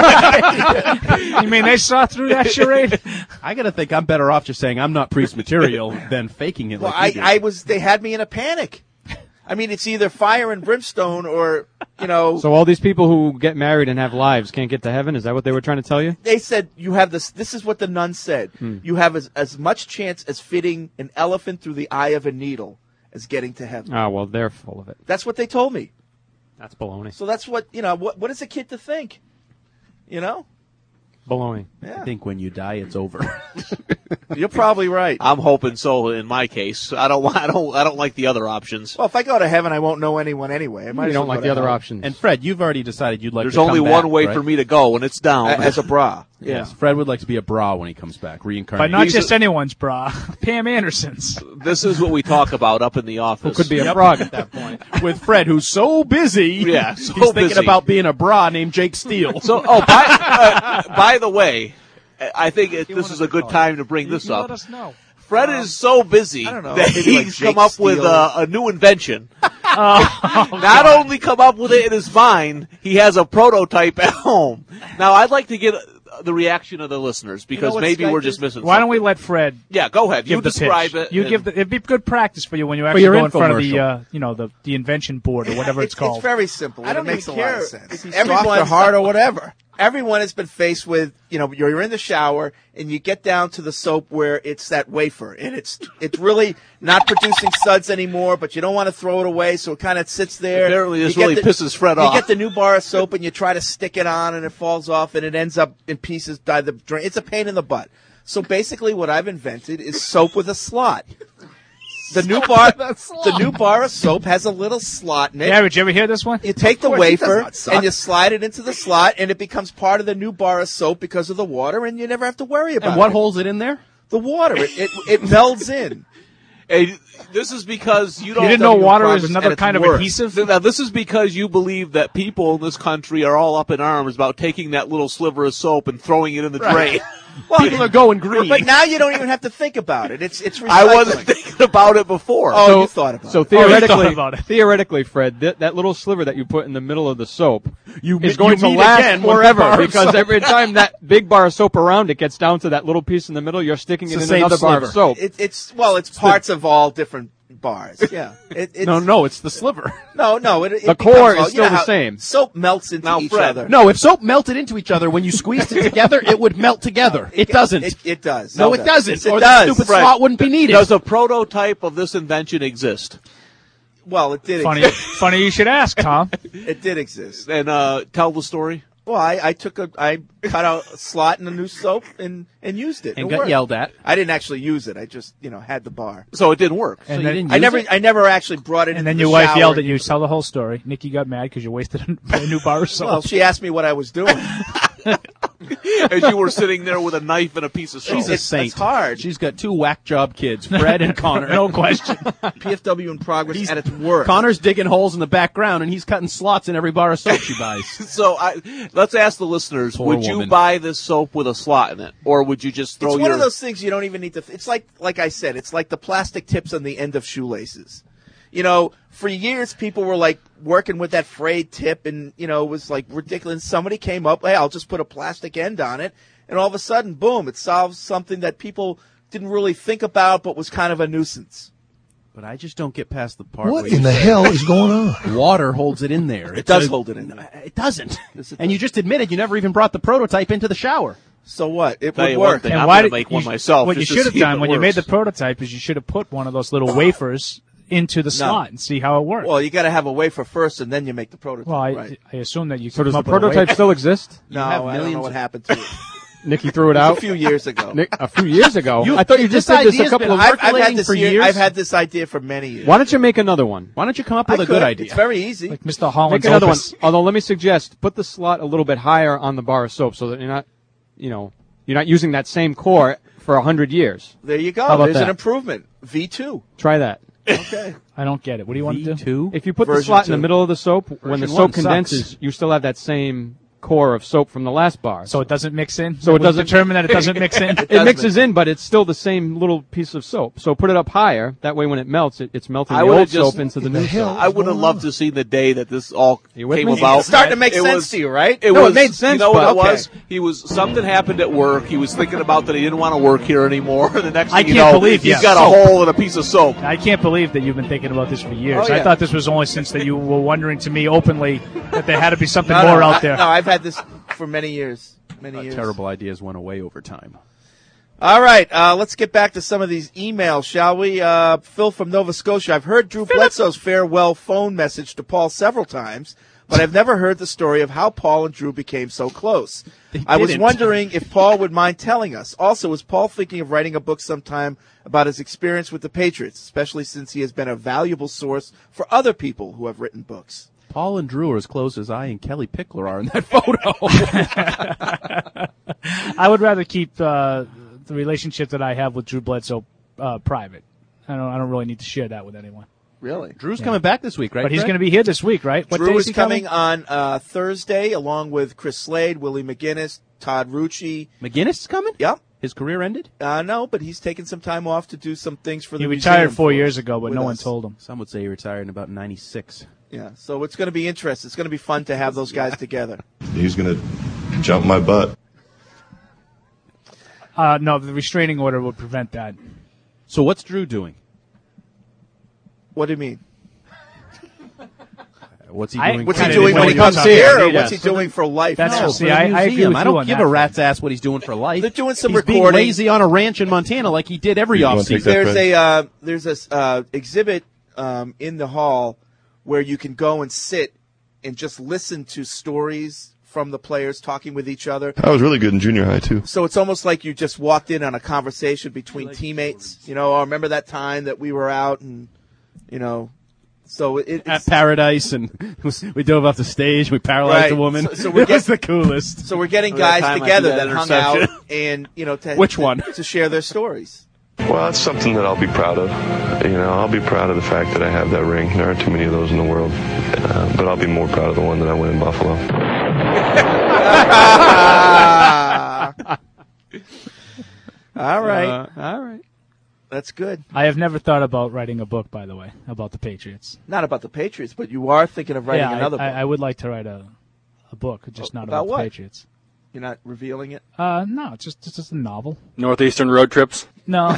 Speaker 13: You mean they saw through that charade?
Speaker 10: I gotta think I'm better off just saying I'm not priest material than faking it.
Speaker 9: Well,
Speaker 10: like you do.
Speaker 9: I was. They had me in a panic. I mean, it's either fire and brimstone or,
Speaker 11: So all these people who get married and have lives can't get to heaven? Is that what they were trying to tell you?
Speaker 9: They said you have this. This is what the nun said. You have as much chance as fitting an elephant through the eye of a needle as getting to heaven.
Speaker 11: Oh, well, they're full of it.
Speaker 9: That's what they told me.
Speaker 11: That's baloney.
Speaker 9: So that's what What is a kid to think?
Speaker 11: Baloney.
Speaker 9: Yeah.
Speaker 10: I think when you die, it's over.
Speaker 9: You're probably right.
Speaker 14: I'm hoping so. In my case, I don't like the other options.
Speaker 9: Well, if I go to heaven, I won't know anyone anyway. I might
Speaker 11: You
Speaker 9: as
Speaker 11: don't
Speaker 9: well
Speaker 11: like
Speaker 9: go
Speaker 11: the
Speaker 9: to
Speaker 11: other
Speaker 9: hell.
Speaker 11: options.
Speaker 10: And Fred, you've already decided you'd like
Speaker 14: There's
Speaker 10: to come
Speaker 14: only
Speaker 10: back,
Speaker 14: one way
Speaker 10: right?
Speaker 14: for me to go, and it's down.
Speaker 9: As a bra.
Speaker 10: Yes, Fred would like to be a bra when he comes back,
Speaker 13: But
Speaker 10: reincarnated.
Speaker 13: not just anyone's bra. Pam Anderson's.
Speaker 14: This is what we talk about up in the office.
Speaker 11: Who could be a frog at that point?
Speaker 10: With Fred, who's so busy,
Speaker 14: Yeah, so
Speaker 10: he's thinking
Speaker 14: busy.
Speaker 10: about being a bra named Jake Steele.
Speaker 14: So, by the way, I think this is a good time to bring this
Speaker 13: Let
Speaker 14: up.
Speaker 13: us know.
Speaker 14: Fred is so busy
Speaker 9: I don't know,
Speaker 14: that
Speaker 9: maybe like
Speaker 14: he's
Speaker 9: Jake
Speaker 14: come up with
Speaker 9: Steele.
Speaker 14: a new invention. Not only come up with it in his mind, he has a prototype at home. Now, I'd like to get the reaction of the listeners because
Speaker 9: what
Speaker 14: maybe
Speaker 9: Skype
Speaker 14: we're just
Speaker 9: is?
Speaker 14: missing
Speaker 13: Why don't
Speaker 14: something.
Speaker 13: we let Fred
Speaker 14: Yeah, go ahead. You
Speaker 13: give the
Speaker 14: describe
Speaker 13: pitch?
Speaker 14: it.
Speaker 13: You
Speaker 14: and-
Speaker 13: give it'd be good practice for you when you actually
Speaker 10: your
Speaker 13: go in front of
Speaker 10: infomercial.
Speaker 13: the invention board or whatever it's called.
Speaker 9: It's very simple.
Speaker 10: I don't
Speaker 9: it makes
Speaker 10: even
Speaker 9: a lot
Speaker 10: care
Speaker 9: of sense.
Speaker 10: if he's
Speaker 9: Everyone,
Speaker 10: soft or hard or whatever.
Speaker 9: Everyone has been faced with, you're in the shower and you get down to the soap where it's that wafer and it's really not producing suds anymore, but you don't want to throw it away, so it kind of sits there.
Speaker 14: Apparently this
Speaker 9: You get
Speaker 14: really pisses Fred
Speaker 9: you
Speaker 14: off.
Speaker 9: get the new bar of soap and you try to stick it on and it falls off and it ends up in pieces by the drain. It's a pain in the butt. So basically what I've invented is soap with a slot. The new bar of soap has a little slot in it.
Speaker 13: Yeah, did you ever hear this one?
Speaker 9: You take the
Speaker 10: Of course, it does
Speaker 9: wafer
Speaker 10: not suck.
Speaker 9: and you slide it into the slot, and it becomes part of the new bar of soap because of the water, and you never have to worry about
Speaker 10: And what
Speaker 9: it.
Speaker 10: holds it in there?
Speaker 9: The water. It melds in.
Speaker 14: Hey, this is because you don't.
Speaker 13: You didn't know water is
Speaker 9: progress,
Speaker 13: another
Speaker 9: and it's
Speaker 13: kind of
Speaker 9: worse.
Speaker 13: adhesive?
Speaker 14: Now, this is because you believe that people in this country are all up in arms about taking that little sliver of soap and throwing it in the drain.
Speaker 10: Well, people are going green.
Speaker 9: But now you don't even have to think about it. It's recycling.
Speaker 14: I wasn't thinking about it before.
Speaker 9: Oh, you thought about
Speaker 11: So
Speaker 9: it.
Speaker 11: theoretically, Fred, that little sliver that you put in the middle of the soap is going
Speaker 10: you
Speaker 11: to
Speaker 10: meet
Speaker 11: last
Speaker 10: again with the
Speaker 11: forever
Speaker 10: bar of
Speaker 11: because
Speaker 10: soap.
Speaker 11: every time that big bar of soap around it gets down to that little piece in the middle, you're sticking it
Speaker 10: It's
Speaker 11: in
Speaker 10: the same
Speaker 11: another bar of
Speaker 10: sliver.
Speaker 11: soap.
Speaker 9: It's parts of all different bars. Yeah.
Speaker 10: No, it's the sliver.
Speaker 9: No.
Speaker 11: The core is still the same.
Speaker 9: Soap melts into each
Speaker 14: Fred,
Speaker 9: other.
Speaker 10: No, if soap melted into each other, when you squeezed it together, it would melt together. It doesn't.
Speaker 9: It does.
Speaker 10: No, it doesn't.
Speaker 9: Yes, it
Speaker 10: Or
Speaker 9: does.
Speaker 10: the stupid
Speaker 14: Fred.
Speaker 10: slot wouldn't be needed.
Speaker 14: Does a prototype of this invention exist?
Speaker 9: Well, it did.
Speaker 13: Funny,
Speaker 9: Exist.
Speaker 13: funny you should ask, Tom.
Speaker 9: It did exist.
Speaker 14: And tell the story.
Speaker 9: Well, I cut out a slot in a new soap and used it.
Speaker 10: And
Speaker 9: It
Speaker 10: got
Speaker 9: worked.
Speaker 10: yelled at.
Speaker 9: I didn't actually use it. I just had the bar.
Speaker 14: So it didn't work.
Speaker 13: And
Speaker 10: you
Speaker 13: then,
Speaker 10: didn't
Speaker 9: I
Speaker 10: use
Speaker 9: never actually brought it.
Speaker 13: and
Speaker 9: into
Speaker 13: then
Speaker 9: the
Speaker 13: your wife
Speaker 9: shower
Speaker 13: yelled at
Speaker 9: and
Speaker 13: you.
Speaker 9: used it.
Speaker 13: Tell the whole story. Nikki got mad because you wasted a new bar of soap.
Speaker 9: Well, she asked me what I was doing.
Speaker 14: As you were sitting there with a knife and a piece of soap.
Speaker 10: She's a
Speaker 9: It's
Speaker 10: saint.
Speaker 9: hard.
Speaker 10: She's got two whack job kids, Fred and Connor.
Speaker 13: No question.
Speaker 9: PFW in progress at its worst.
Speaker 10: Connor's digging holes in the background, and he's cutting slots in every bar of soap she buys.
Speaker 14: So let's ask the listeners:
Speaker 10: Poor
Speaker 14: would you
Speaker 10: woman.
Speaker 14: buy this soap with a slot in it, or would you just throw
Speaker 9: It's
Speaker 14: your?
Speaker 9: one of those things you don't even need to. It's like I said. It's like the plastic tips on the end of shoelaces. For years people were like working with that frayed tip, and it was like ridiculous. Somebody came up, hey, I'll just put a plastic end on it, and all of a sudden, boom! It solves something that people didn't really think about, but was kind of a nuisance.
Speaker 10: But I just don't get past the part.
Speaker 17: What
Speaker 10: where you
Speaker 17: in the
Speaker 10: say
Speaker 17: hell is going on?
Speaker 10: Water holds it in there.
Speaker 9: It does hold it in there.
Speaker 10: It doesn't.
Speaker 9: Yes, it
Speaker 10: And you just admitted you never even brought the prototype into the shower.
Speaker 9: So what? It
Speaker 14: Tell
Speaker 9: would
Speaker 14: you one
Speaker 9: work.
Speaker 14: thing,
Speaker 13: And
Speaker 14: I'm
Speaker 13: why
Speaker 14: going to
Speaker 13: did
Speaker 14: make one
Speaker 13: you-
Speaker 14: myself.
Speaker 13: What you
Speaker 14: just to
Speaker 13: should have
Speaker 14: see if
Speaker 13: done
Speaker 14: it
Speaker 13: when you made the
Speaker 14: works.
Speaker 13: prototype is you should have put one of those little wafers into the slot and see how it worked.
Speaker 9: Well, you got to have a wafer first, and then you make the prototype.
Speaker 13: Well,
Speaker 9: right?
Speaker 13: I assume that you.
Speaker 11: So does
Speaker 13: come
Speaker 11: the
Speaker 13: up with a
Speaker 11: prototype
Speaker 13: wafer.
Speaker 11: still exist?
Speaker 9: No,
Speaker 10: have
Speaker 9: I don't know
Speaker 10: millions
Speaker 9: what
Speaker 10: of-
Speaker 9: happened to it.
Speaker 11: Nicky threw it
Speaker 9: It was
Speaker 11: out
Speaker 9: a few years ago.
Speaker 11: A few years ago. I thought you just said this a couple of.
Speaker 9: I've had this
Speaker 10: for
Speaker 9: year-
Speaker 10: years.
Speaker 9: I've had this idea for many years.
Speaker 11: Why don't you make another one?
Speaker 10: Why don't you come up with
Speaker 9: I
Speaker 10: a good
Speaker 9: could.
Speaker 10: idea?
Speaker 9: It's very easy.
Speaker 13: Like Mr. Holland's
Speaker 11: Make another
Speaker 13: Opus.
Speaker 11: one. Although let me suggest, put the slot a little bit higher on the bar of soap so that you're not using that same core for 100 years.
Speaker 9: There you
Speaker 11: How
Speaker 9: go.
Speaker 11: about
Speaker 9: There's
Speaker 11: that?
Speaker 9: an improvement. V2.
Speaker 11: Try that.
Speaker 9: Okay.
Speaker 13: I don't get it. What do you want to do?
Speaker 10: V2?
Speaker 11: If you put the
Speaker 9: Version
Speaker 11: slot in the
Speaker 9: 2.
Speaker 11: middle of the soap, when the
Speaker 10: Version
Speaker 11: soap
Speaker 10: 1
Speaker 11: condenses,
Speaker 10: sucks.
Speaker 11: you still have that same core of soap from the last bar.
Speaker 13: So it doesn't mix in?
Speaker 11: So it
Speaker 13: We've
Speaker 11: doesn't
Speaker 13: determine that it doesn't mix in?
Speaker 11: It mixes in, but it's still the same little piece of soap. So put it up higher. That way, when it melts, it's melting the old soap into the new soap.
Speaker 14: I would have loved to see the day that this all
Speaker 11: with
Speaker 14: came
Speaker 11: me?
Speaker 14: about.
Speaker 9: It's starting to make
Speaker 14: It
Speaker 9: sense
Speaker 14: was-
Speaker 9: to you, right?
Speaker 14: It
Speaker 11: No,
Speaker 14: was,
Speaker 11: it made sense,
Speaker 14: You know what
Speaker 11: but-
Speaker 14: it was?
Speaker 11: okay.
Speaker 14: Something happened at work. He was thinking about that he didn't want to work here anymore. The next
Speaker 13: I
Speaker 14: thing
Speaker 13: can't
Speaker 14: you know,
Speaker 13: believe
Speaker 14: he's
Speaker 13: you-
Speaker 14: got a
Speaker 13: soap.
Speaker 14: hole in a piece of soap.
Speaker 13: I can't believe that you've been thinking about this for years.
Speaker 9: Oh, yeah.
Speaker 13: I thought this was only since that you were wondering to me openly that there had to be something
Speaker 9: No,
Speaker 13: more
Speaker 9: no,
Speaker 13: out there.
Speaker 9: No, I've had this for many years. Many years.
Speaker 10: Terrible ideas went away over time.
Speaker 9: All right, let's get back to some of these emails, shall we? Phil from Nova Scotia. I've heard Drew Bledsoe's farewell phone message to Paul several times, but I've never heard the story of how Paul and Drew became so close. I was
Speaker 10: didn't.
Speaker 9: wondering if Paul would mind telling us. Also, is Paul thinking of writing a book sometime about his experience with the Patriots, especially since he has been a valuable source for other people who have written books?
Speaker 10: Paul and Drew are as close as I and Kelly Pickler are in that photo.
Speaker 13: I would rather keep the relationship that I have with Drew Bledsoe private. I don't really need to share that with anyone.
Speaker 9: Really?
Speaker 10: Drew's coming back this week, right?
Speaker 13: But he's
Speaker 10: Fred?
Speaker 13: going to be here this week, right? What day
Speaker 9: Drew
Speaker 13: is
Speaker 9: is
Speaker 13: he
Speaker 9: coming on Thursday, along with Chris Slade, Willie McGinnis, Todd Rucci.
Speaker 10: McGinnis is coming?
Speaker 9: Yep.
Speaker 10: His career ended?
Speaker 9: No, but he's taking some time off to do some things for the
Speaker 13: He
Speaker 9: museum
Speaker 13: retired 4
Speaker 9: for
Speaker 13: years
Speaker 9: us,
Speaker 13: ago, but
Speaker 9: with
Speaker 13: no one
Speaker 9: us.
Speaker 13: told him.
Speaker 10: Some would say he retired in about 96.
Speaker 9: Yeah, so it's going to be interesting. It's going to be fun to have those guys together.
Speaker 5: He's going to jump my butt.
Speaker 13: No, the restraining order would prevent that.
Speaker 10: So what's Drew doing?
Speaker 9: What do you mean?
Speaker 10: What's he doing?
Speaker 9: What's he doing when he comes here, or what's he doing for life?
Speaker 13: That's
Speaker 10: No,
Speaker 13: see,
Speaker 10: for the
Speaker 13: I agree
Speaker 10: museum.
Speaker 13: with
Speaker 10: I
Speaker 13: you
Speaker 10: don't
Speaker 13: on
Speaker 10: give
Speaker 13: that.
Speaker 10: a rat's ass what he's doing for life.
Speaker 9: They're doing some
Speaker 10: he's being
Speaker 9: recording.
Speaker 10: lazy on a ranch in Montana like he did every
Speaker 5: You wanna take
Speaker 10: offseason.
Speaker 5: that?
Speaker 9: There's a exhibit in the hall where you can go and sit and just listen to stories from the players talking with each other.
Speaker 5: I was really good in junior high, too.
Speaker 9: So it's almost like you just walked in on a conversation between teammates. You know, I remember that time that we were out and, you know, so
Speaker 10: At
Speaker 9: it's
Speaker 10: Paradise, and we dove off the stage. We paralyzed
Speaker 9: Right.
Speaker 10: a woman.
Speaker 9: So we're
Speaker 10: it was the coolest.
Speaker 9: So we're getting
Speaker 14: That
Speaker 9: guys
Speaker 14: time I
Speaker 9: together
Speaker 14: threw that
Speaker 9: that hung out
Speaker 14: interception.
Speaker 9: and, you know, to,
Speaker 10: Which one?
Speaker 9: to share their stories.
Speaker 5: Well, that's something that I'll be proud of. You know, I'll be proud of the fact that I have that ring. There aren't too many of those in the world. But I'll be more proud of the one that I won in Buffalo.
Speaker 9: All right.
Speaker 11: All right.
Speaker 9: That's good.
Speaker 13: I have never thought about writing a book, by the way, about the Patriots.
Speaker 9: Not about the Patriots, but you are thinking of writing
Speaker 13: yeah,
Speaker 9: another book.
Speaker 13: I would like to write a book, just not
Speaker 9: About
Speaker 13: about
Speaker 9: what?
Speaker 13: the Patriots.
Speaker 9: You're not revealing it?
Speaker 13: No, it's just a novel.
Speaker 12: Northeastern road trips.
Speaker 13: No.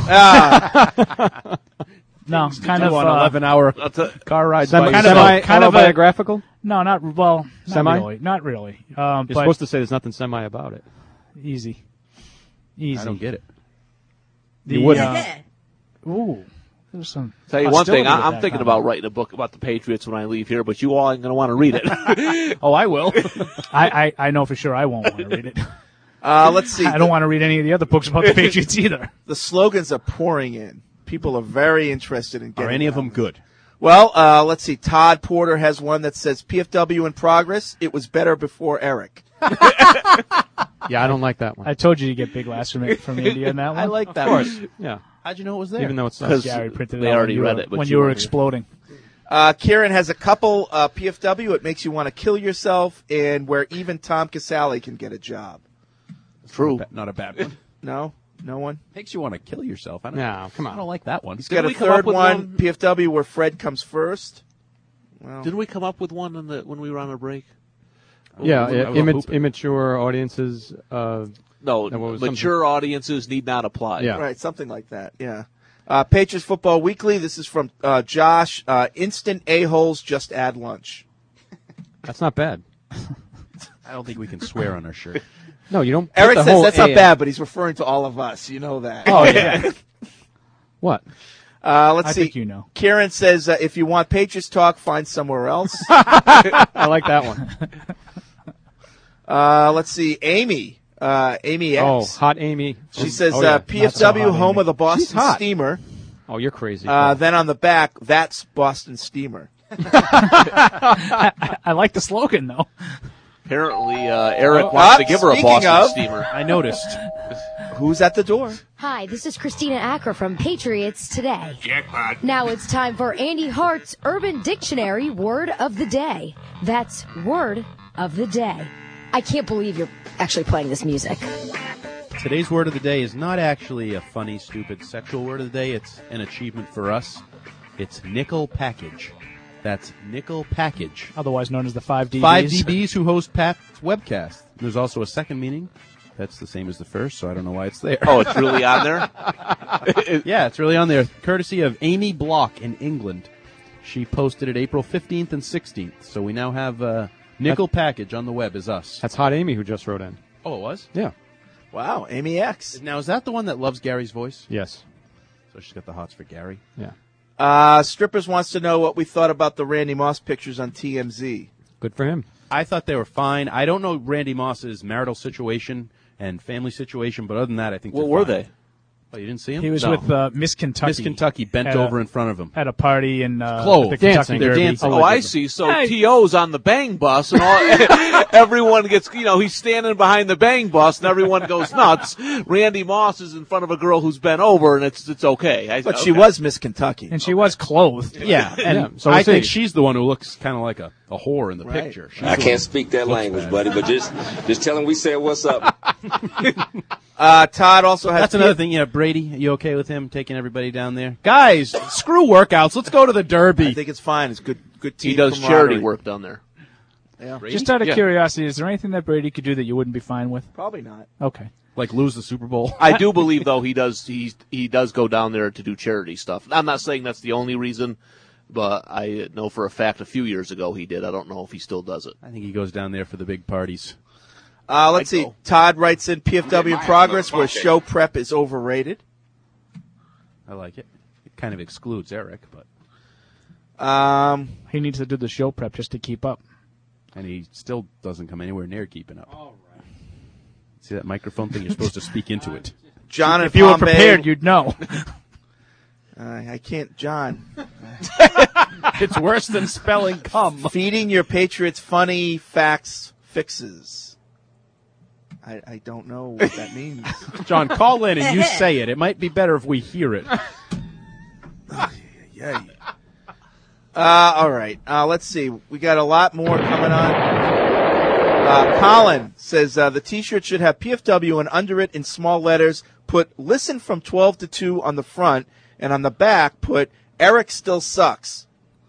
Speaker 13: No, kind of
Speaker 10: on 11-hour car rides. by
Speaker 13: kind
Speaker 10: yourself.
Speaker 13: of kind of a-
Speaker 11: autobiographical?
Speaker 13: No, not well. Not
Speaker 11: Semi?
Speaker 13: really. Not really.
Speaker 11: You're
Speaker 13: But
Speaker 11: supposed to say there's nothing semi about it.
Speaker 13: easy.
Speaker 10: I don't get it.
Speaker 11: You wouldn't.
Speaker 13: Ooh, there's some.
Speaker 14: Tell you one thing,
Speaker 13: hostility with
Speaker 14: I'm
Speaker 13: that
Speaker 14: thinking
Speaker 13: comment.
Speaker 14: about writing a book about the Patriots when I leave here, but you all ain't going to want to read it.
Speaker 10: Oh, I will.
Speaker 13: I know for sure I won't want to read it.
Speaker 9: Let's see.
Speaker 13: I don't want to read any of the other books about the Patriots either.
Speaker 9: The slogans are pouring in. People are very interested in getting
Speaker 10: Are any of them good?
Speaker 9: Well, let's see. Todd Porter has one that says PFW in progress. It was better before Eric.
Speaker 11: Yeah, I don't like that one.
Speaker 13: I told you to get big laughs from India in that one.
Speaker 10: I like that
Speaker 11: Of course.
Speaker 10: one.
Speaker 11: Yeah.
Speaker 10: How'd you know it was there?
Speaker 11: Even though it's
Speaker 14: Because
Speaker 13: Gary printed it
Speaker 14: they
Speaker 13: out
Speaker 14: already
Speaker 13: when you
Speaker 14: read
Speaker 13: were-
Speaker 14: it, but
Speaker 13: when
Speaker 14: you
Speaker 13: you were
Speaker 14: weren't here.
Speaker 13: exploding.
Speaker 9: Kieran has a couple PFW. It makes you want to kill yourself, and where even Tom Casale can get a job.
Speaker 14: True.
Speaker 10: Not a bad one.
Speaker 9: No? No one?
Speaker 10: Makes you want to kill yourself. I don't,
Speaker 11: No, come on.
Speaker 10: I don't like that one.
Speaker 9: He's got a
Speaker 14: we come up
Speaker 9: third
Speaker 14: with
Speaker 9: one, PFW, where Fred comes first. Well,
Speaker 14: Didn't we come up with one when we were on a break?
Speaker 11: Yeah,
Speaker 10: I was hooping.
Speaker 11: immature audiences.
Speaker 14: No,
Speaker 11: That was
Speaker 14: mature audiences need not apply.
Speaker 11: Yeah.
Speaker 9: right, something like that, yeah. Patriots Football Weekly, this is from Josh. Instant a-holes, just add lunch.
Speaker 11: That's not bad.
Speaker 10: I don't think we can swear on our shirt.
Speaker 11: No, you don't.
Speaker 9: Eric
Speaker 11: put the
Speaker 9: says
Speaker 11: whole
Speaker 9: that's not
Speaker 11: A-
Speaker 9: bad, but he's referring to all of us. You know that.
Speaker 11: Oh yeah. What?
Speaker 9: Let's
Speaker 13: I
Speaker 9: see.
Speaker 13: think you know.
Speaker 9: Kieran says, if you want Patriots talk, find somewhere else.
Speaker 11: I like that one.
Speaker 9: Let's see. Amy Amy X.
Speaker 11: Oh, hot Amy.
Speaker 9: She says,
Speaker 11: Oh, yeah.
Speaker 9: PFW,
Speaker 11: Not so hot
Speaker 9: home
Speaker 11: Amy.
Speaker 9: of the Boston
Speaker 11: She's hot.
Speaker 9: Steamer.
Speaker 11: Oh, you're crazy.
Speaker 9: Then on the back, that's Boston Steamer.
Speaker 13: I like the slogan, though.
Speaker 14: Apparently, Eric wants to give her a
Speaker 9: speaking
Speaker 14: Boston
Speaker 9: of-
Speaker 14: Steamer.
Speaker 10: I noticed.
Speaker 9: Who's at the door?
Speaker 18: Hi, this is Christina Acker from Patriots Today. Jackpot. Now it's time for Andy Hart's Urban Dictionary Word of the Day. That's Word of the Day. I can't believe you're actually playing this music.
Speaker 10: Today's word of the day is not actually a funny, stupid, sexual word of the day. It's an achievement for us. It's nickel package. That's nickel package.
Speaker 13: Otherwise known as the 5DBs.
Speaker 10: 5DBs who host Pat's webcast. There's also a second meaning. That's the same as the first, so I don't know why it's there.
Speaker 14: Oh, it's really on there?
Speaker 10: Yeah, it's really on there. Courtesy of Amy Block in England. She posted it April 15th and 16th. So we now have nickel package on the web is us.
Speaker 11: That's hot Amy who just wrote in.
Speaker 10: Oh, it was?
Speaker 11: Yeah.
Speaker 9: Wow, Amy X.
Speaker 10: Now, is that the one that loves Gary's voice?
Speaker 11: Yes.
Speaker 10: So she's got the hots for Gary.
Speaker 11: Yeah.
Speaker 9: Strippers wants to know what we thought about the Randy Moss pictures on TMZ.
Speaker 11: Good for him.
Speaker 10: I thought they were fine. I don't know Randy Moss's marital situation and family situation, but other than that, I think
Speaker 14: What
Speaker 10: they're
Speaker 14: were
Speaker 10: fine.
Speaker 14: they?
Speaker 10: Oh, you didn't see him?
Speaker 13: He was
Speaker 10: No.
Speaker 13: with Miss Kentucky.
Speaker 10: Miss Kentucky bent
Speaker 13: At a-
Speaker 10: over in front of him.
Speaker 13: At a party in
Speaker 10: Clothed.
Speaker 13: the Kentucky
Speaker 10: Dancing. They're
Speaker 13: Derby.
Speaker 10: dancing.
Speaker 14: Oh, I see. So
Speaker 13: Hey.
Speaker 14: T.O.'s on the bang bus, and all, everyone gets, he's standing behind the bang bus, and everyone goes nuts. Randy Moss is in front of a girl who's bent over, and it's okay.
Speaker 9: But she was Miss Kentucky.
Speaker 13: And she was clothed.
Speaker 10: Yeah, and
Speaker 11: Yeah, so
Speaker 10: I
Speaker 11: we'll
Speaker 10: think
Speaker 11: see.
Speaker 10: she's the one who looks kind of like a whore in the
Speaker 9: Right.
Speaker 10: picture. She's
Speaker 19: I
Speaker 10: the
Speaker 19: can't
Speaker 10: one
Speaker 19: speak that
Speaker 10: who looks
Speaker 19: language,
Speaker 10: bad.
Speaker 19: buddy, but just tell him we said what's up.
Speaker 9: Todd also has...
Speaker 10: That's another thing. Yeah, Brady, you okay with him taking everybody down there? Guys, screw workouts. Let's go to the Derby.
Speaker 9: I think it's fine. It's good team
Speaker 14: He does
Speaker 9: camaraderie.
Speaker 14: charity work down there.
Speaker 9: Yeah.
Speaker 13: Just out of
Speaker 14: Yeah.
Speaker 13: curiosity, is there anything that Brady could do that you wouldn't be fine with?
Speaker 9: Probably not.
Speaker 13: Okay.
Speaker 10: Like lose the Super Bowl.
Speaker 14: I do believe, though, he does go down there to do charity stuff. I'm not saying that's the only reason, but I know for a fact a few years ago he did. I don't know if he still does it.
Speaker 10: I think he goes down there for the big parties.
Speaker 9: Let's see. Todd writes in PFW in progress where show prep is overrated.
Speaker 10: I like it. It kind of excludes Eric, but
Speaker 13: He needs to do the show prep just to keep up.
Speaker 10: and he still doesn't come anywhere near keeping up. All right. See that microphone thing? You're supposed to speak into it.
Speaker 9: John,
Speaker 13: If you were prepared, you'd know.
Speaker 9: I can't, John.
Speaker 10: It's worse than spelling cum.
Speaker 9: Feeding your Patriots funny facts fixes. I don't know what that means.
Speaker 10: John, call in and you say it. It might be better if we hear it.
Speaker 9: Yeah. All right. Let's see. We got a lot more coming on. Colin says the T-shirt should have PFW and under it in small letters put "Listen from 12 to 2" on the front, and on the back put "Eric still sucks."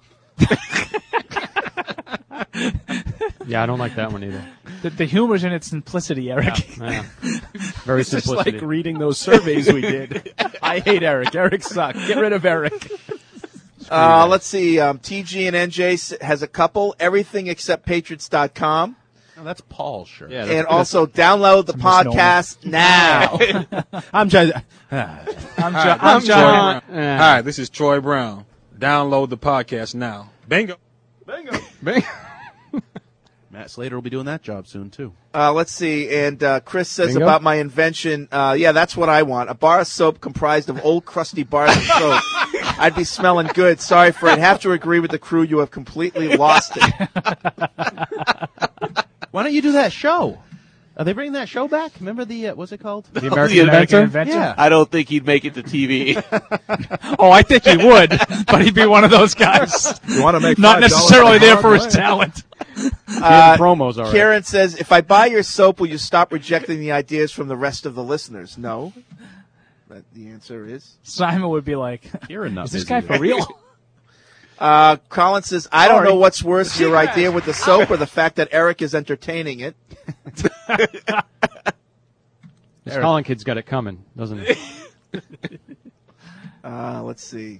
Speaker 11: Yeah, I don't like that one either.
Speaker 13: The humor's in its simplicity, Eric.
Speaker 11: Yeah. Very
Speaker 10: It's just
Speaker 11: simplicity.
Speaker 10: like reading those surveys we did. I hate Eric. Eric sucks. Get rid of Eric.
Speaker 9: Let's see. TG and NJ has a couple. Everything except Patriots.com.
Speaker 10: Oh, that's Paul's shirt.
Speaker 11: Yeah,
Speaker 9: And also download the podcast now.
Speaker 10: I'm just.
Speaker 13: I'm John.
Speaker 20: Hi, this is Troy Brown. Download the podcast now. Bingo.
Speaker 11: Bang.
Speaker 10: Matt Slater will be doing that job soon, too.
Speaker 9: Let's see. And Chris says
Speaker 11: Bingo?
Speaker 9: about my invention. Yeah, that's what I want. A bar of soap comprised of old crusty bars of soap. I'd be smelling good. Sorry, Fred. Have to agree with the crew. You have completely lost it.
Speaker 10: Why don't you do that show? Are they bringing that show back? Remember the, what's it called?
Speaker 11: The American Inventor?
Speaker 10: Yeah.
Speaker 14: I don't think he'd make it to TV.
Speaker 13: Oh, I think he would, but he'd be one of those guys.
Speaker 9: You want to make
Speaker 13: Not
Speaker 9: $5
Speaker 13: necessarily
Speaker 9: an
Speaker 13: there
Speaker 9: hour?
Speaker 13: for his talent.
Speaker 11: Promos are
Speaker 9: Karen says, if I buy your soap, will you stop rejecting the ideas from the rest of the listeners? No. But the answer is.
Speaker 13: Simon would be like,
Speaker 10: You're not
Speaker 13: is this
Speaker 10: busy
Speaker 13: guy
Speaker 10: there.
Speaker 13: for real?
Speaker 9: Colin says, I don't
Speaker 13: Sorry.
Speaker 9: know what's worse, your idea with the soap or the fact that Eric is entertaining it.
Speaker 11: This Colin kid's got it coming, doesn't he?
Speaker 9: Let's see.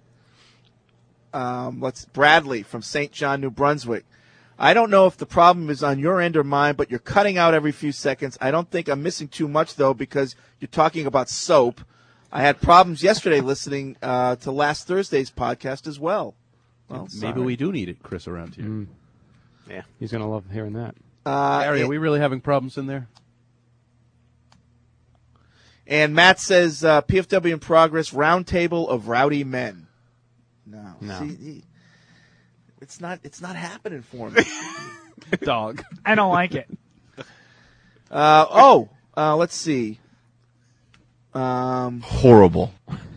Speaker 9: Bradley from St. John, New Brunswick. I don't know if the problem is on your end or mine, but you're cutting out every few seconds. I don't think I'm missing too much, though, because you're talking about soap. I had problems yesterday listening to last Thursday's podcast as well. Well,
Speaker 10: Maybe we do need it, Chris, around here.
Speaker 11: Mm.
Speaker 14: Yeah.
Speaker 11: He's going to love hearing that.
Speaker 10: Gary, are we really having problems in there?
Speaker 9: And Matt says, PFW in progress, roundtable of rowdy men. No. See, it's not happening for me.
Speaker 13: Dog. I don't like it.
Speaker 9: Let's see.
Speaker 21: Horrible.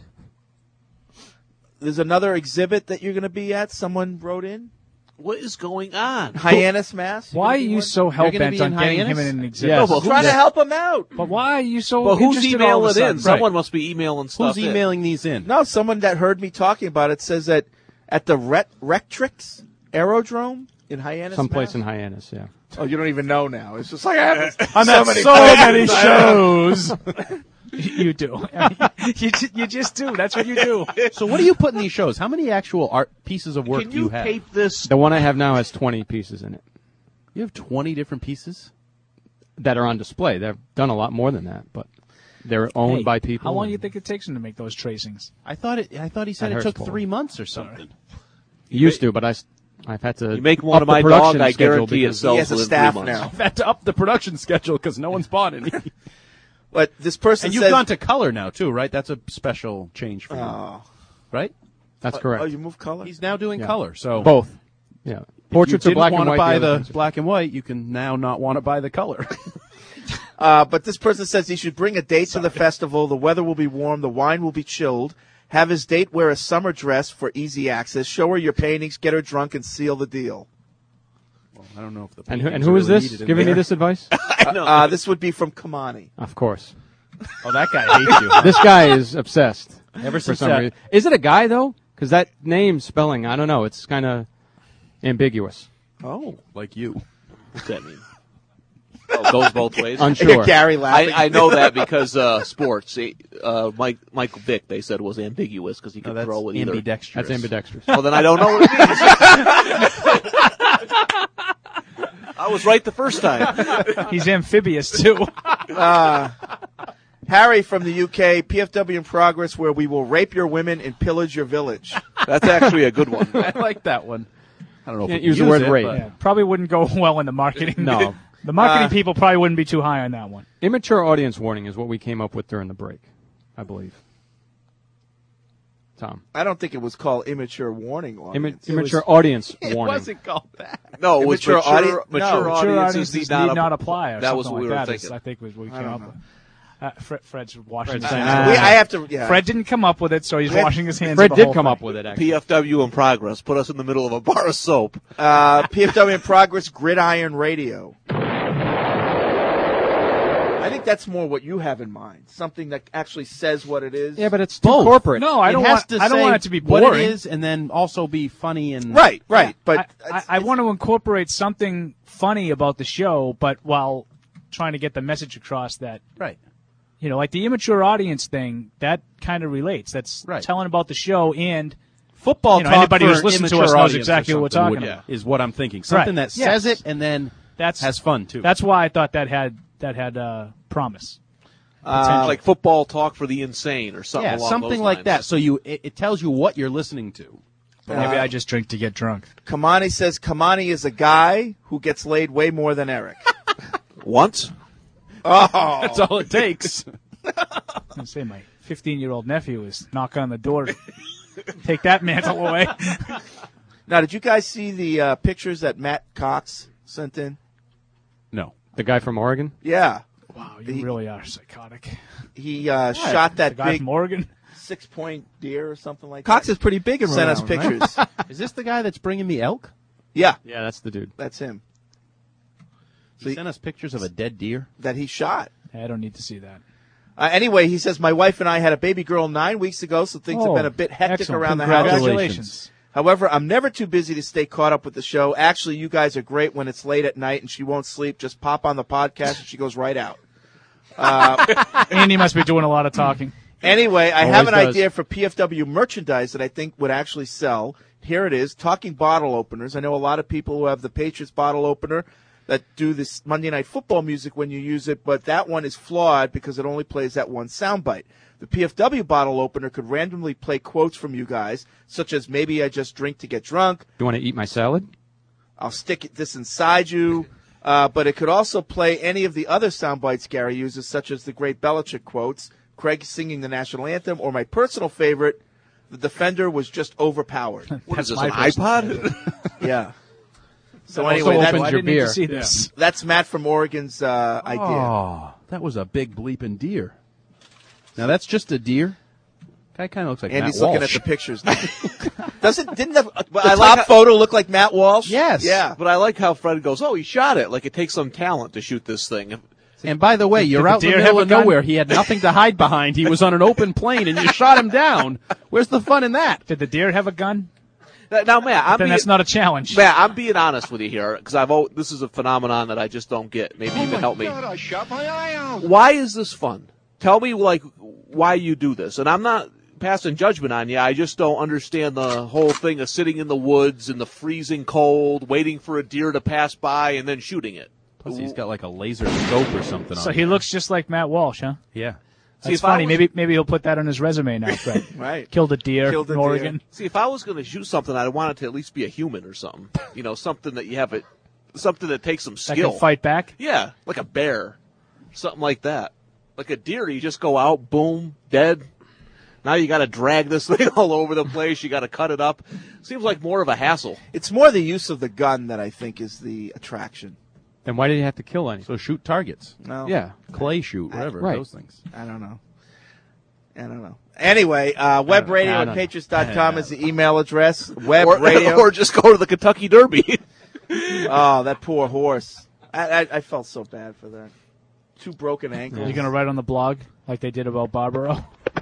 Speaker 9: There's another exhibit that you're going to be at. Someone wrote in.
Speaker 14: What is going on?
Speaker 9: Hyannis Mass?
Speaker 13: Why are you so hell-bent on getting him in an exhibit?
Speaker 9: Yes. No, trying to help him out.
Speaker 13: But why are you so
Speaker 14: Well, who's
Speaker 13: interested all of a
Speaker 14: emailing
Speaker 13: sudden?
Speaker 14: in? Someone must be emailing stuff
Speaker 10: Who's emailing these in?
Speaker 9: No, someone that heard me talking about it says that at the Rectrix Aerodrome in Hyannis,
Speaker 11: Someplace
Speaker 9: Mass?
Speaker 11: in Hyannis, yeah.
Speaker 9: Oh, you don't even know now. It's just like I have
Speaker 13: I'm at so many shows. You do. You just do. That's what you do.
Speaker 10: So what do you put in these shows? How many actual art pieces of work
Speaker 14: Can
Speaker 10: do you have?
Speaker 14: tape this?
Speaker 11: The one I have now has 20 pieces in it
Speaker 10: You have 20 different pieces?
Speaker 11: that are on display. They've done a lot more than that, but they're owned
Speaker 13: Hey,
Speaker 11: by people.
Speaker 13: How long do
Speaker 11: and
Speaker 13: you think it takes him to make those tracings?
Speaker 10: I thought he said
Speaker 11: That
Speaker 10: it took
Speaker 11: hurts,
Speaker 10: 3 months or something.
Speaker 11: He used to, but I've had to.
Speaker 14: You make one
Speaker 11: up
Speaker 14: of
Speaker 11: the
Speaker 14: my
Speaker 11: production
Speaker 14: dog, I
Speaker 11: schedule
Speaker 14: guarantee it
Speaker 11: because-
Speaker 14: sells
Speaker 9: He has a
Speaker 14: within
Speaker 9: staff
Speaker 14: 3 months.
Speaker 9: now.
Speaker 10: I've had to up the production schedule because no one's bought any.
Speaker 9: But this person
Speaker 10: And you've
Speaker 9: says,
Speaker 10: gone to color now, too, right? That's a special change for you.
Speaker 9: Oh.
Speaker 10: Right?
Speaker 11: That's correct.
Speaker 9: Oh, you moved color?
Speaker 10: He's now doing
Speaker 11: Yeah.
Speaker 10: color, so
Speaker 11: Both. Yeah. Portraits
Speaker 10: if you
Speaker 11: are black
Speaker 10: didn't
Speaker 11: and
Speaker 10: want
Speaker 11: white.
Speaker 10: to buy
Speaker 11: the other
Speaker 10: the
Speaker 11: things are-
Speaker 10: black and white, you can now not want to buy the color.
Speaker 9: But this person says he should bring a date to the festival. The weather will be warm. The wine will be chilled. Have his date wear a summer dress for easy access. Show her your paintings. Get her drunk and seal the deal.
Speaker 10: Well, I don't know if the
Speaker 11: And
Speaker 10: paintings
Speaker 11: who
Speaker 10: are
Speaker 11: is
Speaker 10: really
Speaker 11: this
Speaker 10: needed in
Speaker 11: giving you
Speaker 10: there.
Speaker 11: this advice?
Speaker 9: This would be from Kamani.
Speaker 11: Of course.
Speaker 10: Oh, that guy hates you.
Speaker 11: This guy is obsessed.
Speaker 10: Ever
Speaker 11: for
Speaker 10: since
Speaker 11: some
Speaker 10: that-
Speaker 11: reason. Is it a guy though? Because that name spelling, I don't know. It's kind of ambiguous.
Speaker 10: Oh, like you.
Speaker 14: What's that mean? Oh, goes both ways.
Speaker 11: Unsure.
Speaker 9: Gary laughing.
Speaker 14: I know that because sports. Michael Vick, they said, was ambiguous because he could throw with either.
Speaker 10: ambidextrous.
Speaker 11: That's ambidextrous.
Speaker 14: Well, then I don't know what it means. I was right the first time.
Speaker 13: He's amphibious too.
Speaker 9: Harry from the UK, PFW in progress, where we will rape your women and pillage your village.
Speaker 14: That's actually a good one.
Speaker 10: I like that one. I don't know if
Speaker 11: Can't
Speaker 10: we
Speaker 11: use
Speaker 10: can
Speaker 11: the word
Speaker 10: it,
Speaker 11: rape.
Speaker 10: but-
Speaker 13: Yeah, probably wouldn't go well in the marketing.
Speaker 11: No.
Speaker 13: The marketing people probably wouldn't be too high on that one.
Speaker 11: Immature audience warning is what we came up with during the break, I believe. Tom.
Speaker 9: I don't think it was called immature warning. Audience.
Speaker 11: Immature audience
Speaker 10: It
Speaker 11: warning.
Speaker 10: wasn't called that.
Speaker 14: No, it was
Speaker 9: Immature
Speaker 14: mature,
Speaker 9: audi-
Speaker 14: mature
Speaker 9: no,
Speaker 14: audiences
Speaker 13: need
Speaker 14: need
Speaker 13: not apply. Or
Speaker 14: that was
Speaker 13: something
Speaker 14: what we
Speaker 13: like
Speaker 14: were
Speaker 13: that is,
Speaker 14: thinking.
Speaker 13: I think was what we
Speaker 9: I
Speaker 13: came
Speaker 9: don't
Speaker 13: up
Speaker 9: know.
Speaker 13: with. Fred's washing his
Speaker 11: Fred's
Speaker 13: hands.
Speaker 11: saying-
Speaker 9: I have to. Yeah.
Speaker 13: Fred didn't come up with it, so he's washing his hands.
Speaker 11: Fred
Speaker 13: of the
Speaker 11: did
Speaker 13: whole
Speaker 11: come
Speaker 13: thing.
Speaker 11: up with it, actually.
Speaker 14: PFW in progress. Put us in the middle of a bar of soap.
Speaker 9: PFW in progress, Gridiron Radio. I think that's more what you have in mind. Something that actually says what it is.
Speaker 11: Yeah, but it's too
Speaker 10: Both.
Speaker 11: corporate.
Speaker 13: No, I don't
Speaker 10: it has
Speaker 13: want.
Speaker 10: to
Speaker 13: I don't
Speaker 10: say
Speaker 13: want it to be
Speaker 10: what
Speaker 13: boring.
Speaker 10: it is, and then also be funny and
Speaker 9: Right. But
Speaker 13: I want to incorporate something funny about the show, but while trying to get the message across that,
Speaker 10: right.
Speaker 13: you know, like the immature audience thing, that kind of relates. That's
Speaker 10: Right.
Speaker 13: telling about the show and
Speaker 10: Football
Speaker 13: you know,
Speaker 10: talk
Speaker 13: anybody
Speaker 10: for
Speaker 13: who's listened to
Speaker 10: immature
Speaker 13: us knows
Speaker 10: audience
Speaker 13: exactly
Speaker 10: or
Speaker 13: what we're
Speaker 10: something
Speaker 13: talking
Speaker 10: would-
Speaker 13: about.
Speaker 10: is what I'm thinking. Something
Speaker 13: Right.
Speaker 10: that says
Speaker 13: Yes.
Speaker 10: it and then
Speaker 13: That's
Speaker 10: has fun too.
Speaker 13: That's why I thought that had promise.
Speaker 14: Like football talk for the insane or something
Speaker 10: yeah,
Speaker 14: along
Speaker 10: something
Speaker 14: those
Speaker 10: like
Speaker 14: lines.
Speaker 10: that. So it tells you what you're listening to.
Speaker 13: But maybe I just drink to get drunk.
Speaker 9: Kamani says Kamani is a guy who gets laid way more than Eric.
Speaker 14: Once?
Speaker 9: Oh,
Speaker 10: That's all it takes.
Speaker 13: I say my 15-year-old nephew is knocking on the door. Take that mantle away.
Speaker 9: Now, did you guys see the pictures that Matt Cox sent in?
Speaker 10: No.
Speaker 11: The guy from Oregon?
Speaker 9: Yeah.
Speaker 13: Wow, you really are psychotic.
Speaker 9: He shot that
Speaker 13: The guy
Speaker 9: big
Speaker 13: from Oregon?
Speaker 9: 6-point deer or something like
Speaker 21: Cox
Speaker 9: that.
Speaker 21: is pretty big and
Speaker 9: Sent us
Speaker 21: around, right?
Speaker 9: pictures.
Speaker 10: Is this the guy that's bringing the elk?
Speaker 9: Yeah,
Speaker 11: Yeah, that's the dude.
Speaker 9: that's him.
Speaker 10: He sent us pictures of a dead deer.
Speaker 9: That he shot.
Speaker 13: I don't need to see that.
Speaker 9: Anyway, he says, my wife and I had a baby girl 9 weeks ago, so things have
Speaker 13: Oh,
Speaker 9: been a bit hectic
Speaker 13: excellent.
Speaker 9: around the house.
Speaker 13: Congratulations.
Speaker 9: However, I'm never too busy to stay caught up with the show. Actually, you guys are great when it's late at night and she won't sleep. Just pop on the podcast and she goes right out.
Speaker 13: Andy must be doing a lot of talking.
Speaker 9: Anyway, I
Speaker 11: Always
Speaker 9: have an
Speaker 11: does.
Speaker 9: idea for PFW merchandise that I think would actually sell. Here it is, talking bottle openers. I know a lot of people who have the Patriots bottle opener that do this Monday Night Football music when you use it, but that one is flawed because it only plays that one soundbite. The PFW bottle opener could randomly play quotes from you guys, such as maybe I just drink to get drunk,
Speaker 11: You want to eat my salad?
Speaker 9: I'll stick this inside you, But it could also play any of the other sound bites Gary uses, such as the great Belichick quotes, Craig singing the national anthem, or my personal favorite, the defender was just overpowered.
Speaker 14: What is this, an iPod?
Speaker 9: Yeah. So
Speaker 10: That
Speaker 9: anyway,
Speaker 10: also opens your beer.
Speaker 9: That's Matt from Oregon's idea.
Speaker 10: Oh, that was a big bleeping deer. Now that's just a deer. Guy kind of looks like
Speaker 9: Andy's
Speaker 10: Matt
Speaker 9: looking
Speaker 10: Walsh.
Speaker 9: at the pictures now. Didn't the top photo look like Matt Walsh?
Speaker 10: Yes.
Speaker 9: Yeah.
Speaker 14: But I like how Fred goes, he shot it. Like it takes some talent to shoot this thing.
Speaker 10: And by the way, you're
Speaker 11: Did the
Speaker 10: out in the
Speaker 11: deer
Speaker 10: middle
Speaker 11: have
Speaker 10: of
Speaker 11: a gun?
Speaker 10: nowhere. He had nothing to hide behind. He was on an open plain, and you shot him down. Where's the fun in that?
Speaker 13: Did the deer have a gun?
Speaker 14: Now, Matt,
Speaker 13: Then that's not a challenge.
Speaker 14: Matt, I'm being honest with you here because this is a phenomenon that I just don't get. Maybe you can help me.
Speaker 17: I shot my eye out.
Speaker 14: Why is this fun? Tell me, why you do this. And I'm not passing judgment on you. I just don't understand the whole thing of sitting in the woods in the freezing cold, waiting for a deer to pass by, and then shooting it.
Speaker 10: Plus, he's got like a laser scope or something
Speaker 13: So
Speaker 10: on
Speaker 13: he
Speaker 10: him.
Speaker 13: looks just like Matt Walsh, huh?
Speaker 10: Yeah.
Speaker 14: See,
Speaker 13: That's
Speaker 14: if I
Speaker 13: funny.
Speaker 14: was-
Speaker 13: Maybe he'll put that on his resume now, Fred.
Speaker 9: Right.
Speaker 13: Killed a deer
Speaker 9: Killed a
Speaker 13: in
Speaker 9: deer.
Speaker 13: Oregon.
Speaker 14: See, if I was going to shoot something, I'd want it to at least be a human or something. Something that you have something that takes some
Speaker 13: That
Speaker 14: skill.
Speaker 13: can fight back.
Speaker 14: Yeah, like a bear, something like that. Like a deer, you just go out, boom, dead. Now you got to drag this thing all over the place. You got to cut it up. Seems like more of a hassle.
Speaker 9: It's more the use of the gun that I think is the attraction.
Speaker 11: Then why did he have to kill any?
Speaker 10: So shoot targets.
Speaker 9: No.
Speaker 10: Yeah. Clay shoot, whatever.
Speaker 11: Right.
Speaker 10: Those things.
Speaker 9: I don't know. Anyway, webradio
Speaker 11: I
Speaker 9: at
Speaker 11: don't-
Speaker 9: patriots.com is the email address. Web
Speaker 14: Or,
Speaker 9: radio.
Speaker 14: or just go to the Kentucky Derby.
Speaker 9: Oh, that poor horse. I felt so bad for that. 2 broken ankles.
Speaker 13: You're gonna write on the blog like they did about Barbaro.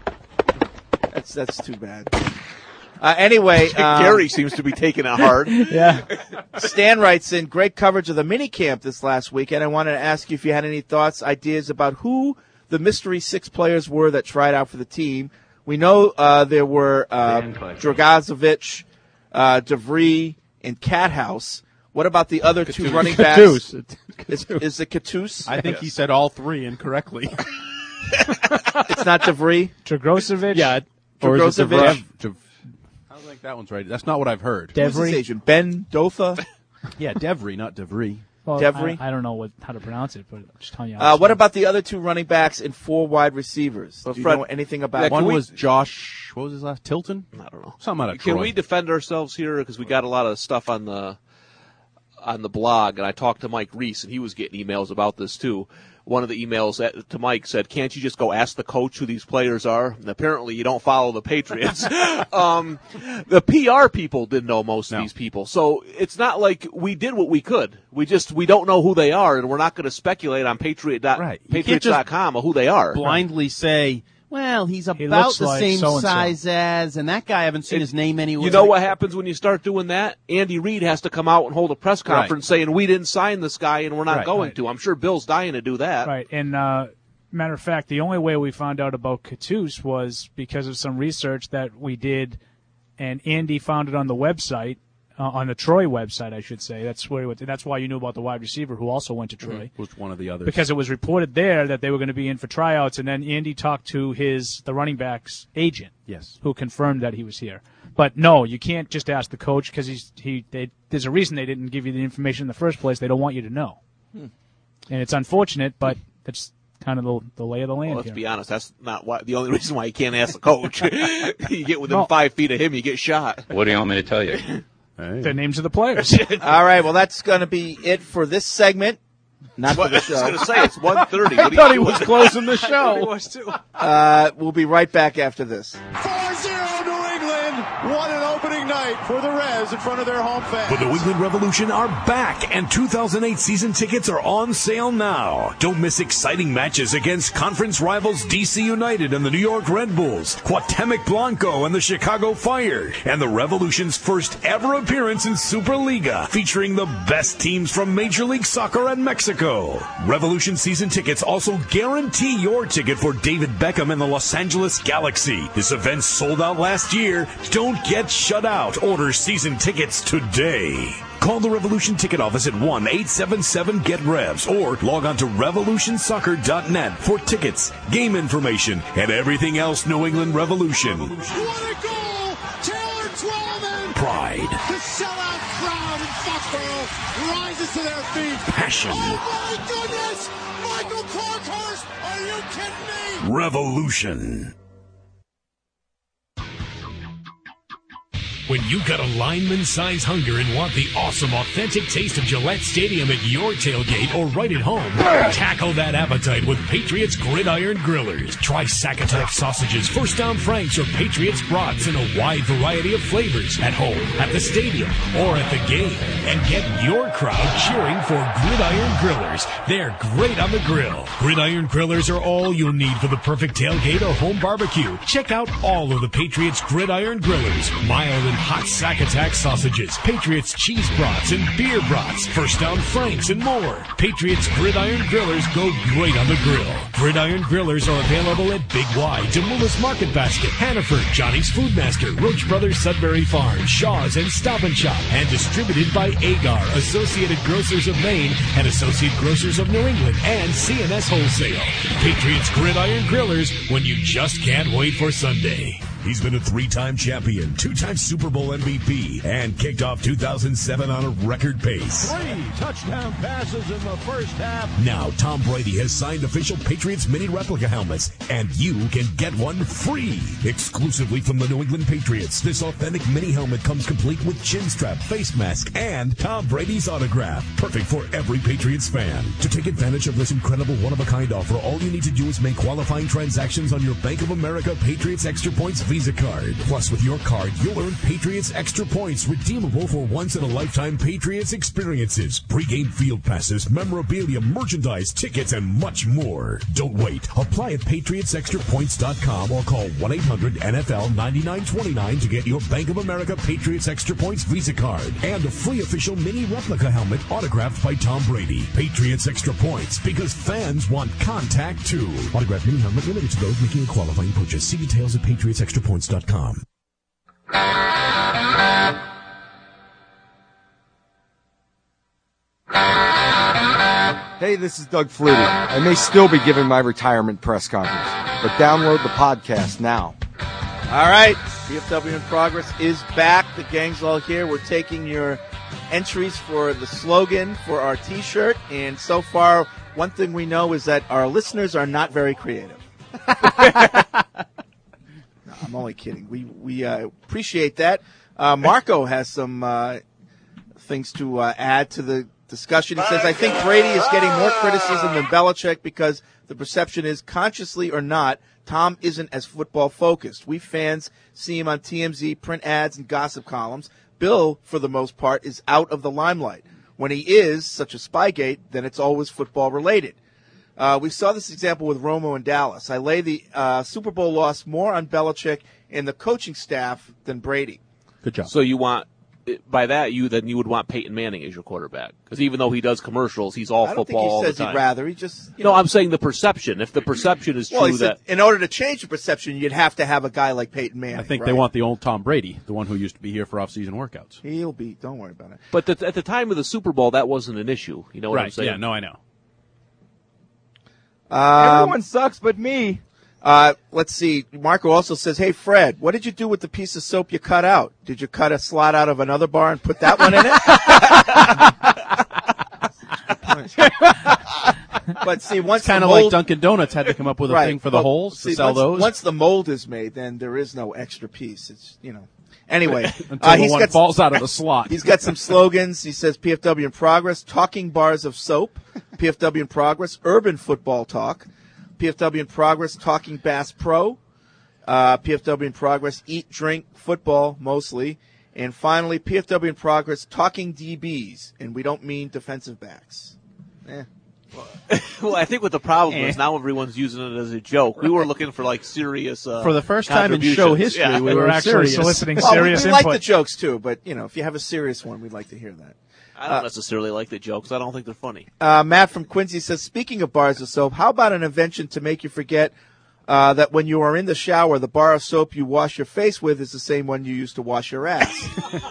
Speaker 9: That's too bad. Anyway,
Speaker 14: Gary seems to be taking it hard.
Speaker 13: Yeah.
Speaker 9: Stan writes in, great coverage of the minicamp this last weekend. I wanted to ask you if you had any thoughts, ideas about who the mystery 6 players were that tried out for the team. We know there were Dragozovic, DeVry, and Cathouse. What about the other 2 running backs? Is it Catus?
Speaker 10: I think he said all 3 incorrectly.
Speaker 9: It's not DeVry?
Speaker 13: Dragocevic?
Speaker 11: Yeah.
Speaker 10: Or is it
Speaker 9: Dragozovic?
Speaker 10: I don't think that one's right. That's not what I've heard.
Speaker 9: Who's his agent? Ben Dotha?
Speaker 10: Yeah, DeVry, not DeVry.
Speaker 13: Well,
Speaker 9: DeVry?
Speaker 13: I don't know how to pronounce it, but I'm just telling you.
Speaker 9: What about the other 2 running backs and 4 wide receivers? Do you
Speaker 14: Fred-
Speaker 9: know anything about
Speaker 10: One was Josh, what was his last? Tilton?
Speaker 14: I don't know.
Speaker 10: Something out of
Speaker 14: Can
Speaker 10: Troy.
Speaker 14: we defend ourselves here? Because we got a lot of stuff on the blog, and I talked to Mike Reese, and he was getting emails about this too. One of the emails to Mike said, "Can't you just go ask the coach who these players are?" And apparently, you don't follow the Patriots. The PR people didn't know most of these people, so it's not like we did what we could. We don't know who they are, and we're not going to speculate on Patriots.com of who they are.
Speaker 10: blindly say, well, he's about
Speaker 13: looks
Speaker 10: the
Speaker 13: like
Speaker 10: same
Speaker 13: so-and-so.
Speaker 10: size as, and that guy, I haven't seen his name anywhere.
Speaker 14: You know what happens when you start doing that? Andy Reid has to come out and hold a press conference saying, we didn't sign this guy and we're not going to. I'm sure Bill's dying to do that.
Speaker 13: Right, and matter of fact, the only way we found out about Catus was because of some research that we did, and Andy found it on the website, on the Troy website, I should say. That's where that's why you knew about the wide receiver who also went to Troy.
Speaker 10: Was one of the others.
Speaker 13: Because it was reported there that they were going to be in for tryouts, and then Andy talked to the running back's agent,
Speaker 10: Yes.
Speaker 13: who confirmed that he was here. But no, you can't just ask the coach because there's a reason they didn't give you the information in the first place. They don't want you to know, and it's unfortunate, but that's kind of the lay of the land.
Speaker 14: Well, let's
Speaker 13: here.
Speaker 14: be honest. That's not the only reason why you can't ask the coach. You get within 5 feet of him, you get shot.
Speaker 19: What do you want me to tell you?
Speaker 13: The names of the players.
Speaker 9: All right, well, that's going to be it for this segment. Not for the
Speaker 14: I was
Speaker 9: show.
Speaker 14: going to say, it's 1:30.
Speaker 10: I thought he was closing the show.
Speaker 9: We'll be right back after this.
Speaker 17: 4-0 New England. What an opening night for the Reds in front of their home fans.
Speaker 3: The New England Revolution are back, and 2008 season tickets are on sale now. Don't miss exciting matches against conference rivals DC United and the New York Red Bulls, Cuauhtemoc Blanco and the Chicago Fire, and the Revolution's first ever appearance in Superliga, featuring the best teams from Major League Soccer and Mexico. Revolution season tickets also guarantee your ticket for David Beckham and the Los Angeles Galaxy. This event sold out last year. Don't get shut out. Order season tickets today. Call the Revolution Ticket Office at 1-877-GET-REVS or log on to revolutionsoccer.net for tickets, game information, and everything else New England Revolution.
Speaker 17: What a goal! Taylor Twellman!
Speaker 3: Pride.
Speaker 17: The sellout crowd in Foxborough rises to their feet.
Speaker 3: Passion.
Speaker 17: Oh, my goodness! Michael Parkhurst, are you kidding me?
Speaker 3: Revolution. When you got a lineman-size hunger and want the awesome, authentic taste of Gillette Stadium at your tailgate or right at home, tackle that appetite with Patriots Gridiron Grillers. Try Sack Attack sausages, First Down Franks, or Patriots brats in a wide variety of flavors at home, at the stadium, or at the game. And get your crowd cheering for Gridiron Grillers. They're great on the grill. Gridiron Grillers are all you'll need for the perfect tailgate or home barbecue. Check out all of the Patriots Gridiron Grillers. Mild and hot Sack Attack sausages, Patriots cheese brats and beer brats, First Down Franks, and more. Patriots Gridiron Grillers go great on the grill. Gridiron Grillers are available at Big Y, Demoulas Market Basket, Hannaford, Johnny's Foodmaster, Roach Brothers Sudbury Farm, Shaw's, and Stop and Shop, and distributed by Agar, Associated Grocers of Maine, and Associate Grocers of New England, and CNS Wholesale. Patriots Gridiron Grillers, when you just can't wait for Sunday. He's been a 3-time champion, 2-time Super Bowl MVP, and kicked off 2007 on a record pace.
Speaker 17: 3 touchdown passes in the first half.
Speaker 3: Now Tom Brady has signed official Patriots mini replica helmets, and you can get one free. Exclusively from the New England Patriots, this authentic mini helmet comes complete with chin strap, face mask, and Tom Brady's autograph. Perfect for every Patriots fan. To take advantage of this incredible one-of-a-kind offer, all you need to do is make qualifying transactions on your Bank of America Patriots Extra Points Visa card. Plus, with your card, you'll earn Patriots Extra Points redeemable for once-in-a-lifetime Patriots experiences, pregame field passes, memorabilia, merchandise, tickets, and much more. Don't wait. Apply at PatriotsExtraPoints.com or call 1-800-NFL-9929 to get your Bank of America Patriots Extra Points Visa card and a free official mini replica helmet autographed by Tom Brady. Patriots Extra Points, because fans want contact too. Autographed mini helmet limited to those making a qualifying purchase. See details at PatriotsExtraPoints.com.
Speaker 6: Hey, this is Doug Flutie. I may still be giving my retirement press conference, but download the podcast now.
Speaker 9: All right, PFW in Progress is back. The gang's all here. We're taking your entries for the slogan for our T-shirt, and so far, one thing we know is that our listeners are not very creative. I'm only kidding. We appreciate that. Marco has some things to add to the discussion. He says, I think Brady is getting more criticism than Belichick because the perception is, consciously or not, Tom isn't as football focused. We fans see him on TMZ, print ads, and gossip columns. Bill, for the most part, is out of the limelight. When he is, such as Spygate, then it's always football related. We saw this example with Romo in Dallas. I lay the Super Bowl loss more on Belichick and the coaching staff than Brady.
Speaker 10: Good job.
Speaker 14: So you want, by that, you would want Peyton Manning as your quarterback. Because even though he does commercials, he's all football all the time.
Speaker 9: I don't think he says he'd rather. He just...
Speaker 14: No, I'm saying the perception. If the perception is true that...
Speaker 9: in order to change the perception, you'd have to have a guy like Peyton Manning.
Speaker 10: I think
Speaker 9: right?
Speaker 10: they want the old Tom Brady, the one who used to be here for off-season workouts.
Speaker 9: He'll be... Don't worry about it.
Speaker 14: But at the time of the Super Bowl, that wasn't an issue. You know what I'm saying?
Speaker 10: Yeah, no, I know.
Speaker 6: Everyone sucks but me.
Speaker 9: Let's see. Marco also says, hey, Fred, what did you do with the piece of soap you cut out? Did you cut a slot out of another bar and put that one in it? But see, once
Speaker 10: kind of like Dunkin' Donuts had to come up with a thing for the holes to sell those.
Speaker 9: Once the mold is made, then there is no extra piece. It's, Anyway,
Speaker 10: until the one falls out of the slot.
Speaker 9: He's got some slogans. He says PFW in Progress, talking bars of soap, PFW in Progress, urban football talk, PFW in Progress, talking Bass Pro, PFW in Progress, eat, drink, football mostly, and finally PFW in Progress, talking DBs, and we don't mean defensive backs.
Speaker 14: Well, I think what the problem is now everyone's using it as a joke. We were looking for serious
Speaker 10: for the first time in show history, we were actually
Speaker 13: soliciting serious
Speaker 9: input. We like the jokes too, but if you have a serious one, we'd like to hear that.
Speaker 14: I don't necessarily like the jokes. I don't think they're funny.
Speaker 9: Matt from Quincy says, speaking of bars of soap, how about an invention to make you forget that when you are in the shower, the bar of soap you wash your face with is the same one you use to wash your ass?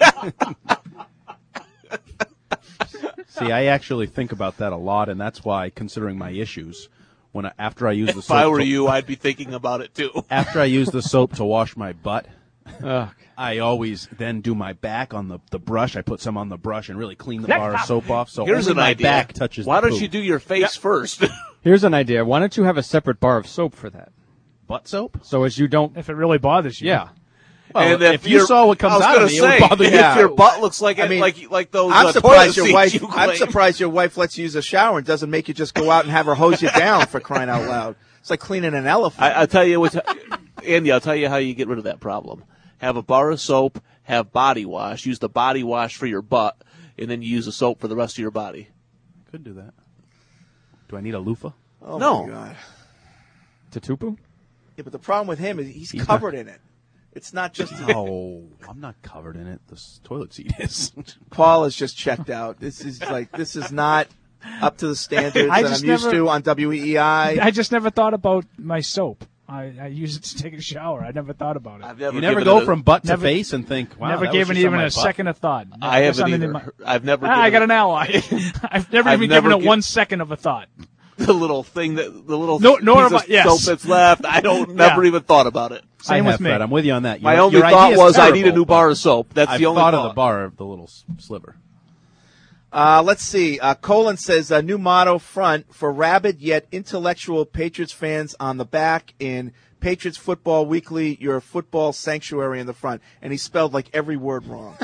Speaker 10: See, I actually think about that a lot, and that's why, considering my issues, after I use the soap...
Speaker 14: If I were you, I'd be thinking about it too.
Speaker 10: After I use the soap to wash my butt, I always then do my back on the brush. I put some on the brush and really clean the bar of soap off. So
Speaker 14: Here's
Speaker 10: only
Speaker 14: an
Speaker 10: my
Speaker 14: idea.
Speaker 10: back touches
Speaker 14: Why
Speaker 10: the
Speaker 14: don't
Speaker 10: poop.
Speaker 14: you do your face first?
Speaker 11: Here's an idea. Why don't you have a separate bar of soap for that?
Speaker 10: Butt soap?
Speaker 11: So as you don't...
Speaker 13: If it really bothers you.
Speaker 11: Yeah.
Speaker 10: Well,
Speaker 14: and
Speaker 10: if you
Speaker 14: your-
Speaker 10: saw what comes
Speaker 14: I was
Speaker 10: out
Speaker 14: gonna
Speaker 10: of me,
Speaker 14: say,
Speaker 10: it would bother you.
Speaker 14: if your butt looks like like those
Speaker 9: I'm
Speaker 14: toilet
Speaker 9: surprised your
Speaker 14: seats
Speaker 9: wife.
Speaker 14: you
Speaker 9: I'm
Speaker 14: claim.
Speaker 9: surprised your wife lets you use a shower and doesn't make you just go out and have her hose you down for crying out loud. It's like cleaning an elephant.
Speaker 14: I'll tell you what, Andy. I'll tell you how you get rid of that problem. Have a bar of soap. Have body wash. Use the body wash for your butt, and then you use the soap for the rest of your body.
Speaker 10: Could do that. Do I need a loofah?
Speaker 9: Oh
Speaker 14: No.
Speaker 9: my god.
Speaker 11: Tatupu?
Speaker 9: Yeah, but the problem with him is he's
Speaker 10: He's
Speaker 9: covered in it. It's not just.
Speaker 10: No, I'm not covered in it. This toilet seat is.
Speaker 9: Paul is just checked out. This is not up to the standards
Speaker 13: I
Speaker 9: that
Speaker 13: just
Speaker 9: I'm used
Speaker 13: never-
Speaker 9: to on WEEI.
Speaker 13: I just never thought about my soap. I use it to take a shower. I never thought about it.
Speaker 10: You never go from butt to face and think, wow,
Speaker 13: never
Speaker 10: that
Speaker 13: gave
Speaker 10: was
Speaker 13: it
Speaker 10: just on
Speaker 13: even
Speaker 10: my
Speaker 13: a
Speaker 10: butt.
Speaker 13: second of thought.
Speaker 14: I
Speaker 13: There's
Speaker 14: haven't
Speaker 13: something in
Speaker 14: either. I've never.
Speaker 13: I got
Speaker 14: given
Speaker 13: an ally. I've never
Speaker 14: I've
Speaker 13: even
Speaker 14: never
Speaker 13: given it
Speaker 14: gi-
Speaker 13: 1 second of a thought.
Speaker 14: the little thing that the little
Speaker 13: No, nor
Speaker 14: piece
Speaker 13: have
Speaker 14: of
Speaker 13: I- yes.
Speaker 14: soap that's left. I don't never
Speaker 13: Yeah.
Speaker 14: even thought about it.
Speaker 10: Same with Fred. I'm with you on that.
Speaker 14: My
Speaker 10: Your-
Speaker 14: only
Speaker 10: your
Speaker 14: thought
Speaker 10: idea's
Speaker 14: was I need a
Speaker 10: terrible,
Speaker 14: new bar of soap. That's
Speaker 10: I've
Speaker 14: the only
Speaker 10: thought
Speaker 14: thought.
Speaker 10: of the bar of the little sliver.
Speaker 9: Let's see. Colin says a new motto front for rabid yet intellectual Patriots fans on the back in Patriots Football Weekly, your football sanctuary in the front. And he spelled like every word wrong.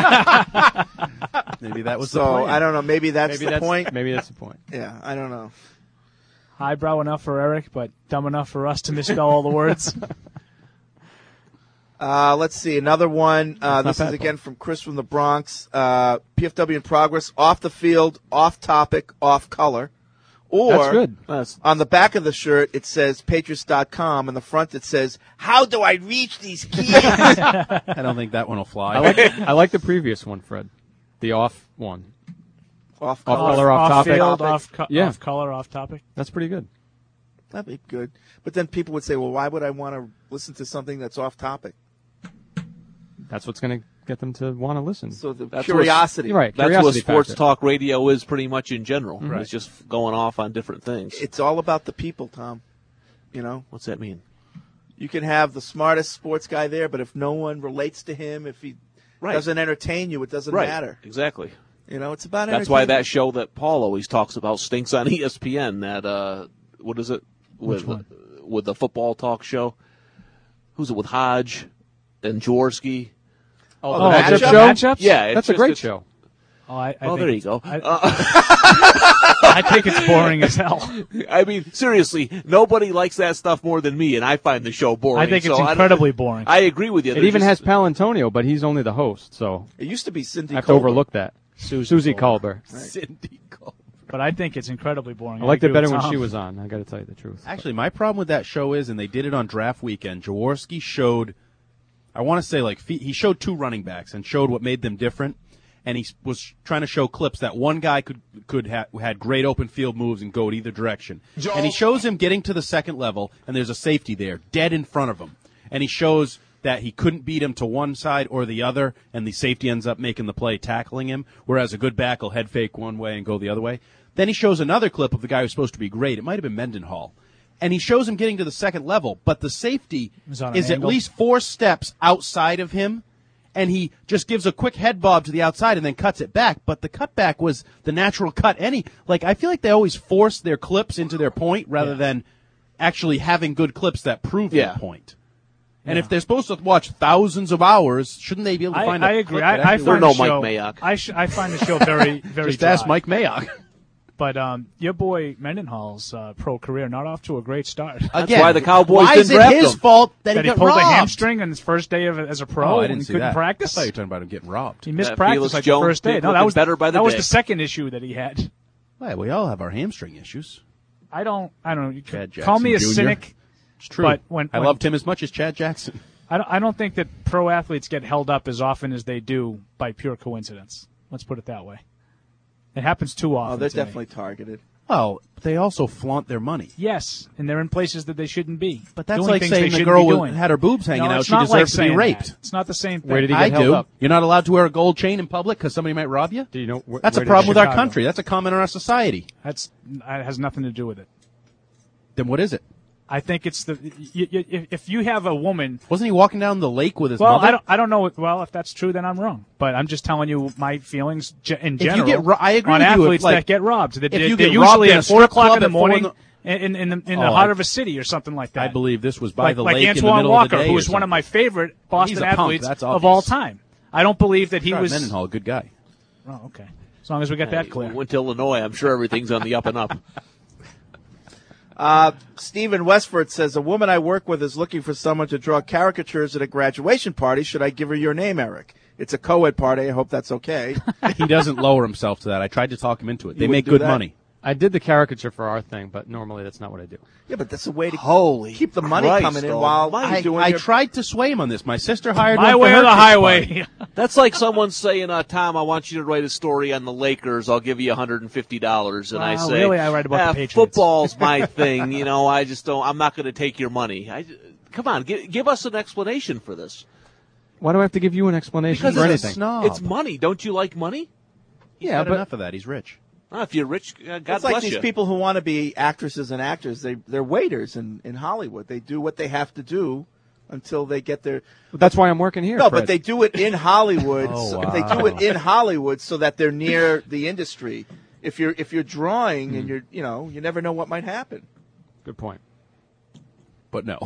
Speaker 10: Maybe that was
Speaker 9: so
Speaker 10: the plan.
Speaker 9: I don't know. Maybe that's the point.
Speaker 11: Maybe that's the point.
Speaker 9: Yeah, I don't know.
Speaker 13: Highbrow enough for Eric, but dumb enough for us to misspell all the words.
Speaker 9: Let's see. Another one.
Speaker 13: That's
Speaker 9: This
Speaker 13: not
Speaker 9: is
Speaker 13: bad,
Speaker 9: again from Chris from the Bronx. PFW in progress. Off the field, off topic, off color. Or
Speaker 11: That's good.
Speaker 9: on the back of the shirt, it says Patriots.com. On the front, it says, how do I reach these kids?
Speaker 10: I don't think that one will fly.
Speaker 11: I like the previous one, Fred. The off one.
Speaker 9: Off
Speaker 11: color, off topic.
Speaker 13: Field,
Speaker 9: Topic.
Speaker 13: off color, off topic.
Speaker 11: That's pretty good.
Speaker 9: That'd be good. But then people would say, well, why would I want to listen to something that's off topic?
Speaker 11: That's what's going to get them to want to listen.
Speaker 9: So the
Speaker 14: That's
Speaker 9: curiosity.
Speaker 11: Right.
Speaker 14: That's what
Speaker 11: Curiosity
Speaker 14: sports
Speaker 11: factor.
Speaker 14: talk radio is pretty much in general.
Speaker 9: Right.
Speaker 14: It's just going off on different things.
Speaker 9: It's all about the people, Tom. You know?
Speaker 14: What's that mean?
Speaker 9: You can have the smartest sports guy there, but if no one relates to him, if he
Speaker 14: Right.
Speaker 9: doesn't entertain you, it doesn't
Speaker 14: Right.
Speaker 9: matter.
Speaker 14: Exactly.
Speaker 9: You know, it's about
Speaker 14: That's why that
Speaker 9: entertainment.
Speaker 14: show that Paul always talks about stinks on ESPN. That what is it
Speaker 11: Which
Speaker 14: with the football talk show? Who's it with Hodge and Jaworski?
Speaker 11: Oh,
Speaker 9: the
Speaker 11: matchup
Speaker 9: matchup?
Speaker 11: show?
Speaker 14: Yeah, it's
Speaker 11: That's a
Speaker 14: just-
Speaker 11: great
Speaker 14: it's-
Speaker 11: show.
Speaker 13: I
Speaker 14: Oh,
Speaker 13: think
Speaker 14: there you
Speaker 13: it's-
Speaker 14: go.
Speaker 13: I think it's boring as hell.
Speaker 14: I mean, seriously, nobody likes that stuff more than me, and I find the show boring.
Speaker 13: I think it's
Speaker 14: so don't-
Speaker 13: incredibly boring.
Speaker 14: I agree with you.
Speaker 11: It even has Palantonio, but he's only the host, so
Speaker 9: It used to be Cindy
Speaker 11: I have to
Speaker 9: Colbert.
Speaker 11: overlook that. Susie Colbert.
Speaker 10: Cindy Colbert.
Speaker 13: But I think it's incredibly boring.
Speaker 11: I liked it
Speaker 13: agree
Speaker 11: better
Speaker 13: with
Speaker 11: when
Speaker 13: Tom.
Speaker 11: she was on. I got to tell you the truth.
Speaker 10: Actually, my problem with that show is, and they did it on draft weekend, Jaworski showed, I want to say, like, he showed two running backs and showed what made them different. And he was trying to show clips that one guy had great open field moves and go in either direction. And he shows him getting to the second level, and there's a safety there, dead in front of him. And he shows that he couldn't beat him to one side or the other, and the safety ends up making the play, tackling him, whereas a good back will head fake one way and go the other way. Then he shows another clip of the guy who's supposed to be great. It might have been Mendenhall. And he shows him getting to the second level, but the safety
Speaker 13: Is on an
Speaker 10: is at
Speaker 13: angle?
Speaker 10: least 4 steps outside of him, and he just gives a quick head bob to the outside and then cuts it back. But the cutback was the natural cut. I feel like they always force their clips into their point rather than actually having good clips that prove their point. And if they're supposed to watch thousands of hours, shouldn't they be able to find
Speaker 13: I
Speaker 10: a
Speaker 13: agree.
Speaker 10: clip that
Speaker 13: I
Speaker 10: actually
Speaker 13: find
Speaker 10: works?
Speaker 13: the show, I find the show very, very
Speaker 10: Just ask
Speaker 13: dry.
Speaker 10: Mike Mayock.
Speaker 13: But your boy Mendenhall's pro career not off to a great start.
Speaker 14: That's why the Cowboys
Speaker 10: why
Speaker 14: didn't
Speaker 10: is it
Speaker 14: draft
Speaker 10: his
Speaker 14: him.
Speaker 10: fault that he got
Speaker 13: pulled
Speaker 10: robbed?
Speaker 13: a hamstring on his first day as a pro
Speaker 10: Oh, I
Speaker 13: and
Speaker 10: didn't
Speaker 13: he
Speaker 10: see
Speaker 13: couldn't
Speaker 10: that.
Speaker 13: practice.
Speaker 10: I thought you were talking about him getting robbed.
Speaker 13: He missed
Speaker 14: That
Speaker 13: practice
Speaker 14: Felix
Speaker 13: like
Speaker 14: Jones
Speaker 13: the first day.
Speaker 14: did
Speaker 13: No, that
Speaker 14: looking
Speaker 13: was
Speaker 14: better by the
Speaker 13: that was
Speaker 14: day.
Speaker 13: the second issue that he had.
Speaker 10: Well, we all have our hamstring issues.
Speaker 13: I don't. You
Speaker 10: Chad Jackson
Speaker 13: call me a
Speaker 10: Jr.
Speaker 13: cynic.
Speaker 10: It's true.
Speaker 13: But when
Speaker 10: I loved him as much as Chad Jackson.
Speaker 13: I don't think that pro athletes get held up as often as they do by pure coincidence. Let's put it that way. It happens too often.
Speaker 9: Oh, they're
Speaker 13: to me.
Speaker 9: definitely targeted.
Speaker 10: Well, they also flaunt their money.
Speaker 13: Yes, and they're in places that they shouldn't be.
Speaker 10: But that's
Speaker 13: doing
Speaker 10: like
Speaker 13: things
Speaker 10: saying
Speaker 13: they
Speaker 10: the
Speaker 13: shouldn't
Speaker 10: girl
Speaker 13: be
Speaker 10: with-
Speaker 13: doing.
Speaker 10: had her boobs hanging
Speaker 13: No,
Speaker 10: out,
Speaker 13: it's
Speaker 10: she
Speaker 13: not
Speaker 10: deserved
Speaker 13: like
Speaker 10: to be
Speaker 13: saying
Speaker 10: raped.
Speaker 13: that. It's not the same thing.
Speaker 11: Where did he get
Speaker 10: I
Speaker 11: held
Speaker 10: do.
Speaker 11: up?
Speaker 10: You're not allowed to wear a gold chain in public because somebody might rob you?
Speaker 11: Do you know?
Speaker 10: That's a
Speaker 11: where did
Speaker 10: problem with our
Speaker 13: Chicago.
Speaker 10: country. That's a comment in our society.
Speaker 13: That has nothing to do with it.
Speaker 10: Then what is it?
Speaker 13: I think it's if you have a woman.
Speaker 10: Wasn't he walking down the lake with his
Speaker 13: Well,
Speaker 10: mother?
Speaker 13: I don't know. Well, if that's true, then I'm wrong. But I'm just telling you my feelings in general.
Speaker 10: If you get I agree
Speaker 13: on
Speaker 10: with you,
Speaker 13: athletes
Speaker 10: like,
Speaker 13: that get robbed.
Speaker 10: if
Speaker 13: They're
Speaker 10: you get
Speaker 13: usually
Speaker 10: robbed in a
Speaker 13: at
Speaker 10: strip
Speaker 13: 4 o'clock
Speaker 10: club
Speaker 13: in the
Speaker 10: at 4
Speaker 13: morning
Speaker 10: in
Speaker 13: in the heart of a city or something like that.
Speaker 10: I believe this was by the
Speaker 13: like
Speaker 10: lake in the
Speaker 13: Antoine
Speaker 10: middle
Speaker 13: Walker,
Speaker 10: of the day
Speaker 13: who
Speaker 10: or
Speaker 13: is one of
Speaker 10: something.
Speaker 13: my favorite Boston
Speaker 10: He's a punk,
Speaker 13: athletes
Speaker 10: that's
Speaker 13: of all
Speaker 10: obvious.
Speaker 13: time. I don't believe that he
Speaker 10: Scott
Speaker 13: was.
Speaker 10: Mendenhall, good guy.
Speaker 13: Oh, okay. As long as we got that clear.
Speaker 14: Went to Illinois. I'm sure everything's on the up and up.
Speaker 9: Stephen Westford says, a woman I work with is looking for someone to draw caricatures at a graduation party. Should I give her your name, Eric? It's a co-ed party. I hope that's okay.
Speaker 10: He doesn't lower himself to that. I tried to talk him into it. They
Speaker 9: You
Speaker 10: make
Speaker 9: wouldn't do
Speaker 10: good
Speaker 9: that?
Speaker 10: money.
Speaker 11: I did the caricature for our thing, but normally that's not what I do.
Speaker 9: Yeah, but that's a way to
Speaker 14: Holy
Speaker 9: keep the money
Speaker 14: Christ,
Speaker 9: coming in
Speaker 14: though.
Speaker 9: while
Speaker 14: My-
Speaker 9: you're doing
Speaker 10: I
Speaker 9: your...
Speaker 10: tried to sway him on this. My sister hired
Speaker 13: My
Speaker 10: one
Speaker 13: way
Speaker 10: for
Speaker 13: or
Speaker 10: her
Speaker 13: the
Speaker 10: kids'
Speaker 13: highway.
Speaker 10: party.
Speaker 14: That's like someone saying, Tom, I want you to write a story on the Lakers. I'll give you $150. And I
Speaker 13: Wow,
Speaker 14: say,
Speaker 13: really? I write about the Patriots.
Speaker 14: Football's my thing. I just don't. I'm not going to take your money. Come on, give us an explanation for this.
Speaker 11: Why do I have to give you an explanation
Speaker 14: Because
Speaker 11: for
Speaker 14: it's
Speaker 11: anything?
Speaker 10: snob.
Speaker 14: It's money. Don't you like money?
Speaker 10: He's
Speaker 11: Yeah,
Speaker 10: got
Speaker 11: but
Speaker 10: enough of that. He's rich.
Speaker 14: If you're rich, God
Speaker 9: It's
Speaker 14: bless
Speaker 9: like these
Speaker 14: you.
Speaker 9: people who want to be actresses and actors. They're waiters in Hollywood. They do what they have to do until they get their...
Speaker 11: That's why I'm working here.
Speaker 9: No,
Speaker 11: Fred.
Speaker 9: but they do it in Hollywood.
Speaker 10: Oh,
Speaker 9: so
Speaker 10: wow.
Speaker 9: They do it in Hollywood so that they're near the industry. If you're drawing and you're you never know what might happen.
Speaker 11: Good point.
Speaker 10: But no.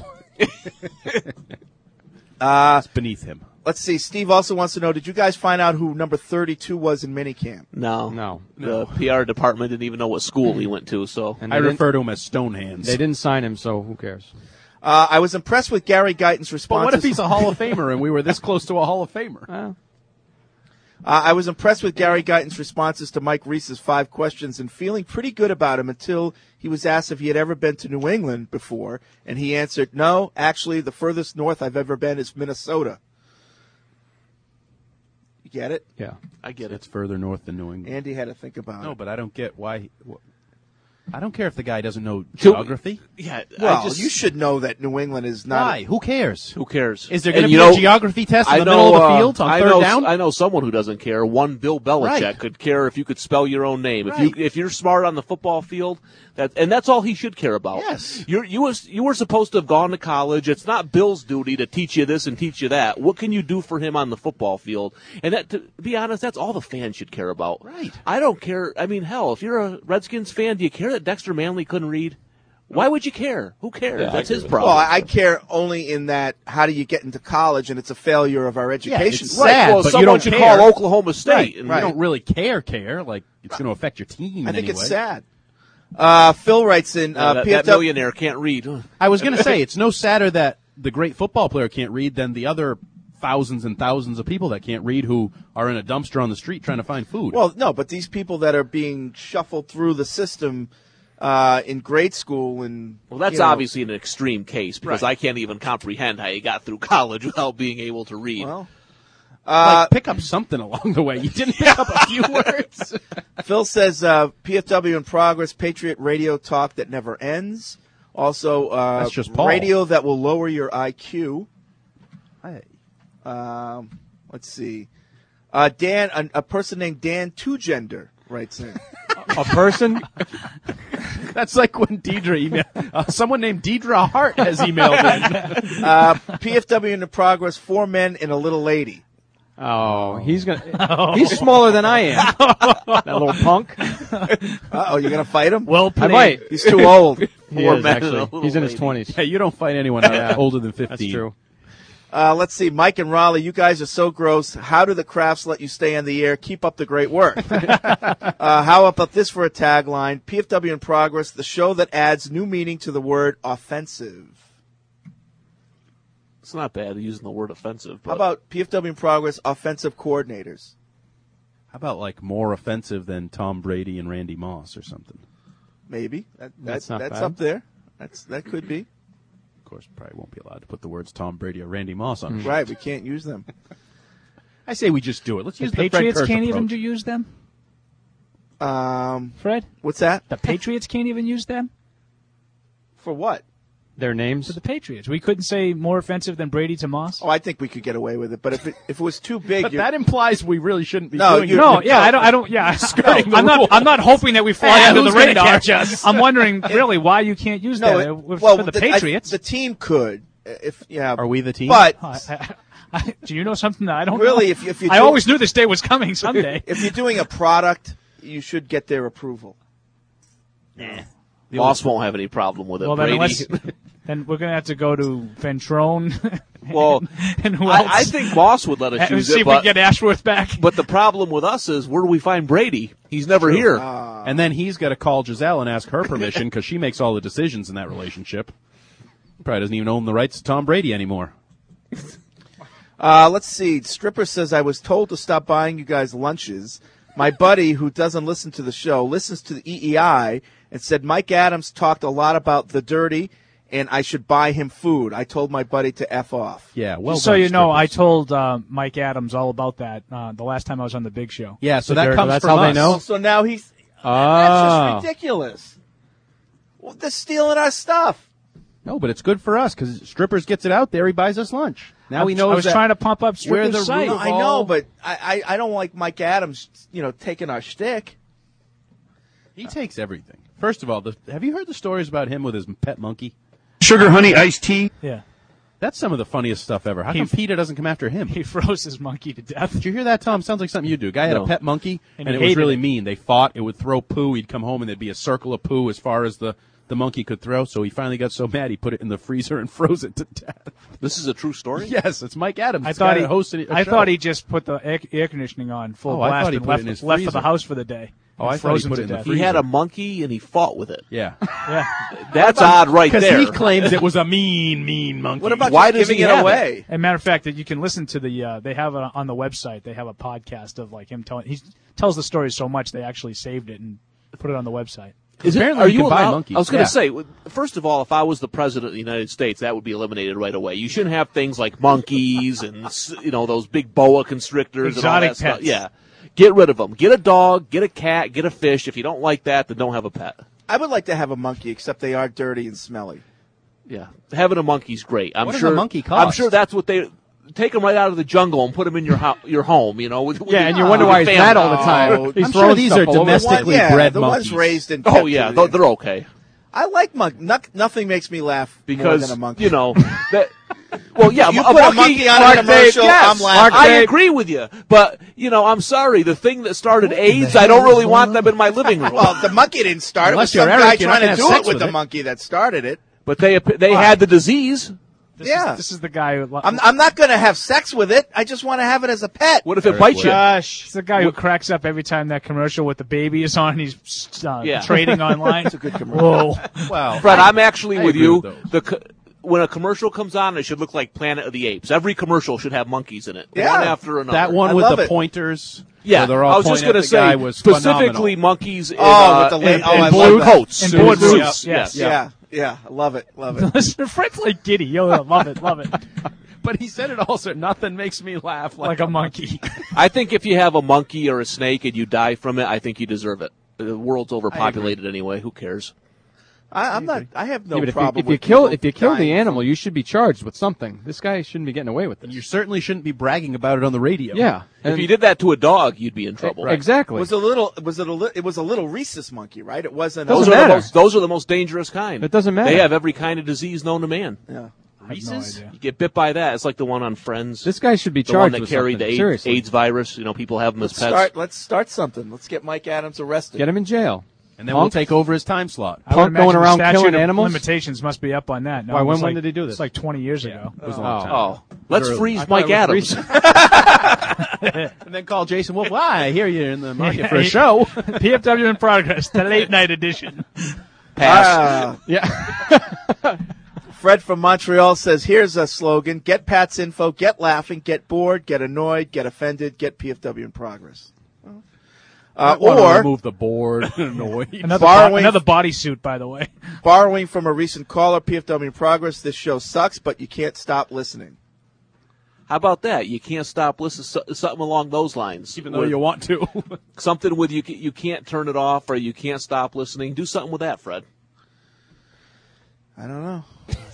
Speaker 9: It's
Speaker 10: beneath him.
Speaker 9: Let's see. Steve also wants to know, did you guys find out who number 32 was in minicamp?
Speaker 14: No. The PR department didn't even know what school he went to. So
Speaker 10: I refer to him as Stonehands.
Speaker 11: They didn't sign him, so who cares?
Speaker 9: I was impressed with Gary Guyton's responses.
Speaker 10: But what if he's a Hall of Famer and we were this close to a Hall of Famer?
Speaker 9: I was impressed with Gary Guyton's responses to Mike Reese's 5 questions and feeling pretty good about him until he was asked if he had ever been to New England before, and he answered, no, actually, the furthest north I've ever been is Minnesota. You get it?
Speaker 11: Yeah.
Speaker 14: I get it.
Speaker 10: It's further north than New England.
Speaker 9: Andy had to think about it.
Speaker 10: No, but I don't get why. I don't care if the guy doesn't know geography.
Speaker 14: Yeah.
Speaker 9: Well, you should know that New England is not...
Speaker 10: Why? Who cares?
Speaker 14: Who cares?
Speaker 10: Is there going to be a geography test in the middle of the field on third down?
Speaker 14: I know someone who doesn't care. One Bill Belichick
Speaker 10: Right.
Speaker 14: could care if you could spell your own name.
Speaker 10: Right.
Speaker 14: If you're smart on the football field, that's all he should care about.
Speaker 10: Yes.
Speaker 14: You were supposed to have gone to college. It's not Bill's duty to teach you this and teach you that. What can you do for him on the football field? And that, to be honest, that's all the fans should care about.
Speaker 10: Right.
Speaker 14: I don't care. I mean, hell, if you're a Redskins fan, do you care that Dexter Manley couldn't read? Why would you care? Who cares?
Speaker 19: Yeah,
Speaker 14: That's
Speaker 19: I
Speaker 14: his
Speaker 19: agree with
Speaker 14: problem.
Speaker 9: Well, I care only in that how do you get into college, and it's a failure of our education.
Speaker 10: it's
Speaker 9: system.
Speaker 10: sad,
Speaker 14: Well,
Speaker 10: but you
Speaker 14: someone
Speaker 10: don't
Speaker 14: should
Speaker 10: care.
Speaker 14: call Oklahoma State.
Speaker 10: Right,
Speaker 14: and
Speaker 10: You don't really care. Like, it's going to affect your team
Speaker 9: I
Speaker 10: in
Speaker 9: think
Speaker 10: any
Speaker 9: it's
Speaker 10: way.
Speaker 9: sad. Phil writes in
Speaker 14: that
Speaker 9: PFW.
Speaker 14: millionaire can't read.
Speaker 10: I was going to say, it's no sadder that the great football player can't read than the other thousands and thousands of people that can't read who are in a dumpster on the street trying to find food.
Speaker 9: Well, no, but these people that are being shuffled through the system in grade school and
Speaker 14: Well, that's obviously an extreme case because
Speaker 9: Right.
Speaker 14: I can't even comprehend how you got through college without being able to read.
Speaker 9: Well,
Speaker 10: like, pick up something along the way. You didn't pick up a few words.
Speaker 9: Phil says PFW in progress, Patriot radio talk that never ends. Also,
Speaker 10: That's just Paul.
Speaker 9: radio that will lower your IQ.
Speaker 10: Hey.
Speaker 9: Let's see. Dan, a person named Dan Two-Gender writes in.
Speaker 11: A person?
Speaker 10: That's like when Deidre someone named Deidre Hart has emailed in.
Speaker 9: PFW in progress, 4 men and a little lady.
Speaker 11: Oh, he's smaller than I am. That little punk.
Speaker 9: Uh-oh, you're going to fight him?
Speaker 13: Well
Speaker 11: I
Speaker 13: played.
Speaker 11: might.
Speaker 9: He's too old.
Speaker 11: He is, actually. He's in his 20s.
Speaker 10: Yeah, you don't fight anyone older than 15.
Speaker 11: That's true.
Speaker 9: Let's see. Mike and Raleigh, you guys are so gross. How do the Crafts let you stay on the air? Keep up the great work. How about this for a tagline? PFW in progress, the show that adds new meaning to the word offensive.
Speaker 14: It's not bad using the word offensive. But
Speaker 9: How about PFW in progress, offensive coordinators?
Speaker 10: How about like more offensive than Tom Brady and Randy Moss or something?
Speaker 9: Maybe.
Speaker 11: That's not
Speaker 9: that's
Speaker 11: bad.
Speaker 9: up there. That could be.
Speaker 10: Of course, probably won't be allowed to put the words Tom Brady or Randy Moss on.
Speaker 9: Right, we can't use them.
Speaker 10: I say we just do it. Let's
Speaker 13: The
Speaker 10: use the Fred
Speaker 13: Patriots
Speaker 10: Kurtz
Speaker 13: can't
Speaker 10: approach.
Speaker 13: even use them?
Speaker 9: Um,
Speaker 13: Fred?
Speaker 9: what's that?
Speaker 13: The Patriots can't even use them?
Speaker 9: For what?
Speaker 11: Their names?
Speaker 13: To the Patriots. We couldn't say more offensive than Brady to Moss?
Speaker 9: Oh, I think we could get away with it. But if it was too big,
Speaker 10: But that implies we really shouldn't be
Speaker 9: No,
Speaker 10: doing
Speaker 9: you-
Speaker 10: it.
Speaker 13: No, yeah, I don't, yeah. I'm not hoping that we fly
Speaker 10: Yeah,
Speaker 13: under the
Speaker 10: who's gonna
Speaker 13: radar.
Speaker 10: catch us?
Speaker 13: I'm wondering, really, why you can't use that for the Patriots.
Speaker 9: the team could. If
Speaker 10: Are we the team?
Speaker 9: But
Speaker 13: do you know something that I don't
Speaker 9: really,
Speaker 13: know?
Speaker 9: if you
Speaker 13: I always knew this day was coming someday.
Speaker 9: If you're doing a product, you should get their approval.
Speaker 14: Moss won't have any problem with it.
Speaker 13: Well, then,
Speaker 14: Brady.
Speaker 13: then we're going to have to go to Ventrone.
Speaker 14: Well,
Speaker 13: and who else?
Speaker 14: I think Moss would let us
Speaker 13: Let's
Speaker 14: use
Speaker 13: see
Speaker 14: it.
Speaker 13: if we
Speaker 14: But,
Speaker 13: can get Ashworth back.
Speaker 14: but the problem with us is, where do we find Brady? He's never here.
Speaker 10: And then he's got to call Giselle and ask her permission because she makes all the decisions in that relationship. He probably doesn't even own the rights to Tom Brady anymore.
Speaker 9: Let's see. Stripper says, I was told to stop buying you guys lunches. My buddy, who doesn't listen to the show, listens to the EEI and said Mike Adams talked a lot about the dirty and I should buy him food. I told my buddy to F off.
Speaker 10: Yeah, well
Speaker 13: Just so
Speaker 10: done,
Speaker 13: you know, I
Speaker 10: strippers.
Speaker 13: told Mike Adams all about that the last time I was on the Big Show.
Speaker 10: Yeah, so
Speaker 13: The
Speaker 10: that
Speaker 13: dirt,
Speaker 10: comes
Speaker 11: that's
Speaker 10: from
Speaker 11: how they
Speaker 10: us.
Speaker 11: know?
Speaker 9: So now he's...
Speaker 11: Oh.
Speaker 9: That's just ridiculous. Well, they're stealing our stuff.
Speaker 10: No, but it's good for us because Strippers gets it out there. He buys us lunch. Now he knows
Speaker 13: I was
Speaker 10: that
Speaker 13: trying to pump up
Speaker 10: we're
Speaker 13: Stripper's
Speaker 10: the
Speaker 13: site.
Speaker 10: root
Speaker 9: I know, but I don't like Mike Adams, taking our shtick.
Speaker 10: He takes everything. First of all, have you heard the stories about him with his pet monkey?
Speaker 20: Sugar, honey, iced tea.
Speaker 13: Yeah.
Speaker 10: That's some of the funniest stuff ever. How come PETA doesn't come after him?
Speaker 13: He froze his monkey to death.
Speaker 10: Did you hear that, Tom? Sounds like something you do. Guy had
Speaker 14: No.
Speaker 10: a pet monkey,
Speaker 13: And
Speaker 10: and
Speaker 13: he
Speaker 10: it was
Speaker 13: hated
Speaker 10: really
Speaker 13: it.
Speaker 10: mean. They fought. It would throw poo. He'd come home, and there'd be a circle of poo as far as the monkey could throw. So he finally got so mad, he put it in the freezer and froze it to death.
Speaker 14: This is a true story?
Speaker 10: Yes, it's Mike Adams.
Speaker 13: I
Speaker 10: It's the guy
Speaker 13: thought he
Speaker 10: that hosted a
Speaker 13: I
Speaker 10: show.
Speaker 13: thot he just put the air conditioning on full
Speaker 10: Oh, I
Speaker 13: blast
Speaker 10: thought he
Speaker 13: and
Speaker 10: put it in his
Speaker 13: left for the
Speaker 10: freezer.
Speaker 13: house for the day.
Speaker 10: Oh,
Speaker 13: And
Speaker 10: I thought he
Speaker 13: frozen
Speaker 10: put
Speaker 13: to
Speaker 10: it in the
Speaker 13: death.
Speaker 10: freezer.
Speaker 14: He had a monkey and he fought with it.
Speaker 10: Yeah.
Speaker 13: Yeah.
Speaker 14: That's odd right
Speaker 10: Because
Speaker 14: there.
Speaker 10: he claims it was a mean monkey.
Speaker 9: What about
Speaker 14: Why
Speaker 9: just
Speaker 14: does
Speaker 9: giving
Speaker 14: he
Speaker 9: it
Speaker 14: have
Speaker 9: away?
Speaker 13: As a matter of fact, that you can listen to the they have it on the website. They have a podcast of like him telling. He tells the story so much they actually saved it and put it on the website.
Speaker 10: Apparently
Speaker 14: Are
Speaker 10: you
Speaker 14: you
Speaker 10: can buy
Speaker 14: allowed-
Speaker 10: monkeys.
Speaker 14: I was going
Speaker 10: Yeah.
Speaker 14: to say, first of all, if I was the president of the United States, that would be eliminated right away. You shouldn't have things like monkeys and those big boa constrictors and all
Speaker 13: Exotic
Speaker 14: that stuff.
Speaker 13: pets.
Speaker 14: Yeah, get rid of them. Get a dog, get a cat, get a fish. If you don't like that, then don't have a pet.
Speaker 9: I would like to have a monkey, except they are dirty and smelly.
Speaker 14: Yeah, having a monkey's great. I'm
Speaker 10: What does
Speaker 14: sure.
Speaker 10: a monkey cost?
Speaker 14: I'm sure that's what they take them right out of the jungle and put them in your your home. with
Speaker 11: Yeah, and you
Speaker 14: your
Speaker 11: wonder why he's
Speaker 14: family.
Speaker 11: mad all the time.
Speaker 9: Oh,
Speaker 11: He's
Speaker 10: I'm sure
Speaker 11: throwing
Speaker 10: these
Speaker 11: stuff
Speaker 10: are
Speaker 11: all over.
Speaker 10: domestically
Speaker 9: Yeah,
Speaker 10: bred
Speaker 9: the
Speaker 10: monkeys.
Speaker 9: ones raised in
Speaker 14: Oh yeah, they're okay.
Speaker 9: I like monkey. Nothing makes me laugh more
Speaker 14: Because
Speaker 9: than a monkey.
Speaker 14: that. Well, yeah,
Speaker 9: You put a monkey on a
Speaker 14: Mark
Speaker 9: commercial,
Speaker 14: Dave, yes,
Speaker 9: I'm laughing.
Speaker 14: I agree with you, but I'm sorry. The thing that started AIDS, I don't really want them in my living room.
Speaker 9: Well, the monkey didn't start it. It was
Speaker 10: Unless
Speaker 9: some
Speaker 10: you're
Speaker 9: guy
Speaker 10: Eric, you're not
Speaker 9: trying to
Speaker 10: gonna have
Speaker 9: do
Speaker 10: sex
Speaker 9: it with
Speaker 10: with
Speaker 9: the
Speaker 10: it.
Speaker 9: monkey that started it.
Speaker 14: But they had the disease.
Speaker 13: This is the guy who.
Speaker 9: I'm not going to have sex with it. I just want to have it as a pet.
Speaker 14: What if it bites you?
Speaker 13: Gosh, it's the guy who cracks up every time that commercial with the baby is on. He's trading online.
Speaker 9: It's a good commercial.
Speaker 13: Whoa.
Speaker 10: Well,
Speaker 14: Fred, I'm actually
Speaker 10: I
Speaker 14: with
Speaker 10: agree
Speaker 14: you.
Speaker 10: with
Speaker 14: When a commercial comes on, it should look like Planet of the Apes. Every commercial should have monkeys in it,
Speaker 9: Yeah.
Speaker 14: one after another.
Speaker 10: that one
Speaker 9: I
Speaker 10: with
Speaker 9: love
Speaker 10: the
Speaker 9: it.
Speaker 10: pointers.
Speaker 14: Yeah,
Speaker 10: where they're all
Speaker 14: I was just
Speaker 10: going
Speaker 14: going
Speaker 10: to
Speaker 14: to say
Speaker 10: was
Speaker 14: specifically
Speaker 10: phenomenal.
Speaker 14: monkeys in,
Speaker 9: Oh, with the
Speaker 14: in
Speaker 9: I
Speaker 14: blue
Speaker 9: love that.
Speaker 14: coats.
Speaker 13: In
Speaker 14: Suits.
Speaker 13: blue suits,
Speaker 14: Yes.
Speaker 13: yes.
Speaker 9: Yeah, I love it. Love it.
Speaker 13: Listen, Fred's like giddy. Yo, love it.
Speaker 10: But he said it also. Nothing makes me laugh
Speaker 13: Like a monkey.
Speaker 14: I think if you have a monkey or a snake and you die from it, I think you deserve it. The world's overpopulated anyway. Who cares?
Speaker 9: I'm not. I have no
Speaker 11: Yeah, but
Speaker 9: problem
Speaker 11: if you
Speaker 9: with
Speaker 11: kill
Speaker 9: people
Speaker 11: the
Speaker 9: dying
Speaker 11: animal, you should be charged with something. This guy shouldn't be getting away with this.
Speaker 10: You certainly shouldn't be bragging about it on the radio.
Speaker 11: Yeah,
Speaker 14: If you did that to a dog, you'd be in trouble.
Speaker 11: Exactly.
Speaker 9: It was a little rhesus monkey, right? It wasn't.
Speaker 14: Those
Speaker 11: Doesn't
Speaker 14: are, the
Speaker 11: matter.
Speaker 14: most, those are the most dangerous kind.
Speaker 11: It doesn't matter.
Speaker 14: They have every kind of disease known to man.
Speaker 9: Yeah.
Speaker 10: Reese's?
Speaker 14: You get bit by that. It's like the one on Friends.
Speaker 11: This guy should be
Speaker 14: the one
Speaker 11: charged
Speaker 14: that
Speaker 11: with
Speaker 14: carried
Speaker 11: something.
Speaker 14: the
Speaker 11: Seriously.
Speaker 14: AIDS virus. People have them as pets.
Speaker 9: Let's start something. Let's get Mike Adams arrested.
Speaker 11: Get him in jail.
Speaker 10: And then we'll take over his time slot.
Speaker 13: I would
Speaker 11: Punk going
Speaker 13: imagine the
Speaker 11: around
Speaker 13: statute
Speaker 11: killing
Speaker 13: of
Speaker 11: animals?
Speaker 13: Limitations must be up on that. No,
Speaker 11: Why,
Speaker 13: it was
Speaker 11: when
Speaker 13: like-
Speaker 11: did he do this?
Speaker 13: It's like 20 years ago.
Speaker 10: It was a long time.
Speaker 14: Let's
Speaker 10: Early.
Speaker 14: freeze
Speaker 11: I thought
Speaker 14: Mike
Speaker 11: it was
Speaker 14: Adams.
Speaker 11: recent.
Speaker 10: And then call Jason Wolf. Why? I hear you're in the market for a show.
Speaker 13: PFW in progress, the late night edition.
Speaker 14: Pass.
Speaker 11: Yeah.
Speaker 9: Fred from Montreal says, here's a slogan: get Pat's info, get laughing, get bored, get annoyed, get offended, get PFW in progress. Or
Speaker 10: remove the board. Annoyed.
Speaker 13: Another
Speaker 9: Borrowing-
Speaker 13: bodysuit, by the way.
Speaker 9: borrowing from a recent caller, PFW in progress, this show sucks, but you can't stop listening.
Speaker 14: How about that? You can't stop listening. Something along those lines.
Speaker 10: Even though you want to.
Speaker 14: Something with you can't turn it off or you can't stop listening. Do something with that, Fred.
Speaker 9: I don't know.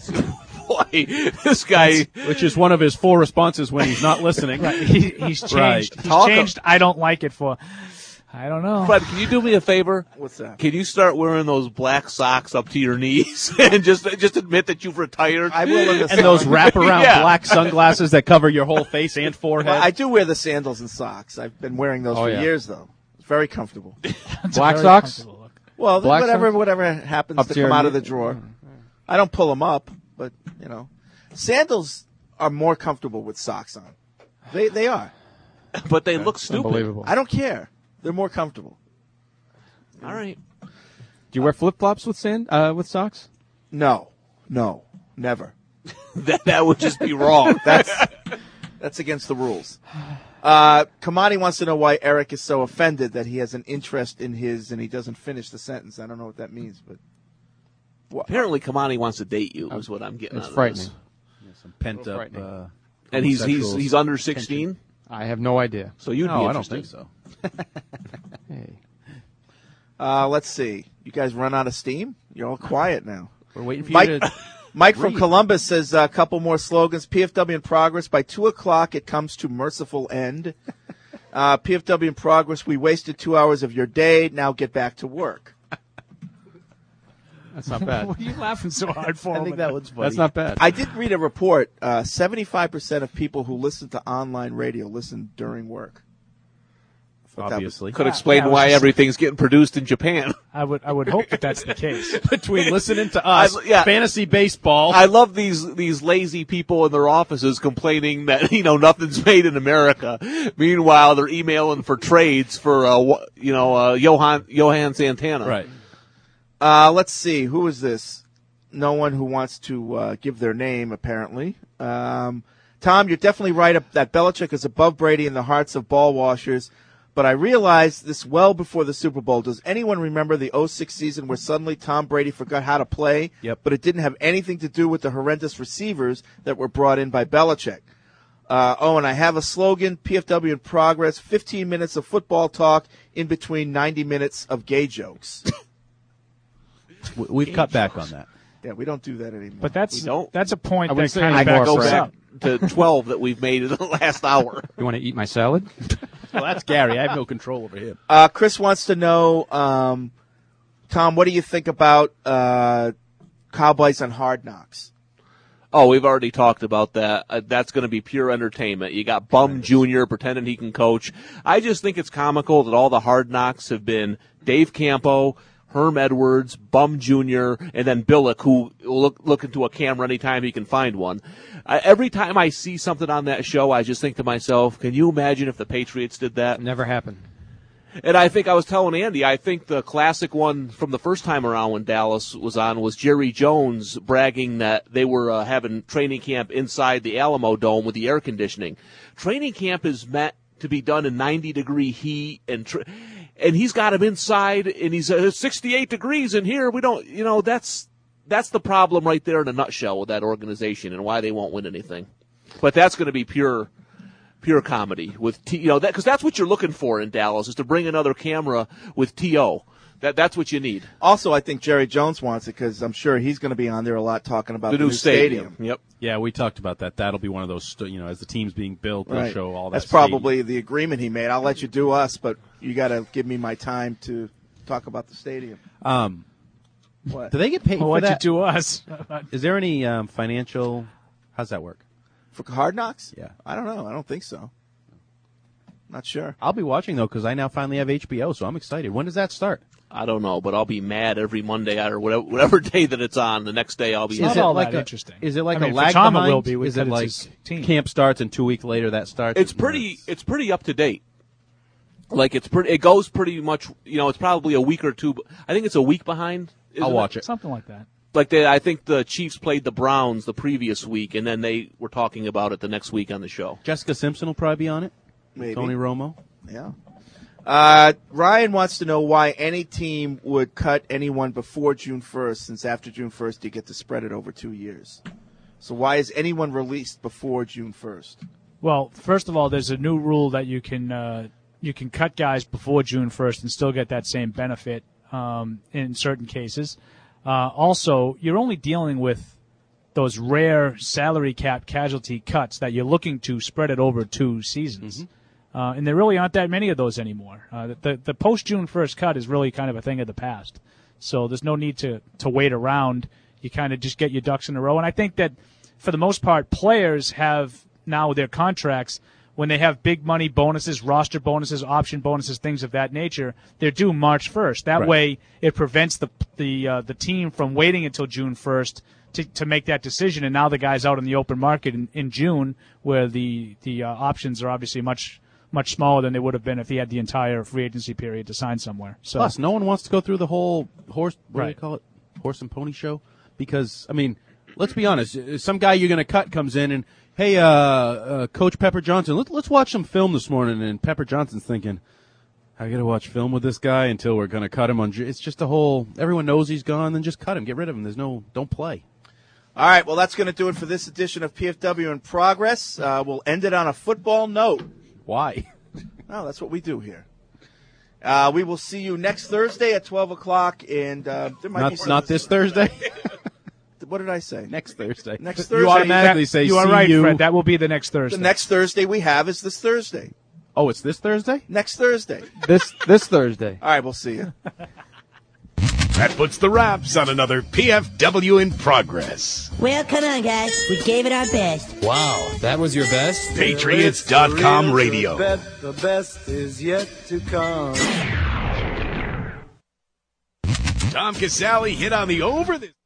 Speaker 14: boy, this guy.
Speaker 10: Which is one of his 4 responses when he's not listening.
Speaker 13: Right. He's changed.
Speaker 10: Right.
Speaker 13: He's changed. I don't like it for. I don't know.
Speaker 14: Fred, can you do me a favor?
Speaker 9: What's that?
Speaker 14: Can you start wearing those black socks up to your knees and just admit that you've retired?
Speaker 9: I will in the
Speaker 10: And those wraparound
Speaker 14: Yeah.
Speaker 10: black sunglasses that cover your whole face and forehead.
Speaker 9: Well, I do wear the sandals and socks. I've been wearing those for
Speaker 10: yeah.
Speaker 9: years, though. It's very comfortable.
Speaker 11: Black socks?
Speaker 9: Well,
Speaker 11: Black
Speaker 9: whatever happens
Speaker 11: Up
Speaker 9: to
Speaker 11: to
Speaker 9: come
Speaker 11: your
Speaker 9: out of
Speaker 11: knee?
Speaker 9: the drawer. I don't pull them up, but sandals are more comfortable with socks on. They are.
Speaker 14: But they look stupid.
Speaker 11: Unbelievable.
Speaker 9: I don't care. They're more comfortable.
Speaker 14: All right.
Speaker 11: Do you wear flip-flops with socks?
Speaker 9: No, never.
Speaker 14: that would just be wrong.
Speaker 9: That's against the rules. Kamani wants to know why Eric is so offended that he has an interest in his and he doesn't finish the sentence. I don't know what that means, but
Speaker 14: Apparently, Kamani wants to date you. Is what I'm getting.
Speaker 11: It's
Speaker 14: out of
Speaker 11: frightening.
Speaker 14: this.
Speaker 10: Some pent up.
Speaker 14: And he's under 16.
Speaker 11: I have no idea.
Speaker 14: So you'd be
Speaker 10: No, I don't
Speaker 14: interested.
Speaker 10: think so.
Speaker 11: Hey.
Speaker 9: let's see. You guys run out of steam? You're all quiet now.
Speaker 10: We're waiting for
Speaker 9: Mike,
Speaker 10: you to.
Speaker 9: Mike from
Speaker 10: read.
Speaker 9: Columbus says a couple more slogans. PFW in progress. By 2 o'clock, it comes to merciful end. PFW in progress. We wasted 2 hours of your day. Now get back to work.
Speaker 11: That's not bad.
Speaker 13: What are you laughing so hard for?
Speaker 9: I think that one's funny.
Speaker 11: That's not bad.
Speaker 9: I did read a report. 75% of people who listen to online radio listen during work.
Speaker 10: Obviously.
Speaker 14: Could explain
Speaker 13: I was
Speaker 14: why
Speaker 13: just-
Speaker 14: everything's getting produced in Japan.
Speaker 13: I would hope that that's the case.
Speaker 10: Between listening to us,
Speaker 14: yeah.
Speaker 10: fantasy baseball.
Speaker 14: I love these lazy people in their offices complaining that nothing's made in America. Meanwhile, they're emailing for trades for Johan Santana.
Speaker 10: Right.
Speaker 9: Let's see. Who is this? No one who wants to give their name, apparently. Tom, you're definitely right that Belichick is above Brady in the hearts of ball washers. But I realized this well before the Super Bowl. Does anyone remember the 06 season where suddenly Tom Brady forgot how to play?
Speaker 10: Yep.
Speaker 9: But it didn't have anything to do with the horrendous receivers that were brought in by Belichick. And I have a slogan, PFW in progress, 15 minutes of football talk in between 90 minutes of gay jokes.
Speaker 10: We've cut back on that.
Speaker 9: Yeah, we don't do that anymore.
Speaker 13: But that's a point
Speaker 11: I
Speaker 13: that
Speaker 11: would say
Speaker 13: kind
Speaker 11: I
Speaker 13: of
Speaker 11: gotta
Speaker 13: backs
Speaker 11: go
Speaker 13: us
Speaker 11: back.
Speaker 13: up.
Speaker 14: To 12 that we've made in the last hour.
Speaker 11: You want to eat my salad?
Speaker 10: Well, that's Gary. I have no control over him.
Speaker 9: Chris wants to know, Tom, what do you think about Cowboys on Hard Knocks?
Speaker 14: Oh, we've already talked about that. That's going to be pure entertainment. You got Bum Jr. pretending he can coach. I just think it's comical that all the Hard Knocks have been Dave Campo, Herm Edwards, Bum Jr., and then Billick, who will look into a camera anytime he can find one. Every time I see something on that show, I just think to myself, can you imagine if the Patriots did that?
Speaker 11: Never happened.
Speaker 14: And I think I was telling Andy, I think the classic one from the first time around when Dallas was on was Jerry Jones bragging that they were having training camp inside the Alamo Dome with the air conditioning. Training camp is meant to be done in 90-degree heat, and he's got him inside, and he's 68 degrees in here. We don't, that's the problem right there in a nutshell with that organization and why they won't win anything. But that's going to be pure comedy with because that's what you're looking for in Dallas is to bring another camera with T.O. That's what you need.
Speaker 9: Also, I think Jerry Jones wants it because I'm sure he's going to be on there a lot talking about the new stadium.
Speaker 14: Yep.
Speaker 10: Yeah, we talked about that. That'll be one of those, as the team's being built, they'll
Speaker 9: Right.
Speaker 10: show all that.
Speaker 9: That's probably the agreement he made. I'll let you do us, but you got to give me my time to talk about the stadium. What?
Speaker 10: Do they get paid
Speaker 13: Well,
Speaker 10: for
Speaker 13: what
Speaker 10: that?
Speaker 13: you do us?
Speaker 10: Is there any financial? How's that work?
Speaker 9: For Hard Knocks?
Speaker 10: Yeah.
Speaker 9: I don't know. I don't think so. Not sure.
Speaker 10: I'll be watching though because I now finally have HBO, so I'm excited. When does that start?
Speaker 14: I don't know, but I'll be mad every Monday or whatever day that it's on. The next day I'll be.
Speaker 13: It's not
Speaker 14: mad.
Speaker 13: all
Speaker 10: like
Speaker 13: that
Speaker 10: a-
Speaker 13: interesting.
Speaker 10: Is it like
Speaker 13: I mean,
Speaker 10: a
Speaker 13: for
Speaker 10: lag
Speaker 13: Tom it
Speaker 10: behind?
Speaker 13: will be
Speaker 10: Is it
Speaker 13: because
Speaker 10: like
Speaker 13: it's his team.
Speaker 10: camp starts and 2 weeks later that starts?
Speaker 14: It's pretty up to date. Like it goes pretty much. It's probably a week or two. I think it's a week behind.
Speaker 10: I'll watch it.
Speaker 13: Something like that.
Speaker 14: Like I think the Chiefs played the Browns the previous week, and then they were talking about it the next week on the show.
Speaker 10: Jessica Simpson will probably be on it.
Speaker 9: Maybe.
Speaker 10: Tony Romo.
Speaker 9: Yeah. Ryan wants to know why any team would cut anyone before June 1st, since after June 1st you get to spread it over 2 years. So why is anyone released before June 1st?
Speaker 13: Well, first of all, there's a new rule that you can cut guys before June 1st and still get that same benefit in certain cases. Also, you're only dealing with those rare salary cap casualty cuts that you're looking to spread it over 2 seasons. And there really aren't that many of those anymore. The post-June 1st cut is really kind of a thing of the past. So there's no need to wait around. You kind of just get your ducks in a row. And I think that for the most part, players have now their contracts, when they have big money bonuses, roster bonuses, option bonuses, things of that nature, they're due March 1st. That way it prevents the team from waiting until June 1st to make that decision. And now the guy's out in the open market in June, where the options are obviously much smaller than they would have been if he had the entire free agency period to sign somewhere. So
Speaker 10: plus, no one wants to go through the whole horse and pony show, because, I mean, let's be honest. Some guy you're going to cut comes in and, hey, Coach Pepper Johnson, let's watch some film this morning. And Pepper Johnson's thinking, I got to watch film with this guy until we're going to cut him on. It's just a whole, everyone knows he's gone, then just cut him, get rid of him. Don't play.
Speaker 9: All right, well, that's going to do it for this edition of PFW in Progress. We'll end it on a football note.
Speaker 10: Why?
Speaker 9: Well, that's what we do here. We will see you next Thursday at 12 o'clock. And there might be
Speaker 10: not this Thursday?
Speaker 9: What did I say?
Speaker 10: Next Thursday.
Speaker 9: Next Thursday.
Speaker 10: You automatically say
Speaker 13: you are right, Fred. That will be the next Thursday.
Speaker 9: The next Thursday we have is this Thursday.
Speaker 10: Oh, it's this Thursday?
Speaker 9: Next Thursday.
Speaker 11: This Thursday.
Speaker 9: All right, we'll see you.
Speaker 3: That puts the wraps on another PFW in Progress.
Speaker 15: Well, come on, guys. We gave it our best.
Speaker 21: Wow, that was your best?
Speaker 3: Patriots.com radio.
Speaker 22: The best is yet to come.
Speaker 3: Tom Casale hit on the over this.